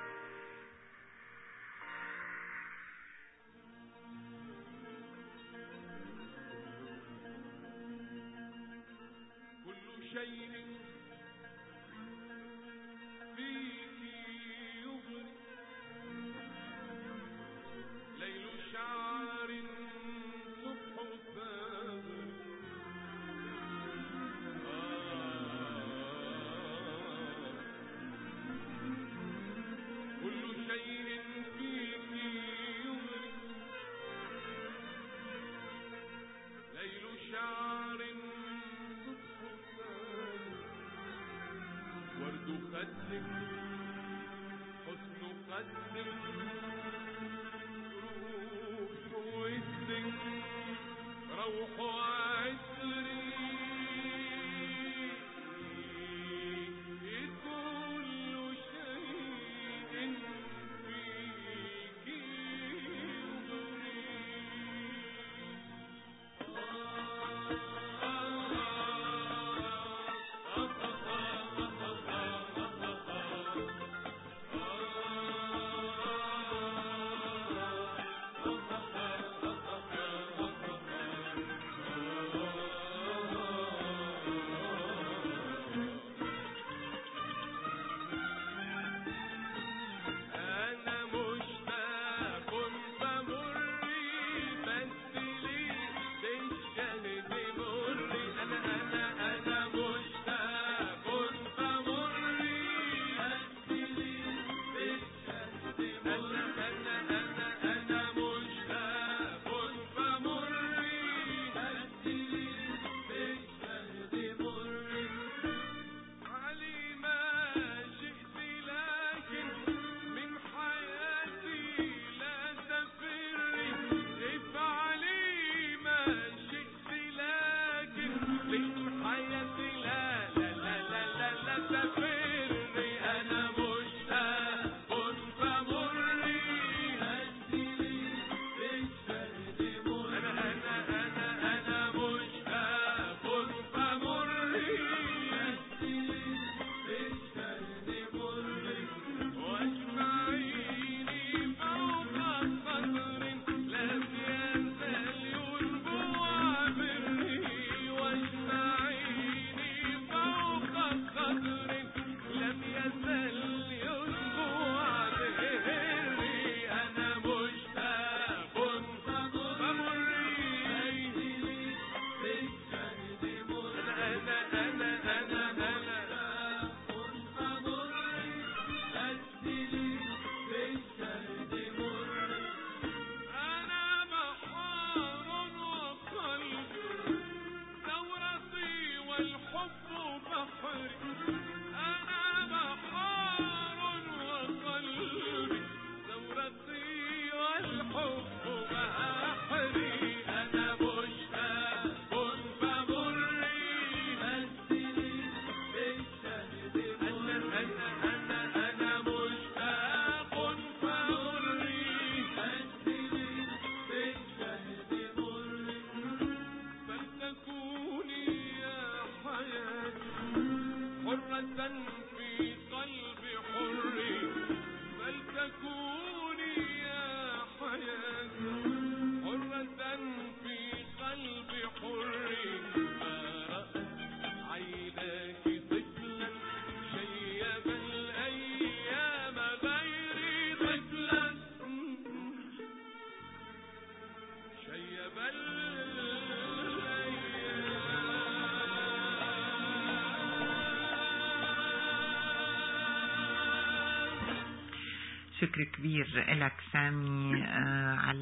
شكر كبير لك سامي على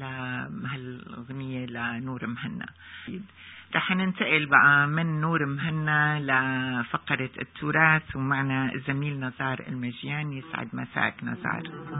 هالأغنية لنور مهنا. رح ننتقل بقى من نور مهنا لفقرة التراث، ومعنا الزميل نزار المجيان. يسعد مساك نزار.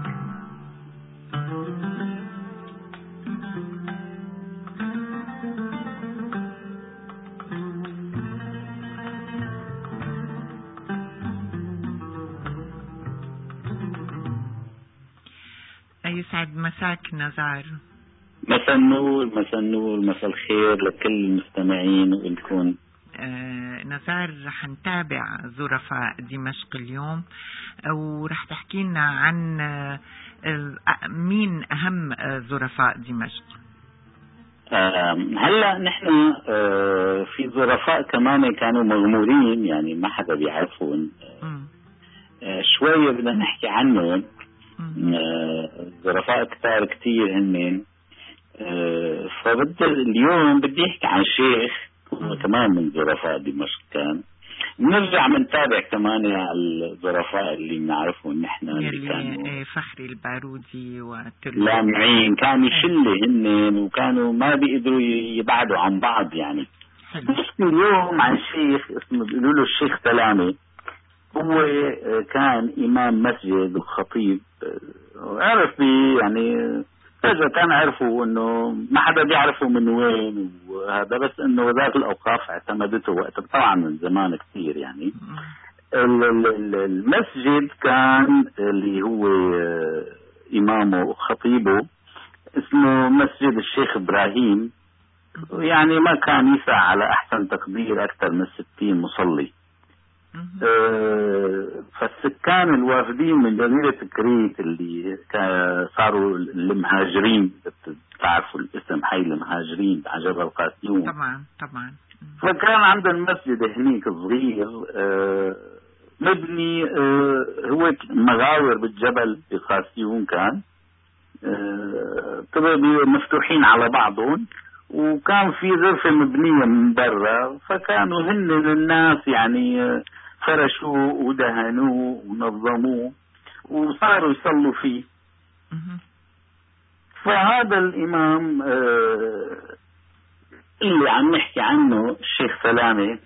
يسعد مساك نزار. مساء النور، مساء النور، مساء الخير لكل المستمعين والكون. آه نزار، رح نتابع ظرفاء دمشق اليوم، ورح تحكي لنا عن آه مين أهم ظرفاء دمشق. هلا نحن في ظرفاء كمان كانوا مغمورين، يعني ما حدا بيعرفون. شوية بدنا نحكي عنهم. ظرفاء كتار كتير هن. فبدي اليوم بدي احكي عن شيخ هو كمان من ظرفاء دمشق كان. نرجع منتابع كمان على الظرفاء اللي بنعرفهم نحن اللي كانوا فخري البارودي لامعين، كانوا شله هن وكانوا ما بيقدروا يبعدوا عن بعض يعني. بحكي اليوم عن شيخ اسمه بيقولوا له الشيخ سلامة. هو كان إمام مسجد وخطيب، عرف بي يعني فجأة كان عرفوا انه ما حدا بيعرفه من وين وهذا، بس انه وزارة الاوقاف اعتمدته وقت طبعا من زمان كثير يعني. المسجد كان اللي هو امامه وخطيبه اسمه مسجد الشيخ ابراهيم، يعني ما كان يسع على احسن تقدير اكثر من ستين مصلي. أه فالسكان الوافدين من جزيرة كريت اللي صاروا المهاجرين، تعرفوا الاسم حي المهاجرين على جبل قاسيون طبعا طبعا. فكان عندنا مسجد هنيك صغير أه مبني أه هو مغاور بالجبل بقاسيون كان أه مفتوحين على بعضهم، وكان في غرفة مبنية من برا، فكانوا هن الناس يعني فرشوه ودهنوه ونظموه وصاروا يصلوا فيه. فهذا الإمام اللي عم نحكي عنه الشيخ سلامة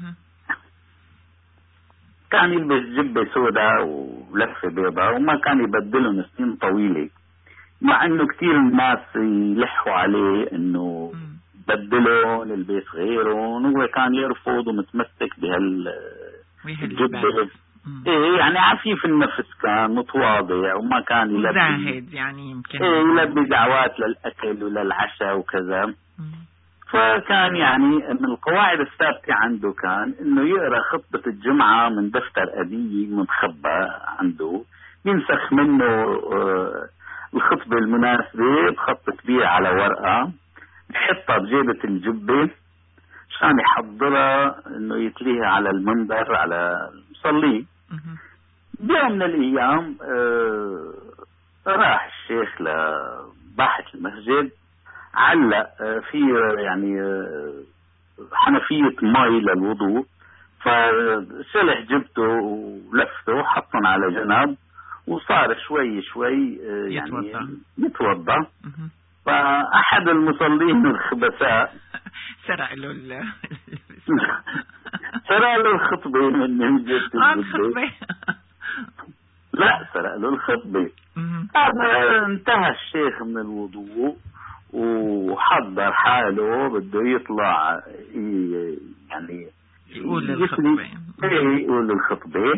كان يلبس جبة سوداء ولفة بيضاء وما كان يبدلهم سنين طويلة، مع انه كتير الناس يلحوا عليه انه بدلون البس غيرهم، وهو كان يرفض ومتمسك بهال الجبة. ايه يعني عفيف النفس، كان متواضع وما كان يلبي زاهد يعني يمكن ايه يلبي دعوات للاكل وللعشاء وكذا. فكان يعني من القواعد الثابتة عنده كان انه يقرأ خطبة الجمعة من دفتر قديم مخبى عنده، ينسخ منه آه الخطبة المناسبة بخط كبير على ورقة، يحطها بجيبة الجبة عشان يحضرها انه يتليها على المنبر على المصلي. بيوم من الايام آه راح الشيخ لباحة المسجد، علق آه في يعني آه حنفية مي للوضوء، فشلح جبته ولفته وحطهم على جنب، وصار شوي شوي آه يعني يتوضا. فأحد المصلين الخبثاء سرق له سرق له الخطبة من من جبت الخطبة. لا سرق له الخطبة. هذا انتهى الشيخ من الوضوء وحضر حاله بده يطلع يعني يقول الخطبة يقول الخطبة.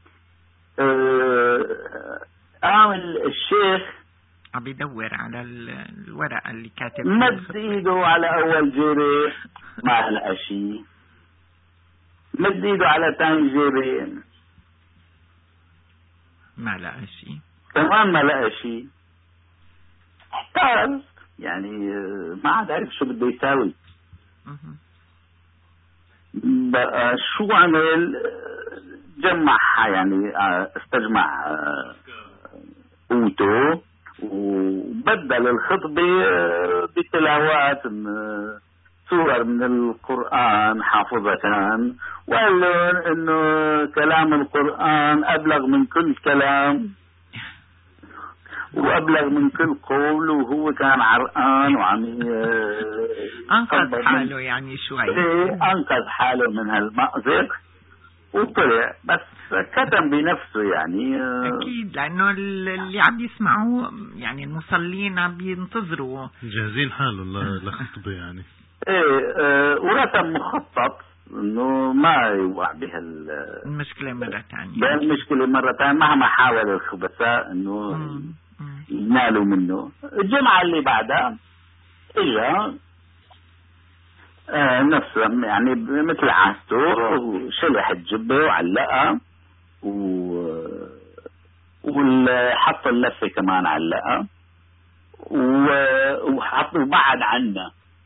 قام الشيخ عم يدور على الورقة اللي كاتب مد ايده على اول جيبه ما لقى شيء، مد ايده على ثاني جيبه ما لقى شيء كمان ما لقى شيء. احتار يعني ما عاد عارف شو بده يساوي. بقى شو عمل؟ جمع يعني استجمع قوته وبدل الخطبة بتلاوات سور من القرآن حافظة كان، وقال له انه كلام القرآن ابلغ من كل كلام وابلغ من كل قول، وهو كان عرقان وعم انقذ حاله يعني شوي انقذ حاله من هالمأزق وطلع، بس كتم بنفسه يعني. اكيد لانه اللي عم يسمعوه يعني المصلين عم ينتظروا جاهزين حالهم لخطبه يعني. ايه اه ورسم مخطط انه ما يوقع بهال المشكله مره ثانيه بهالمشكله مره ثانيه مهما حاول الخبثاء انه ينالوا منه. الجمعه اللي بعدها اجا آه نفسه يعني مثل عادته وشلح الجبة وعلقها وحط اللفة كمان علقها وحط وبعد عنا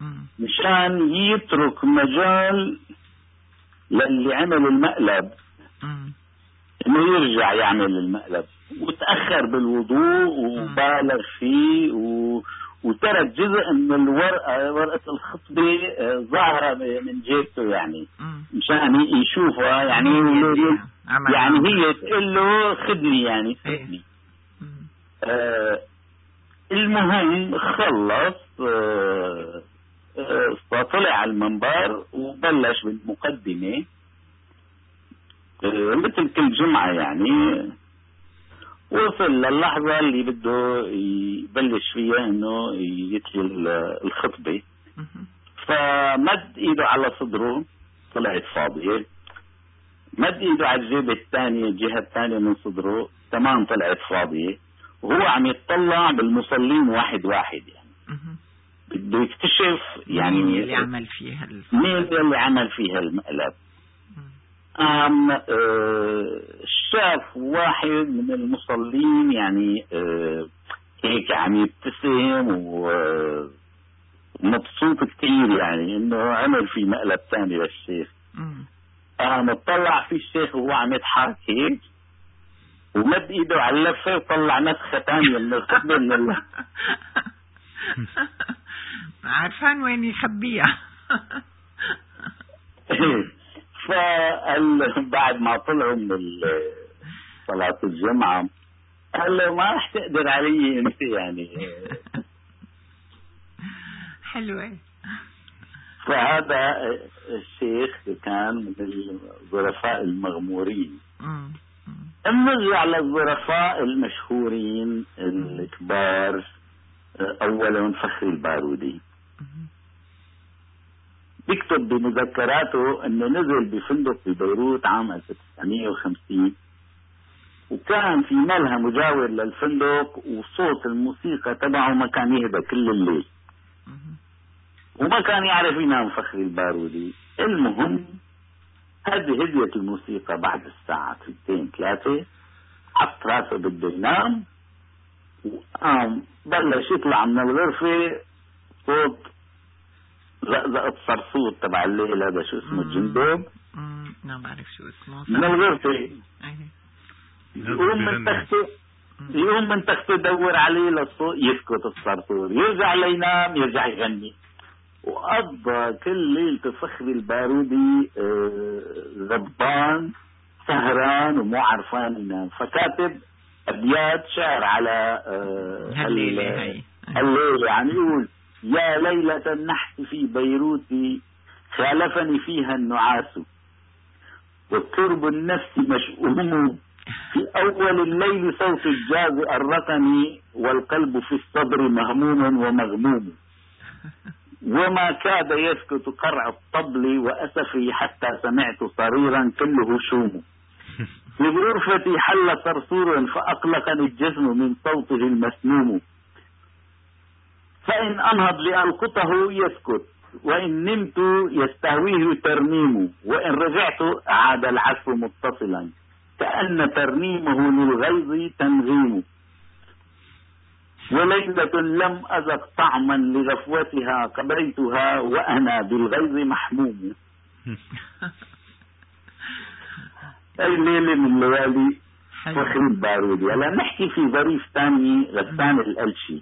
مشان يترك مجال للي عمل المقلب انه يرجع يعمل المقلب، وتأخر بالوضوء وبالغ فيه و... وترك جزء من الورقة، ورقة الخطبة ظاهرة من جيبته يعني مشان يشوفها يعني يعني هي تقول له خدني يعني خدني. آه المهم خلص آه آه طلع على المنبر وبلش بالمقدمة آه مثل كل جمعة يعني. وصل للحظة اللي بده يبلش فيها انه يتلي الخطبة، فمد ايده على صدره طلعت فاضية، مد ايده على الجيبة الثانية الجهة الثانية من صدره تمام طلعت فاضية، وهو عم يتطلع بالمصلين واحد واحد يعني بده يكتشف يعني مين اللي عمل فيها مين اللي عمل فيها المقلب. قام آه شاف واحد من المصلين يعني آه هيك عم يبتسم ومبسوط كتير يعني انه عمل في مقلب ثاني للشيخ. قام اطلع في الشيخ وهو عم يضحك هيك ومد ايده على اللفه وطلع نسخه ثانيه من الخطبه من الله. عارفان وين يخبيها. فبعد ما طلعوا من صلاة الجمعة قال له ما رح تقدر علي انت يعني. حلوة. فهذا الشيخ كان من الظرفاء المغمورين. نرجع للظرفاء المشهورين الكبار. اولا فخري البارودي بيكتب بمذكراته انه نزل بفندق ببيروت عام ألف وتسعمية وخمسين، وكان في ملهى مجاور للفندق وصوت الموسيقى تبعه ما كان يهدى كل الليل، وما كان يعرف ينام فخري البارودي. المهم هذه هديت الموسيقى بعد الساعة اثنين ثلاثة، حط راسه بده ينام وقام بلش يطلع من الغرفة صوت زقزقة صرصور تبع الليل، هذا شو اسمه الجندوب، ما بعرف شو اسمه، من الغرفة يقوم من تخته يقوم من تخته يدور عليه للصوت يسكت الصرصور، يرجع لينام يرجع يغني. وقضى كل ليلة فخري البارودي غضبان سهران ومو عرفان ينام، فكاتب أبيات شعر على هالليلة هي الليلة يعني يقول: يا ليلة النحس في بيروت خالفني فيها النعاس، وكرب النفس مشؤوم في أول الليل، صوت الجاز أرقني والقلب في الصدر مهموم ومغموم، وما كاد يسكت قرع الطبل وأسفي حتى سمعت صريرا كله شوم، في غرفتي حل صرصور فأقلقني الجسم من صوته المسموم، فإن أنهض لألقطه يسكت، وإن نمت يستهويه ترنيم، وإن رجعت عاد العزف متصلا كأن ترنيمه للغيظ تنغيم، وليلة لم أذق طعما لغفوتها قبيتها وأنا بالغيظ محموم. أي ليلة من الليالي فخري البارودي. هلا نحكي في ظريف ثاني، غسان الألشي.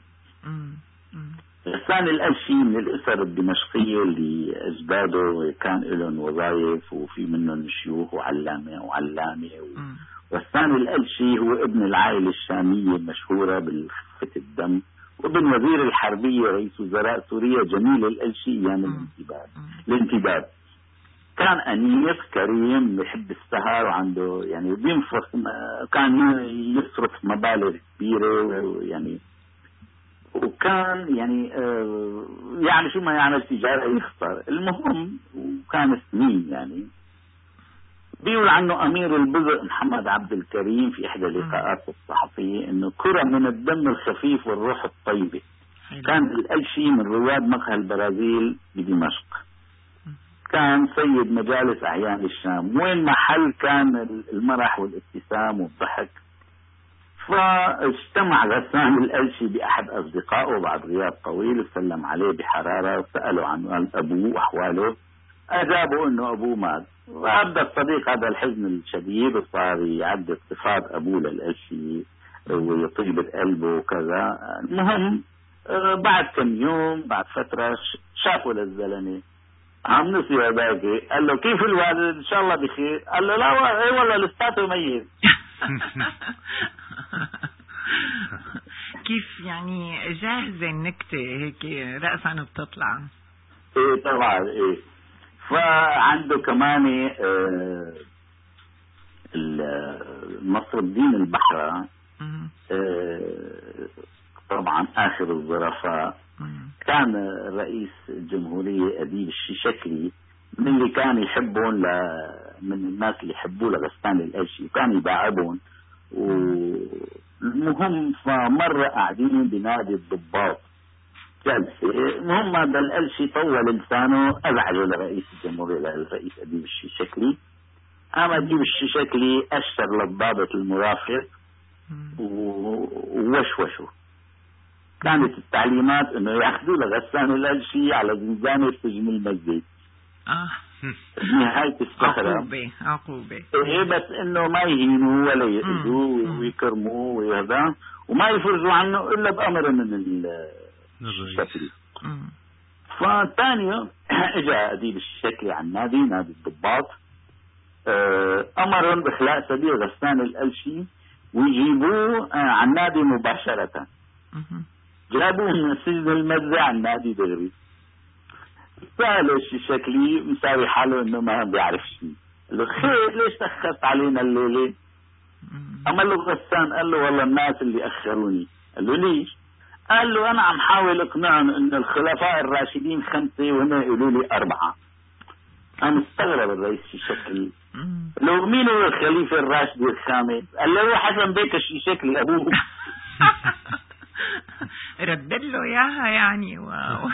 غسان الألشي من الأسر الدمشقية اللي أجداده كان لهم وظائف وفي منهم شيوخ وعلامة وعلامة. غسان الألشي هو ابن العائلة الشامية المشهورة بالخفة الدم، وابن وزير الحربية رئيس وزراء سوريا جميل الألشي أيام الانتداب. الانتداب كان أنيق كريم بيحب السهر وعنده يعني بينفق، كان يصرف مبالغ كبيرة يعني، وكان يعني آه يعني شو ما يعمل تجارة يخسر. المهم وكان سنين يعني. بيقول عنه أمير البزق محمد عبد الكريم في إحدى اللقاءات الصحفية إنه كرة من الدم الخفيف والروح الطيبة. كان الألشي من رواد مقهى البرازيل بدمشق، كان سيد مجالس أعيان الشام، وين محل كان المرح والابتسام والضحك. فاجتمع غسان الألشي بأحد أصدقائه بعد غياب طويل وسلم عليه بحرارة وسأله عن أبوه وأحواله. أجابوا أنه أبوه مات، وأبدأ الصديق هذا الحزن الشديد وصار يعدد صفات أبوه للألشي ويطيب قلبه وكذا. المهم بعد كم يوم بعد فترة شافوا للزلمة عم نسي باقي، قال له كيف الوالد إن شاء الله بخير؟ قال له لا اي والله لساته ميت. كيف يعني جاهزة النكتة هيك رأسا بتطلع. ايه طبعا ايه. فعنده كمان آه نصر الدين البحرة آه طبعا آخر الظرفاء. كان رئيس الجمهورية أديب الشيشكلي من اللي كان يحبون ل... من الناس اللي يحبوا لغسان الألشي وكان يداعبون. والمهم فمرة قاعدين بنادي الضباط جلسة، المهم هذا الألشي طول لسانه أزعجه لرئيس الجمهورية للرئيس أديب الشيشكلي. قام أديب الشيشكلي أشر للضابط المرافق ووشوشه. كانت التعليمات انه ياخذوا لغسان الألشي على زنزانة سجن المسجد. اه نهاية الصخرة. عقوبة عقوبة. ايه بس انه ما يهينوا ولا يأذوا ويكرموا ويهذا وما يفرجوا عنه الا بأمر من الشكل. فثانية اجى أديب الشكلي عن نادي نادي الضباط، امرهم باخلاء سبيل غسان الألشي ويجيبوه عن نادي مباشرة. جابوه من سجن المزة عن نادي دغري. سأله الشيشكلي مساوي حاله انه ما بيعرف شيء. قال له خير ليش تأخرت علينا الليلة؟ اما له غسان قال له والله الناس اللي اخروني. قال له ليش؟ قال له انا عم حاول اقنعهم ان الخلفاء الراشدين خمسة وهم يقولوا لي اربعة. انا مستغرب الرئيس الشيشكلي. لو مين هو الخليفة الراشد الخامس؟ قال له هو حسن بيك الشيشكلي ابوه. رد له اياها يعني. واو.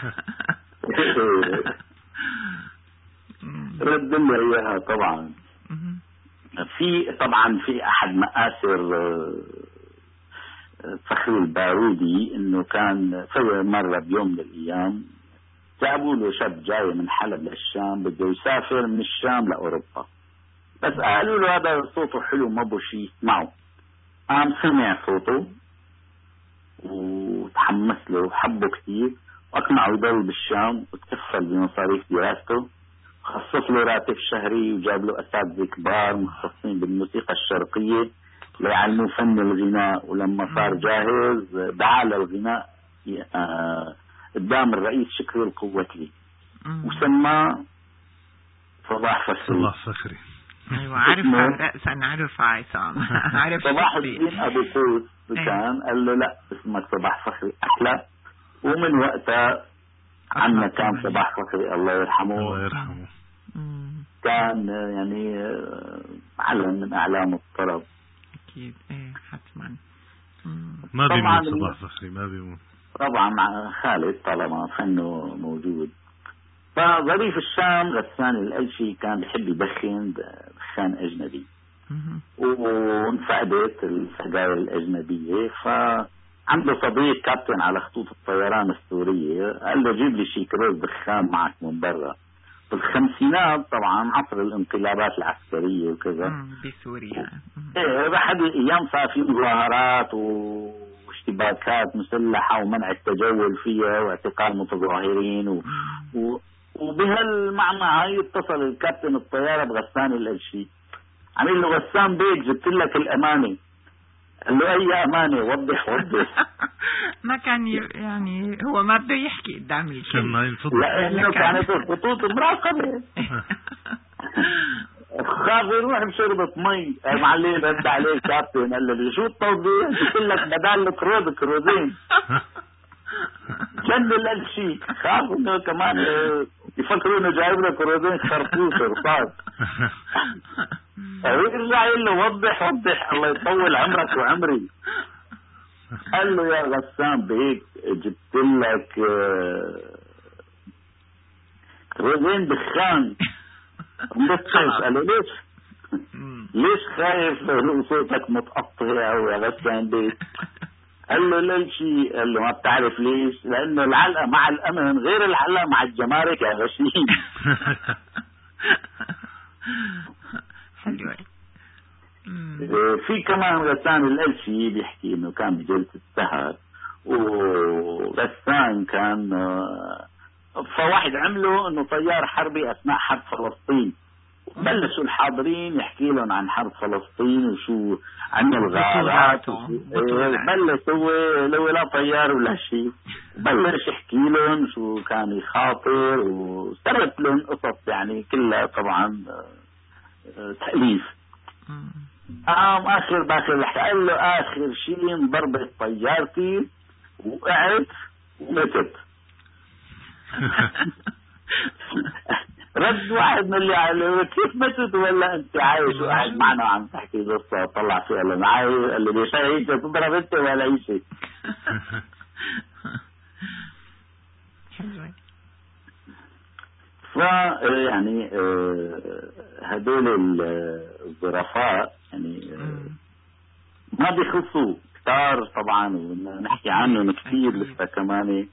رد له اياها طبعا. في طبعا في احد مآثر فخر البارودي انه كان في مرة بيوم من الايام جابوا له شاب جاي من حلب للشام بده يسافر من الشام لاوروبا، بس قالوا له هذا صوته حلو ما بو شيء اسمعه. قام سمع صوته وتحمس له وحبه كثير واقنعه يضل بالشام وتكفل بمصاريف دراسته، خصص له راتب شهري وجاب له اساتذه كبار مختصين بالموسيقى الشرقيه ليعلموه فن الغناء. ولما صار جاهز دعا للغناء قدام الرئيس شكري القوتلي وسماه صباح فخري. صباح فخري. ايوه عارفها رأسا عارفها عصام. عارف صباح الدين ابو قوس كان قال له لا اسمك صباح فخري احلى. ومن وقتها عنا كان صباح فخري الله يرحمه. الله يرحمه. كان يعني علم من اعلام الطرب. اكيد ايه حتما. ما بيموت صباح فخري ما بيموت طبعا مع خالد طالما فنه موجود. فظريف الشام غسان الألشي كان بحب يدخن دخان أجنبي وانفقدت السجاير الأجنبية. فعنده صديق كابتن على خطوط الطيران السورية قال له جيب لي شي كريز دخان معك من برا. بالخمسينات طبعا عصر الانقلابات العسكرية وكذا بسوريا. ايه بحد ايام صار في مظاهرات واشتباكات مسلحة ومنع التجول فيها واعتقال متظاهرين و... و... وبهالمعنى هاي اتصل الكابتن الطيارة بغسان الألشي عمل له غسان بيك جبت لك الأمانة. قال له أي أمانة وضح وضح. ما كان يعني هو ما بده يحكي قدام الكل لأنه كانت الخطوط مراقبة. خاف يروح بشربة مي. معلم رد عليه الكابتن قال له شو التوضيح؟ جبت لك بدال الكروز كروزين. جن الألشي خاف انه كمان يفكروا انه جايب له كروزين خرطوش رصاص. يرجع يقول له وضح وضح الله يطول عمرك وعمري. قال له يا غسان بهيك جبت لك كروزين دخان. قال له ليش؟ ليش خايف صوتك متقطع ويا غسان بيت؟ قال له لا شيء. قال له ما بتعرف ليش؟ لانه العلقه مع الامن غير العلقه مع الجمارك يا غشيم. حلوة. في كمان غسان الألشي بيحكي انه كان بجلسة سهر وغسان كان فواحد عمله انه طيار حربي اثناء حرب فلسطين. بلشوا الحاضرين يحكي لهم عن حرب فلسطين وشو عن الغارات. بلش هو لو لا طيار ولا شيء، بلش يحكي لهم شو كان يخاطر وسرد لهم قصص يعني كلها طبعا تأليف. قام اخر باخر قال له اخر شيء انضربت طيارتي وقعت ومتت. رد واحد من اللي عليه كيف متت ولا انت عايش وقاعد معنا وعم تحكي قصه طلع فيها اللي معي اللي بيشيء تضرب انت ولا اي شيء. ف يعني هدول الظرفاء يعني ما بيخلصوا كتار طبعا ونحكي عنهم كثير لسه كمان.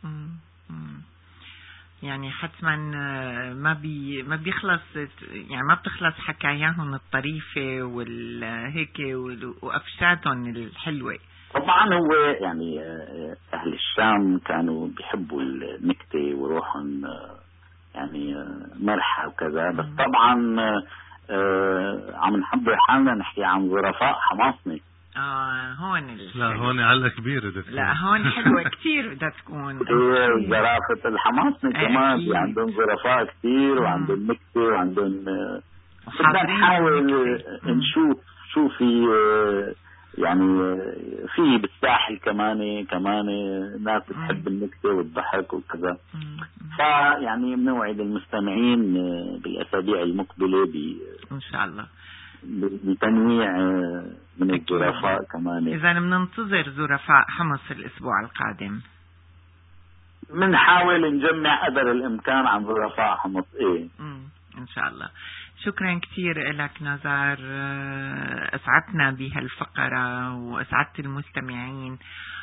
يعني حتما ما بي ما بيخلص يعني ما بتخلص حكاياهم الطريفة والهيك وقفشاتهم الحلوة. طبعا هو يعني أهل الشام كانوا بيحبوا النكتة وروحهم يعني مرحة وكذا، بس طبعا عم نحضر حالنا نحكي عن ظرفاء حماصنة. اه هون لا هون علقة كبيرة بدها تكون. لا هون حلوة كثير بدها تكون. ايه ظرافة الحماصنة كمان في عندهم ظرفاء كثير وعندهم نكتة وعندهم بدنا نحاول نشوف شو في يعني في بالساحل كمان كمان ناس بتحب النكتة والضحك وكذا. فيعني بنوعد المستمعين بالأسابيع المقبلة ب إن شاء الله بتنويع من الظرفاء كمان. إذا بننتظر ظرفاء حمص الأسبوع القادم. بنحاول نجمع قدر الإمكان عن ظرفاء حمص. إيه إن شاء الله. شكرا كثير لك نزار، أسعدتنا بهالفقرة وأسعدت المستمعين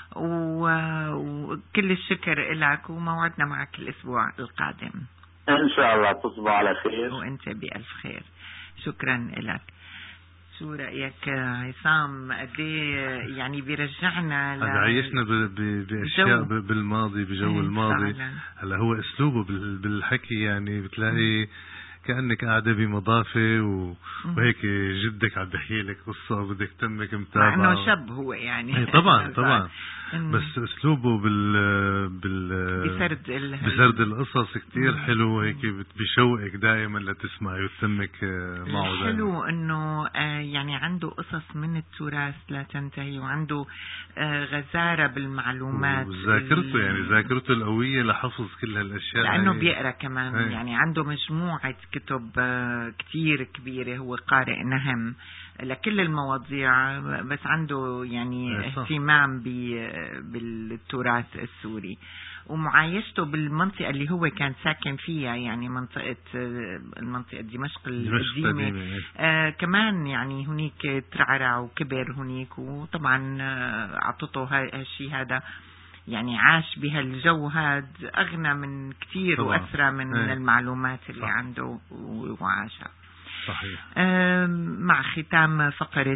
وكل الشكر لك وموعدنا معك الأسبوع القادم إن شاء الله. تصبح على خير وأنت بألف خير. شكرا لك. شو رأيك عصام؟ قديه يعني بيرجعنا ل... عايشنا بأشياء بالماضي بجو الماضي. هلا هو أسلوبه بالحكي يعني بتلاقي كأنك قاعدة بمضافة و... وهيك جدك عم بحكي لك قصة وبدك تمك متابعة. مع انه شب هو يعني. طبعا طبعا بس اسلوبه بال بال بسرد ال... بسرد القصص كتير حلو هيك بيشوقك دائما لتسمعي وتسمك معه دائما. حلو انه يعني عنده قصص من التراث لا تنتهي وعنده غزارة بالمعلومات وذاكرته يعني ذاكرته القوية لحفظ كل هالاشياء لانه بيقرا كمان هي. يعني عنده مجموعة كتب كتير كبيرة. هو قارئ نهم لكل المواضيع بس عنده يعني اهتمام بالتراث السوري ومعايشته بالمنطقة اللي هو كان ساكن فيها يعني منطقة المنطقة دمشق القديمة. آه كمان يعني هنيك ترعرع وكبر هنيك وطبعا عطته هالشيء هذا يعني عاش بهالجو هاد أغنى من كتير وأسرى من هي. المعلومات اللي صح. عنده وعاشها. صحيح. مع ختام فقرة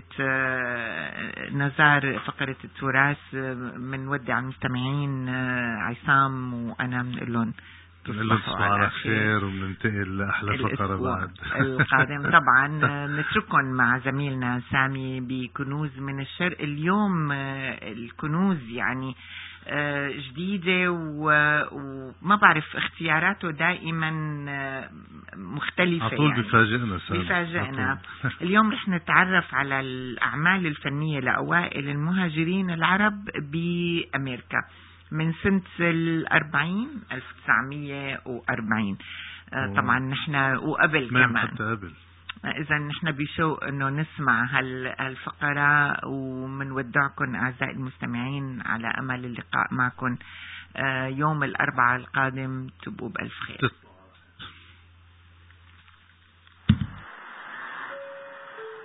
نزار فقرة التراث بنودع المستمعين عصام وأنا بنقول لهم تصبحوا على خير وبننتقل لأحلى فقرة بعد القادم. طبعا نترككم مع زميلنا سامي بكنوز من الشرق. اليوم الكنوز يعني جديدة وما بعرف اختياراته دائما مختلفة عطول يعني بفاجئنا بفاجئنا. اليوم رح نتعرف على الأعمال الفنية لأوائل المهاجرين العرب بأمريكا من سنة الأربعين ألف وتسعمية وأربعين. طبعا نحن وقبل كمان حتى قبل. إذا نحن بشوق إنه نسمع هالفقرة ومنودعكم أعزائي المستمعين على أمل اللقاء معكم يوم الأربعاء القادم. تبقوا بألف خير.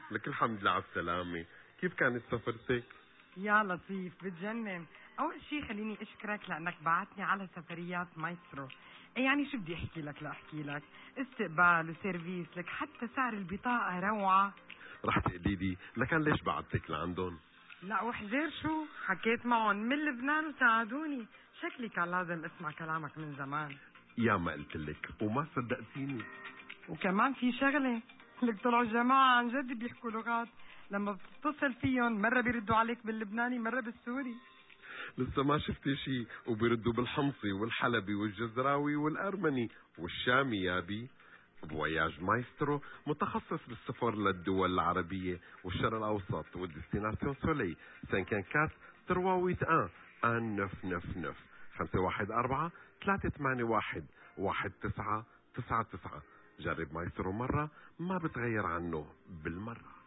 لك الحمد لله على السلامة. كيف كانت سفرتك؟ يا لطيف بتجنن. أول شي خليني أشكرك لأنك بعتني على سفريات مايسترو. يعني شو بدي أحكي لك لأحكي لك استقبال وسيرفيس لك حتى سعر البطاقة روعة. رح تقولي لي لكان ليش بعتك لعندهم؟ لا وحزير شو حكيت معهم من لبنان وساعدوني. شكلي كان لازم اسمع كلامك من زمان. يا ما قلت لك وما صدقتيني. وكمان في شغلة لك طلعوا الجماعة عن جد بيحكوا لغات. لما بتتصل فيهم مرة بيردوا عليك باللبناني مرة بالسوري. لسه ما شفتي شي وبيردوا بالحمصي والحلبي والجزراوي والأرمني والشامي يابي. بواياج مايسترو متخصص بالسفر للدول العربية والشرق الأوسط والديستيناسيون سولي سانكان كات ترواويت آن آن نف نف نف خمسة واحد أربعة ثلاثة ثمانية واحد واحد تسعة تسعة تسعة. جرب مايسترو مرة ما بتغير عنه بالمرة.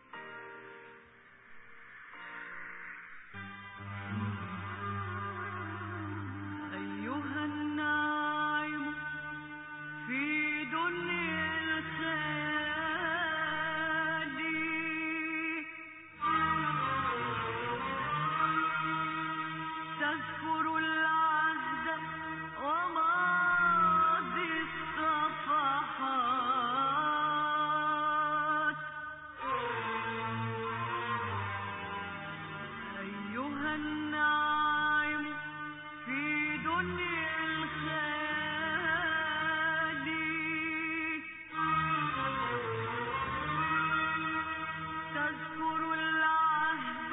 أيها الناعم في دنيا الخيال تذكر العهد وماضي الصفحات. أيها الناعم في دنيا الخيال تذكر العهد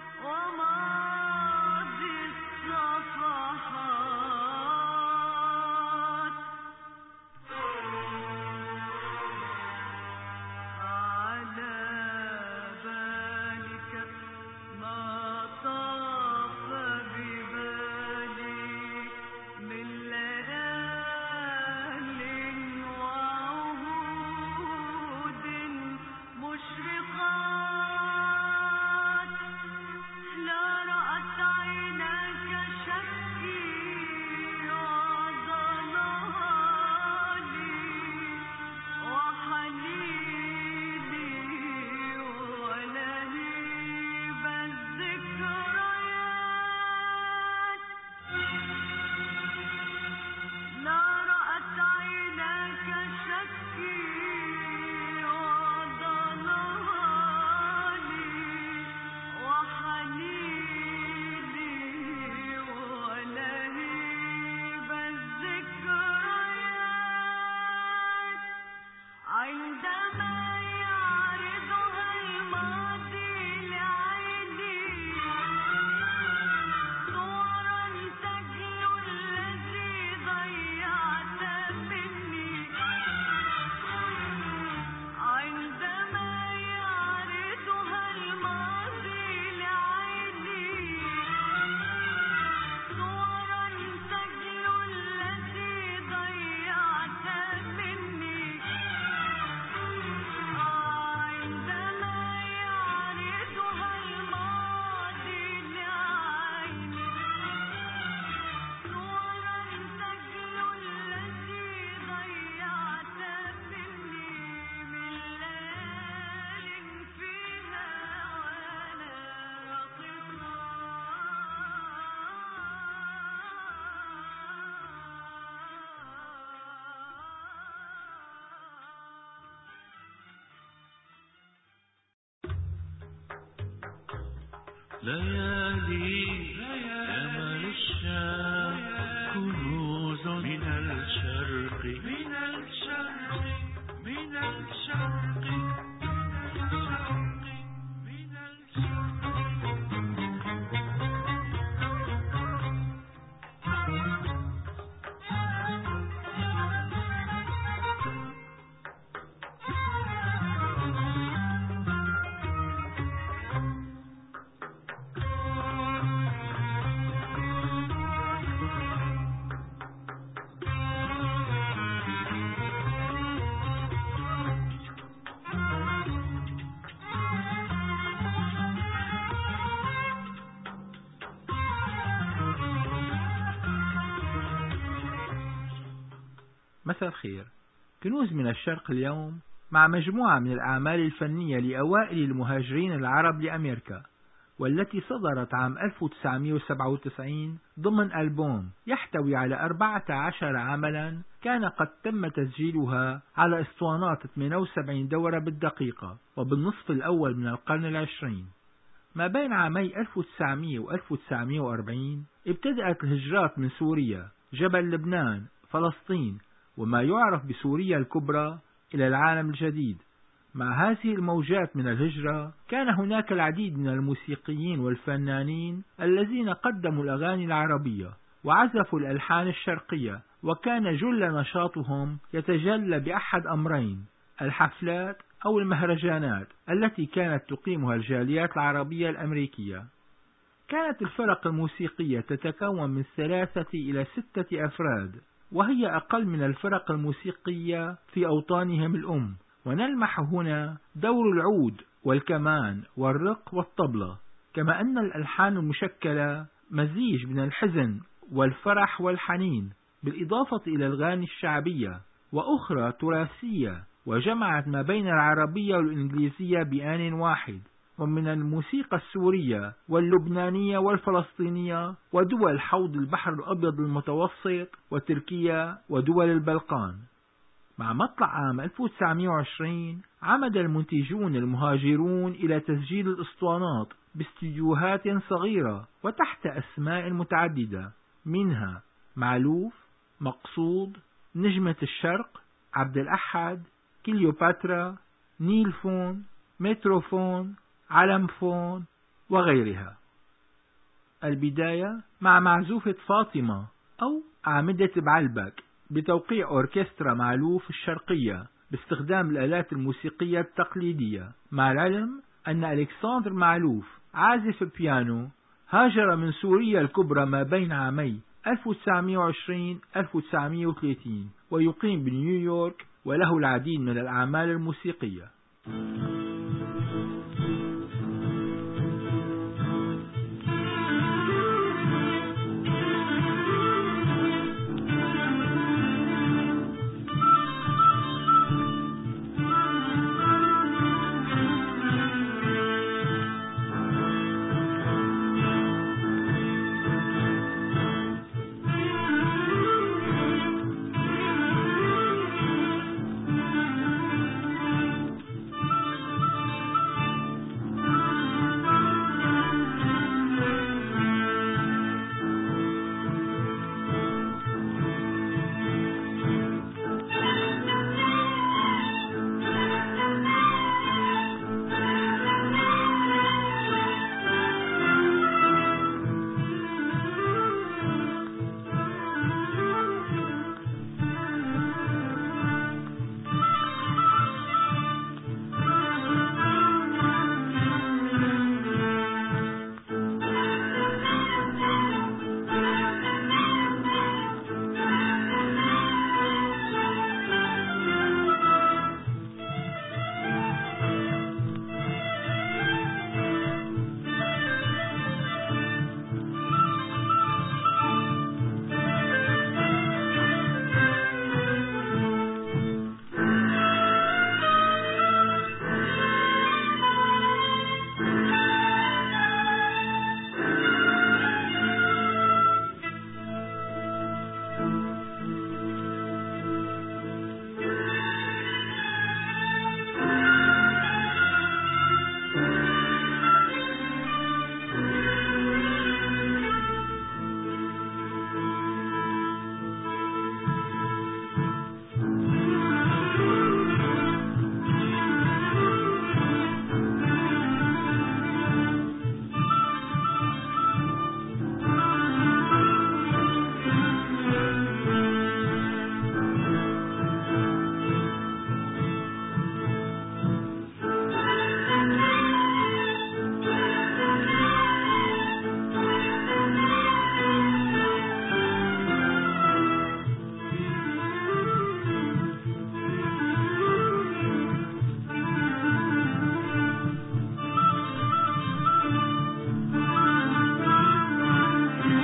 وماضي الصفحات. على بالك ما طاف ببالي من ليال وعهود مشرقات. لا رأت عيناك شكي وضلالي وحنيني ولهيب الذكريات. لا رأت عيناك شكي وضلالي وحنيني ولهيب الذكريات. عندما يعرضها الماضي لعيني صورا تجلو الذي ضيعت مني. عندما يعرضها الماضي لعيني صورا تجلو الذي ضيعت مني. عندما يعرضها الماضي لعيني صورا تجلو الذي ضيعت مني. من ليال فيها وانا ليالي جمال الشام كنوز من الشرق من الشرق من الشرق من مساء الخير. كنوز من الشرق اليوم مع مجموعة من الأعمال الفنية لأوائل المهاجرين العرب لأمريكا، والتي صدرت عام ألف وتسعمئة وسبعة وتسعين ضمن ألبوم يحتوي على أربعة عشر عملا كان قد تم تسجيلها على اسطوانات ثمانية وسبعين دورة بالدقيقة وبالنصف الأول من القرن العشرين. ما بين عامي ألف وتسعمئة و ألف وتسعمئة وأربعين ابتدأت الهجرات من سوريا، جبل لبنان، فلسطين، وما يعرف بسوريا الكبرى إلى العالم الجديد. مع هذه الموجات من الهجرة كان هناك العديد من الموسيقيين والفنانين الذين قدموا الأغاني العربية وعزفوا الألحان الشرقية، وكان جل نشاطهم يتجلى بأحد أمرين: الحفلات أو المهرجانات التي كانت تقيمها الجاليات العربية الأمريكية. كانت الفرق الموسيقية تتكون من ثلاثة إلى ستة أفراد، وهي أقل من الفرق الموسيقية في أوطانهم الأم، ونلمح هنا دور العود والكمان والرق والطبلة، كما أن الألحان المشكلة مزيج من الحزن والفرح والحنين، بالإضافة إلى الأغاني الشعبية وأخرى تراثية، وجمعت ما بين العربية والإنجليزية بآن واحد، ومن الموسيقى السورية واللبنانية والفلسطينية ودول حوض البحر الأبيض المتوسط وتركيا ودول البلقان. مع مطلع عام ألف وتسعمئة وعشرين عمد المنتجون المهاجرون إلى تسجيل الأسطوانات باستديوهات صغيرة وتحت أسماء متعددة، منها معلوف، مقصود، نجمة الشرق، عبد الأحد، كليوباترا، نيلفون، متروفون، علمفون وغيرها. البداية مع معزوفة فاطمة أو أعمدة بعلبك بتوقيع أوركسترا معلوف الشرقية باستخدام الآلات الموسيقية التقليدية، مع العلم أن ألكسندر معلوف عازف بيانو هاجر من سوريا الكبرى ما بين عامي ألف وتسعمئة وعشرين ألف وتسعمئة وثلاثين ويقيم بنيويورك، وله العديد من الأعمال الموسيقية.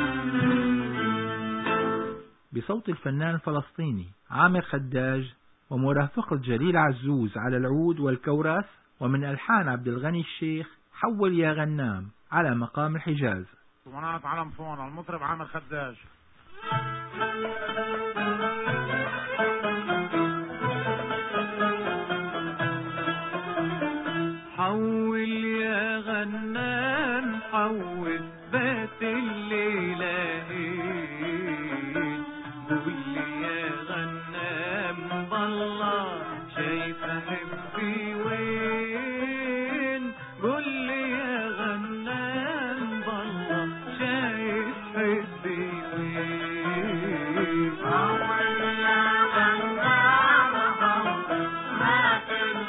بصوت الفنان الفلسطيني عامر خداج ومرافقة جليل عزوز على العود والكورس، ومن ألحان عبد الغني الشيخ حول يا غنام على مقام الحجاز. اسطوانات علم فون المطرب عامر خداج. حول يا غنام حول بات الليلة قول لي يا غنام بالله شايف حبي وين قول لي يا غنام بالله شايف حبي وين حول يا غنام حول بات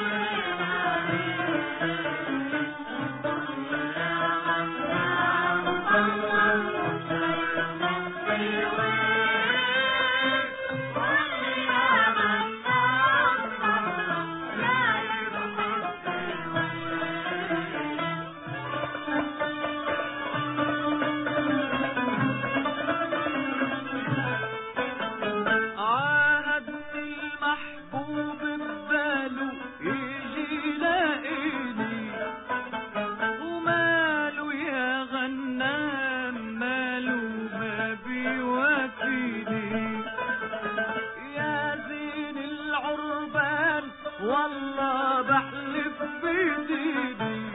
والله بحلف بديني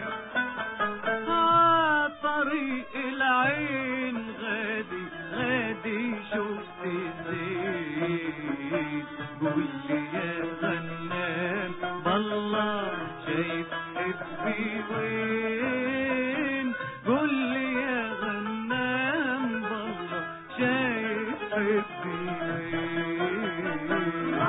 ها طريق العين غادي غادي شفت زين قول لي يا غنام بالله شايف حبي وين قول لي يا غنام بالله شايف حبي وين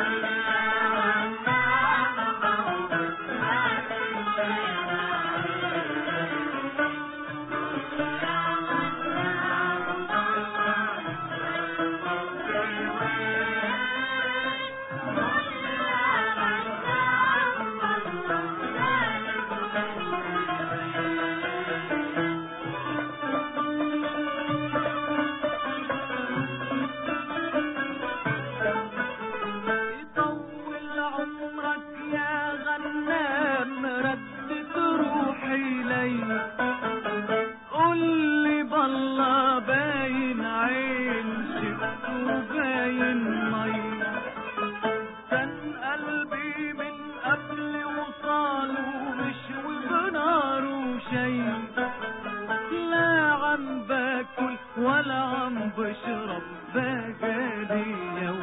ولا عم بشرب بقالي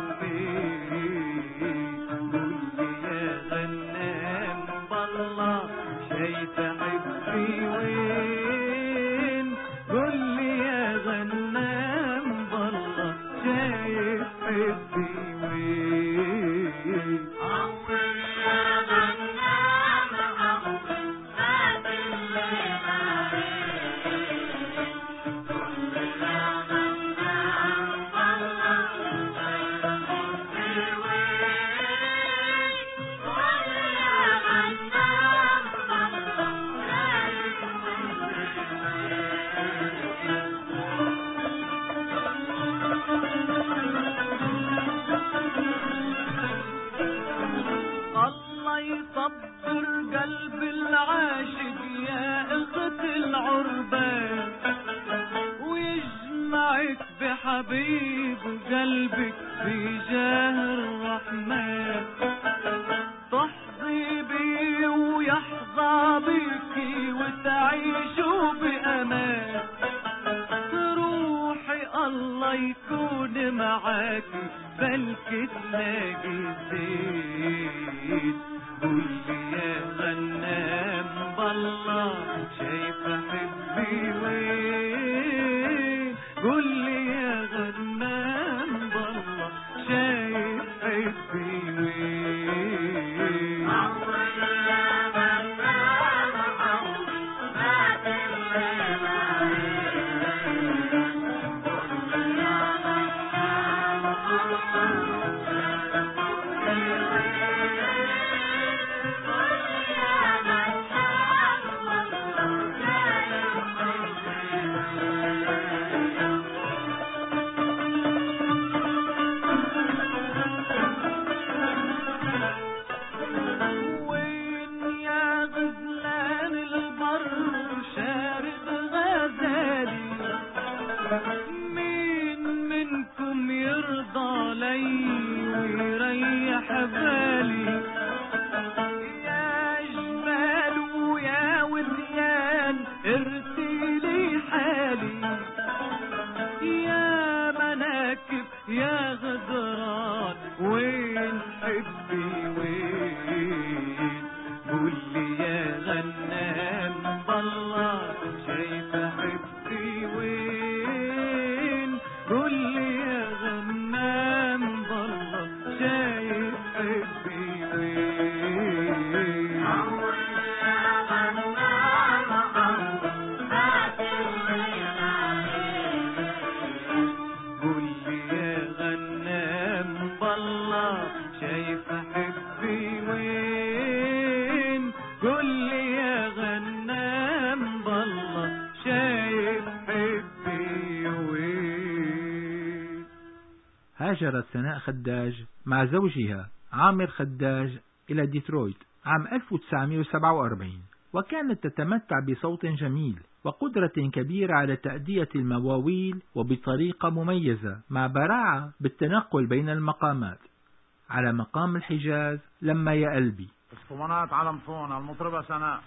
يومين قول لي يا غنام بالله شايف حبي وين قول لي يا غنام بالله شايف حبي وين أول يا غنام أول باب الليل يصبر قلب العاشق يا اخت العربان ويجمعك بحبيب قلبك في جاه الرحمن تحظي بي ويحظى بيكي وتعيشوا بأمان روحي الله يكون معاكي بلك تلاقي زين قول لي يا غنام بالله شايف حبي وين قول لي يا غنام بالله شايف حبي وين أول يا غنام أول بات الليل قول لي يا غنام هاجرت سناء خداج مع زوجها عامر خداج إلى ديترويت عام ألف وتسعمئة وسبعة وأربعين، وكانت تتمتع بصوت جميل وقدرة كبيرة على تأدية المواويل وبطريقة مميزة، مع براعة بالتنقل بين المقامات. على مقام الحجاز لما يا قلبي. اسطوانات علم فون المطربة سناء.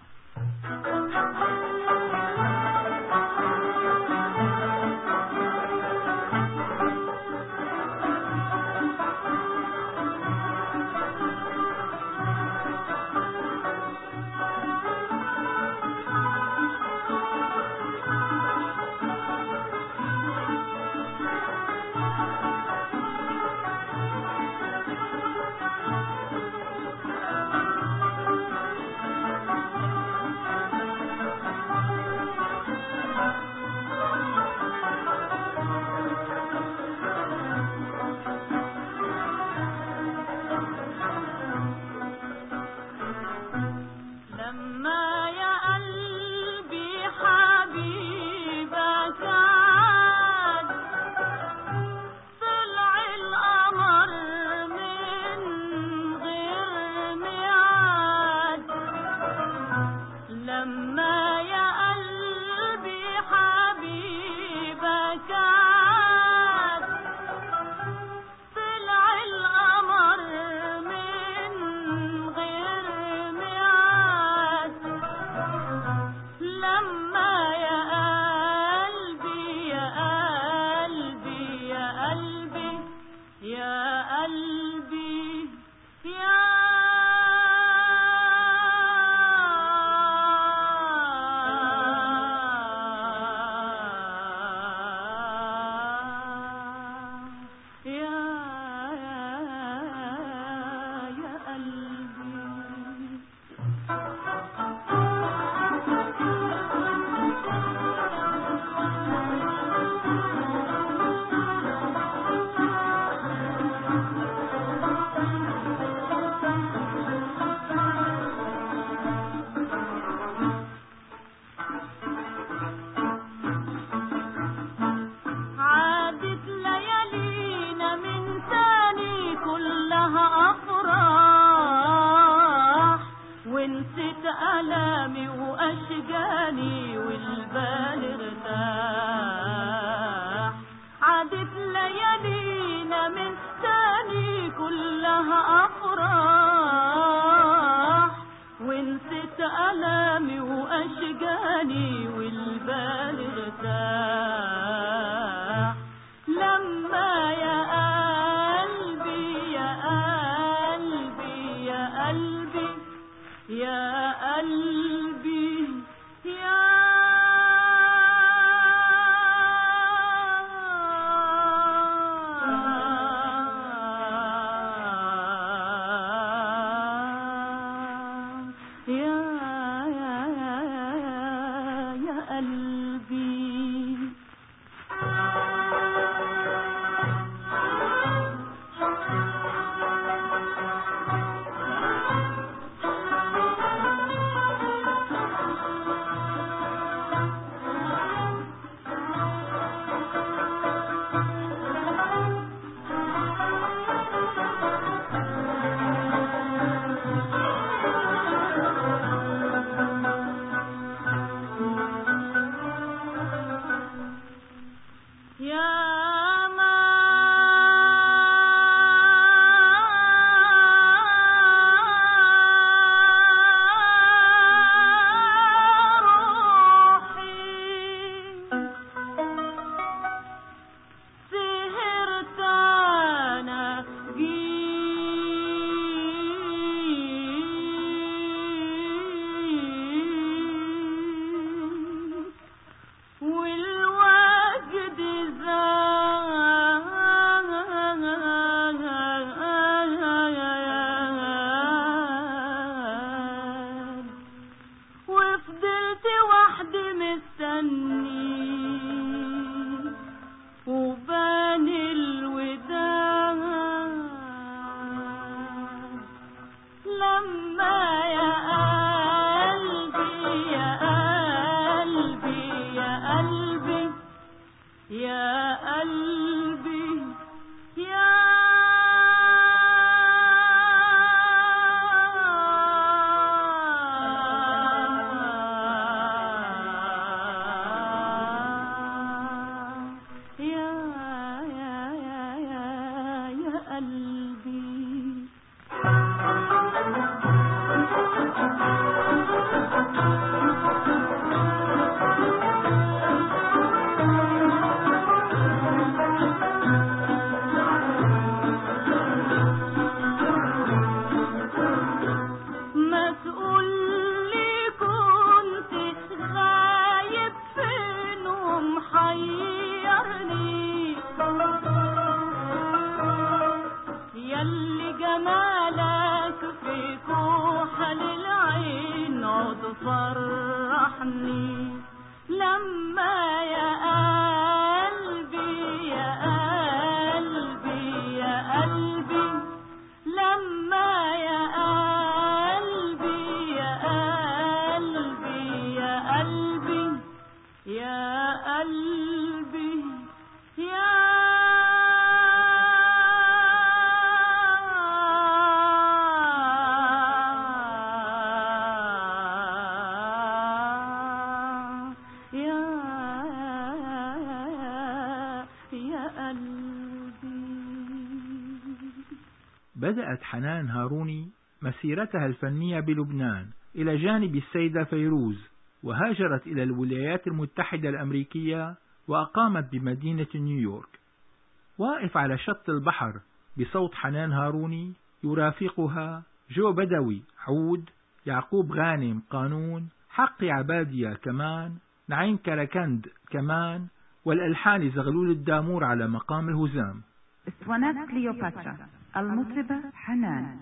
بدأت حنان هاروني مسيرتها الفنية بلبنان إلى جانب السيدة فيروز، وهاجرت إلى الولايات المتحدة الأمريكية وأقامت بمدينة نيويورك. واقف على شط البحر بصوت حنان هاروني يرافقها جو بدوي عود، يعقوب غانم قانون، حقي عبادية كمان، نعيم كركند كمان، والألحان زغلول الدامور على مقام الهزام. اسطوانات كليوباترا، المطربة حنان.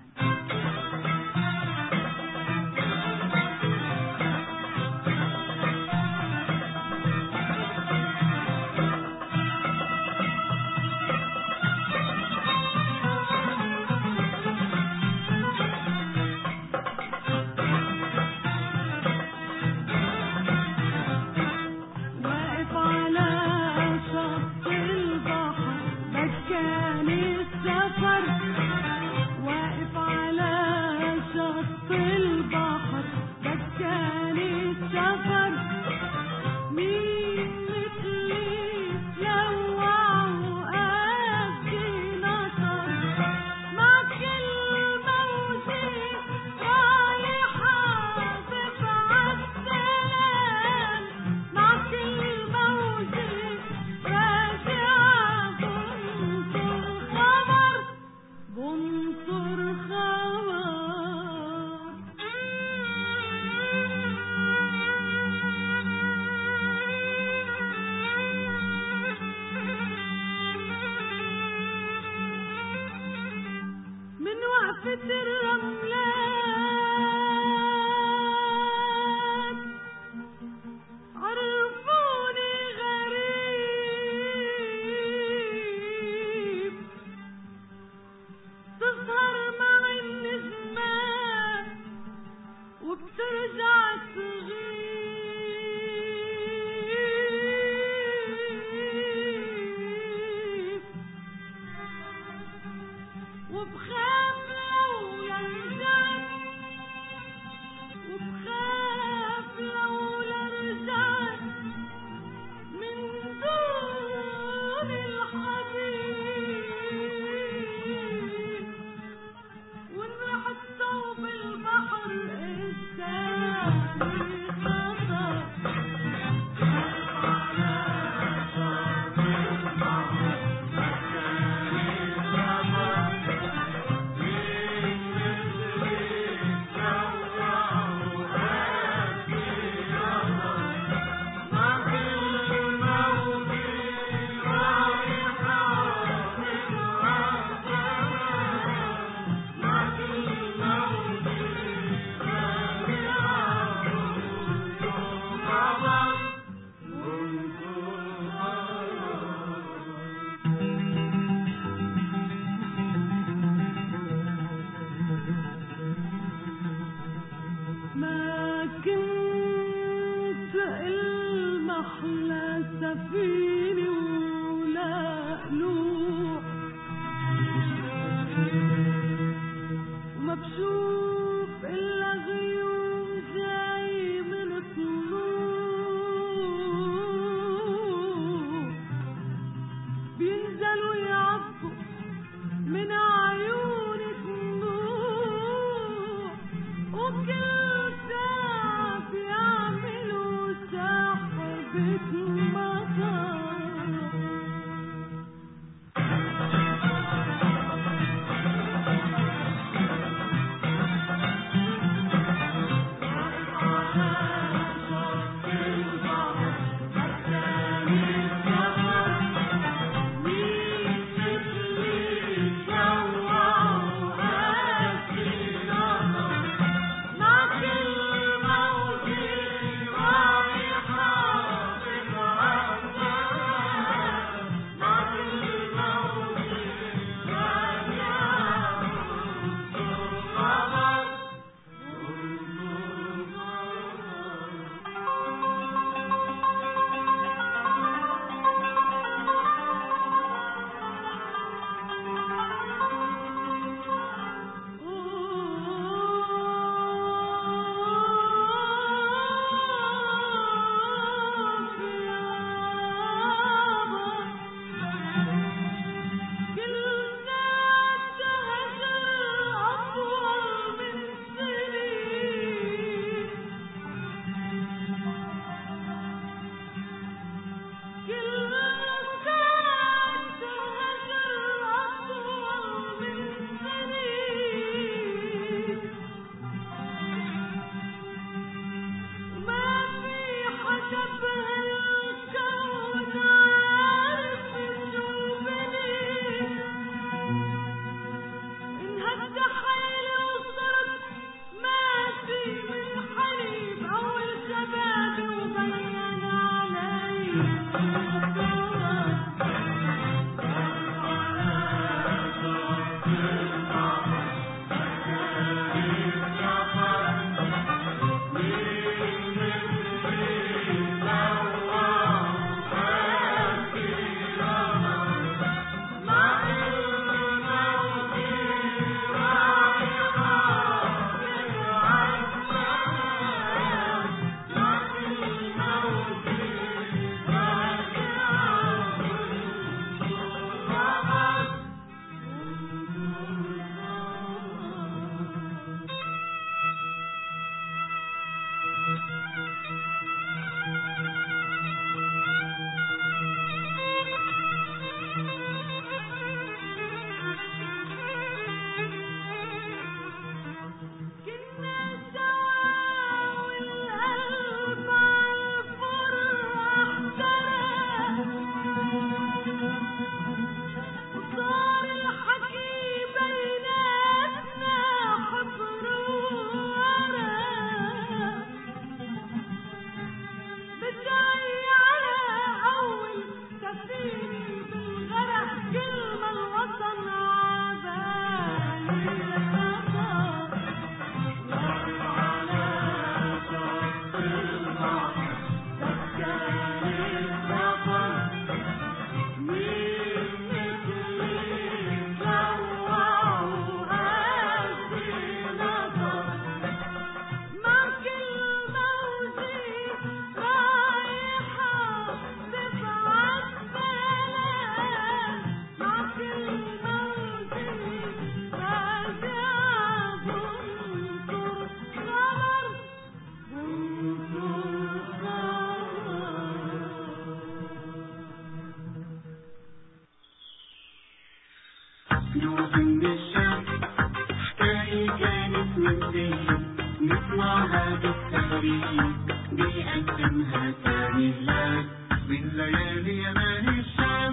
بيقدمها ثاني هلال من ليالي يمان الشام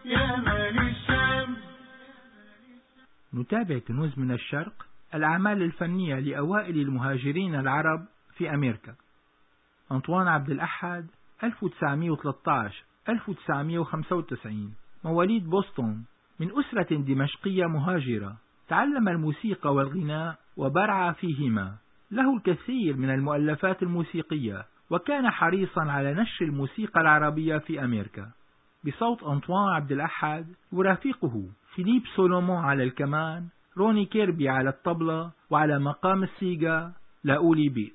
يمان الشام. نتابع كنوز من الشرق الأعمال الفنية لأوائل المهاجرين العرب في أمريكا. أنطوان عبد الأحد ألف وتسعمئة وثلاثة عشر ألف وتسعمئة وخمسة وتسعين، مواليد بوسطن من أسرة دمشقية مهاجرة، تعلم الموسيقى والغناء وبرع فيهما. له الكثير من المؤلفات الموسيقية، وكان حريصا على نشر الموسيقى العربية في أمريكا. بصوت أنطوان عبد الأحد يرافقه فيليب سولومون على الكمان، روني كيربي على الطبلة، وعلى مقام السيجا لاولي بيت.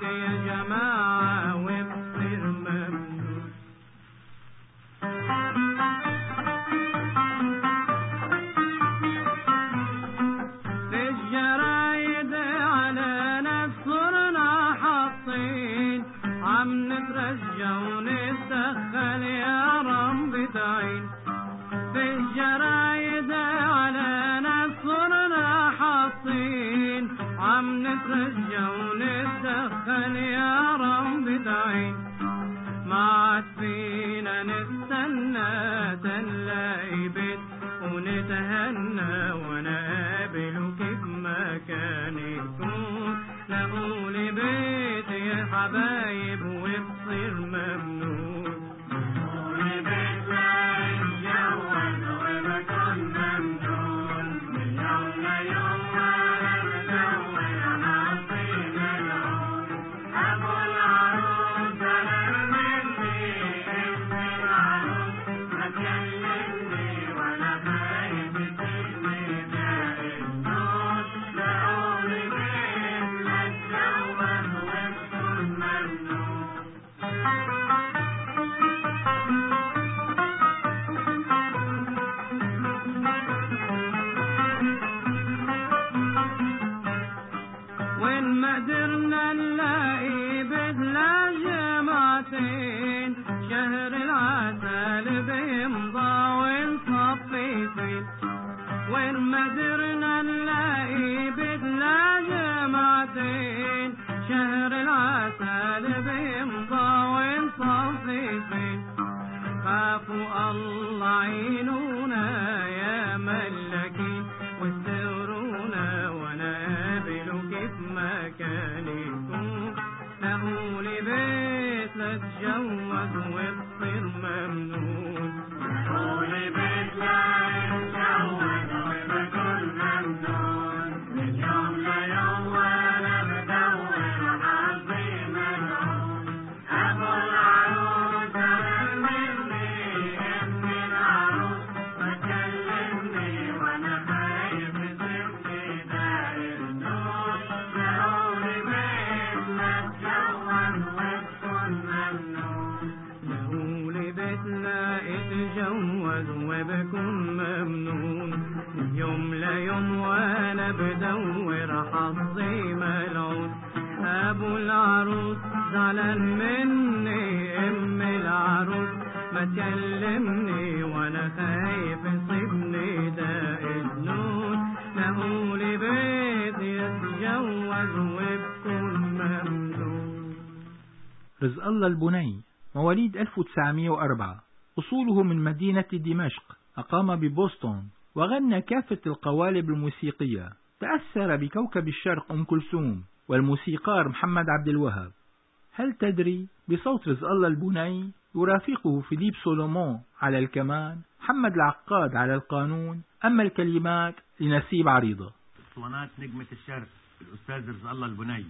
بيتي يا جماعة وبصير ممنون. في الجرايد علينا صرنا حاطين عم نترجى ونتدخل يا رب تعين. في الجرايد علينا صرنا حاطين عم نترجى ونتدخل يا رب تعين. ما عاد فينا نستنى تنلاقي بيت ونتهنى ونقابل كيف ما كان يكون. نقول بيت يا حبايب وبصير ممنون. نقول بيت لا يتجوز وبكون ممنون. من يوم ليوم وانا بدور حظي ملعون. ابو العروس انا مني ابن العروس ما كلمني ولا خايف تجني داء النور. نقول بيت لا تجوز وبكون ممنون. وين ما قدرنا نلاقي بدلا جماعتين شهر العسل بيمضى ونصفي فين. وين ما قدرنا نلاقي بدلا جماعتين شهر العسل بيمضى ونصفي فين. خافوا الله عينونا يا ملكين واستغرونا ونقابلوا كيف ما كان يكون. نقول بيت لا تجوز وبصير ممنون. نقول بيت لا يتجوز وبكون ممنون. من يوم ليوم وانا بدور حظي ملعون. ابو العروس انا مني ابن العروس ما كلمني وانا خايف تسيبني داء النور. نقول بيت لا تجوز وبكون ممنون. نقول بيت لا اتجوز وبكون ممنون. يوم ليوم وانا بدور حظي ملعون. ابو العروس زعلان مني ام العروس ما تكلمني وانا خايف يصيبني داء النور. نقول بيت يتجوز وبكون ممنون. رزق الله البني مواليد ألف وتسعمئة وأربعة، أصوله من مدينة دمشق، أقام ببوسطن وغنى كافة القوالب الموسيقية. تأثر بكوكب الشرق أم كلثوم والموسيقار محمد عبد الوهاب. هل تدري بصوت رزق الله البني يرافقه فيليب سولومون على الكمان، محمد العقاد على القانون، أما الكلمات لنسيب عريضة. اسطوانات نجمة الشرق الأستاذ رزق الله البني.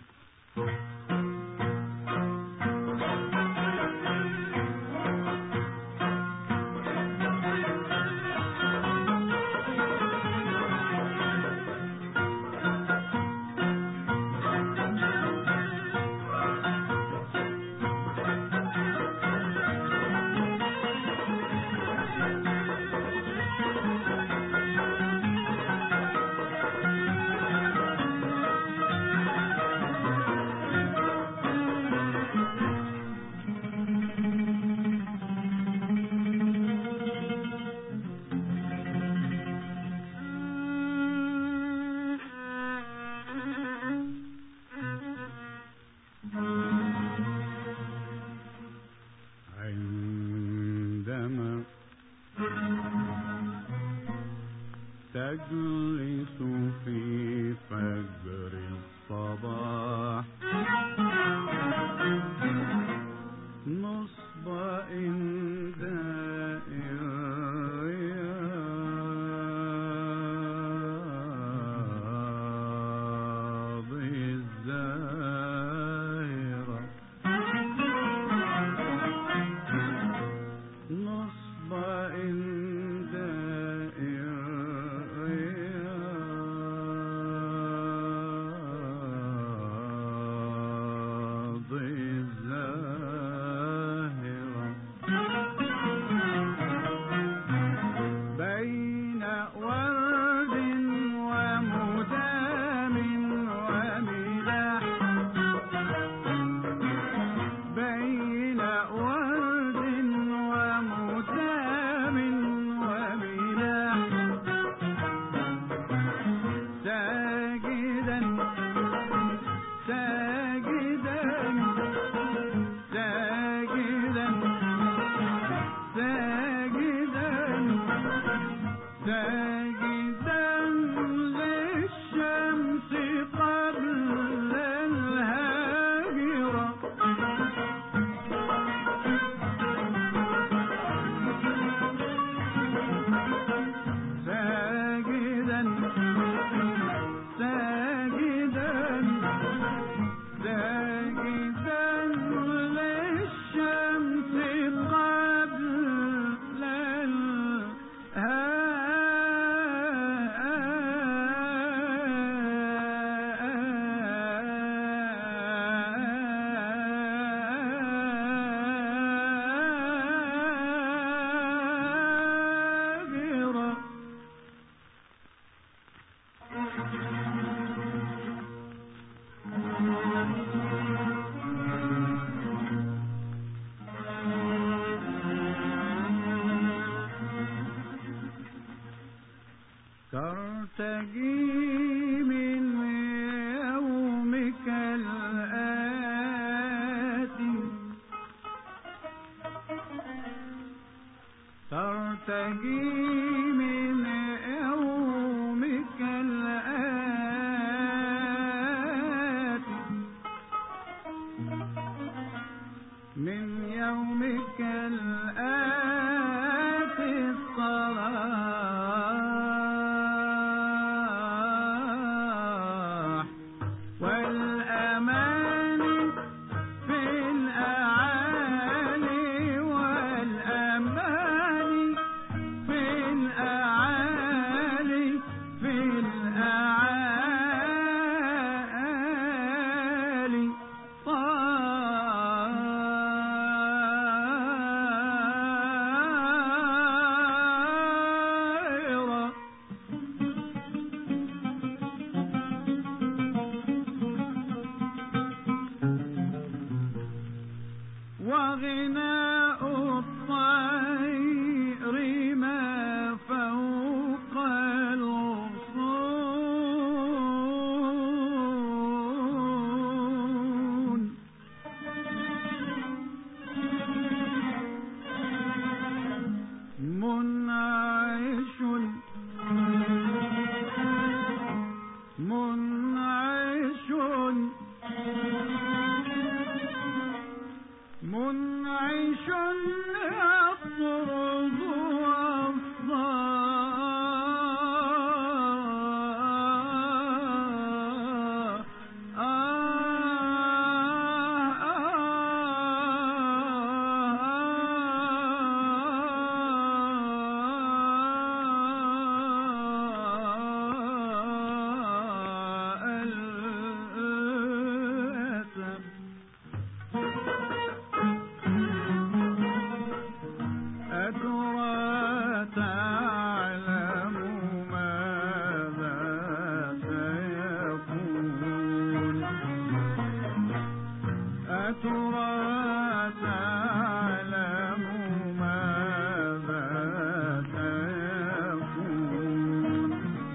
أجي من يومك الآتي من يومك الآتي الصلاح والأمان في الأعالي والأمان في الأعالي في الأعالي طائرة وغناء الطير ما فوق الغصون منعش منعش منعش يطرد أفضاء الأسف أترى تعلم ماذا سيكون أترى تعلم ماذا سيكون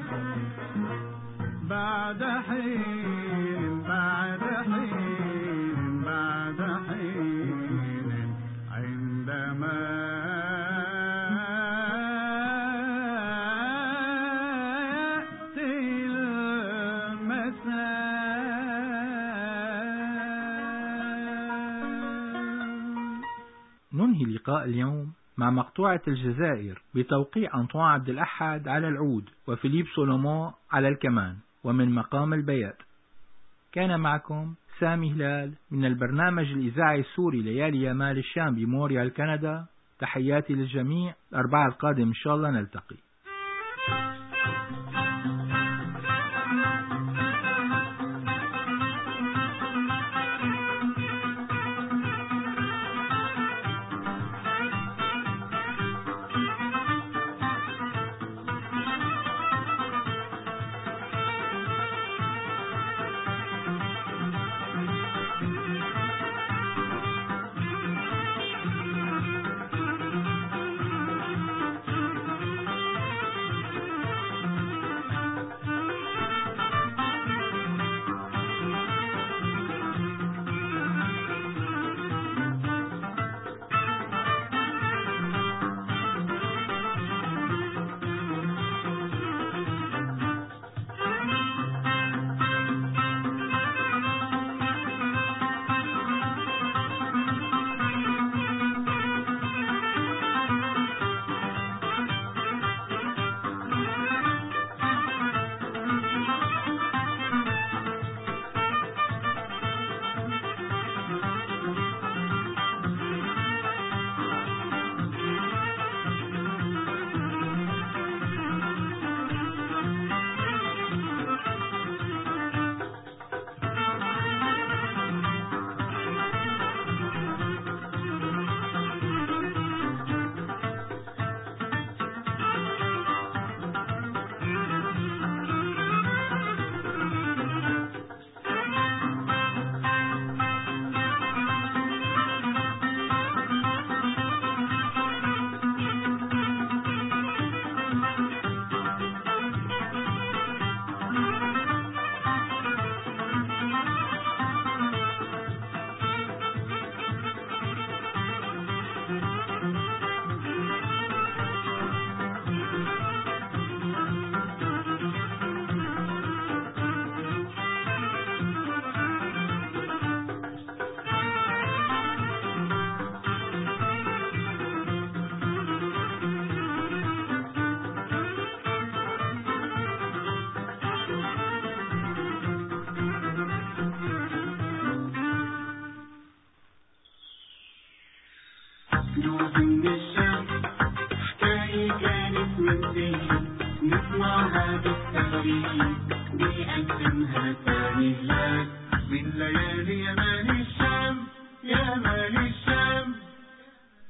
بعد حين بعد حين بعد حين عندما يأتي المساء. ننهي لقاء اليوم مع مقطوعة الجزائر بتوقيع أنطوان عبد الأحد على العود وفيليب سولومون على الكمان ومن مقام البيات. كان معكم سامي هلال من البرنامج الإذاعي السوري ليالي يمال الشام بموريال كندا. تحياتي للجميع. الأربعاء القادم إن شاء الله نلتقي. ضيوف من الشام، حكاية كانت من دهلي نسمعها بالسفرية بيقدمها ثاني هلال من ليالي يا مال الشام، يا مال الشام.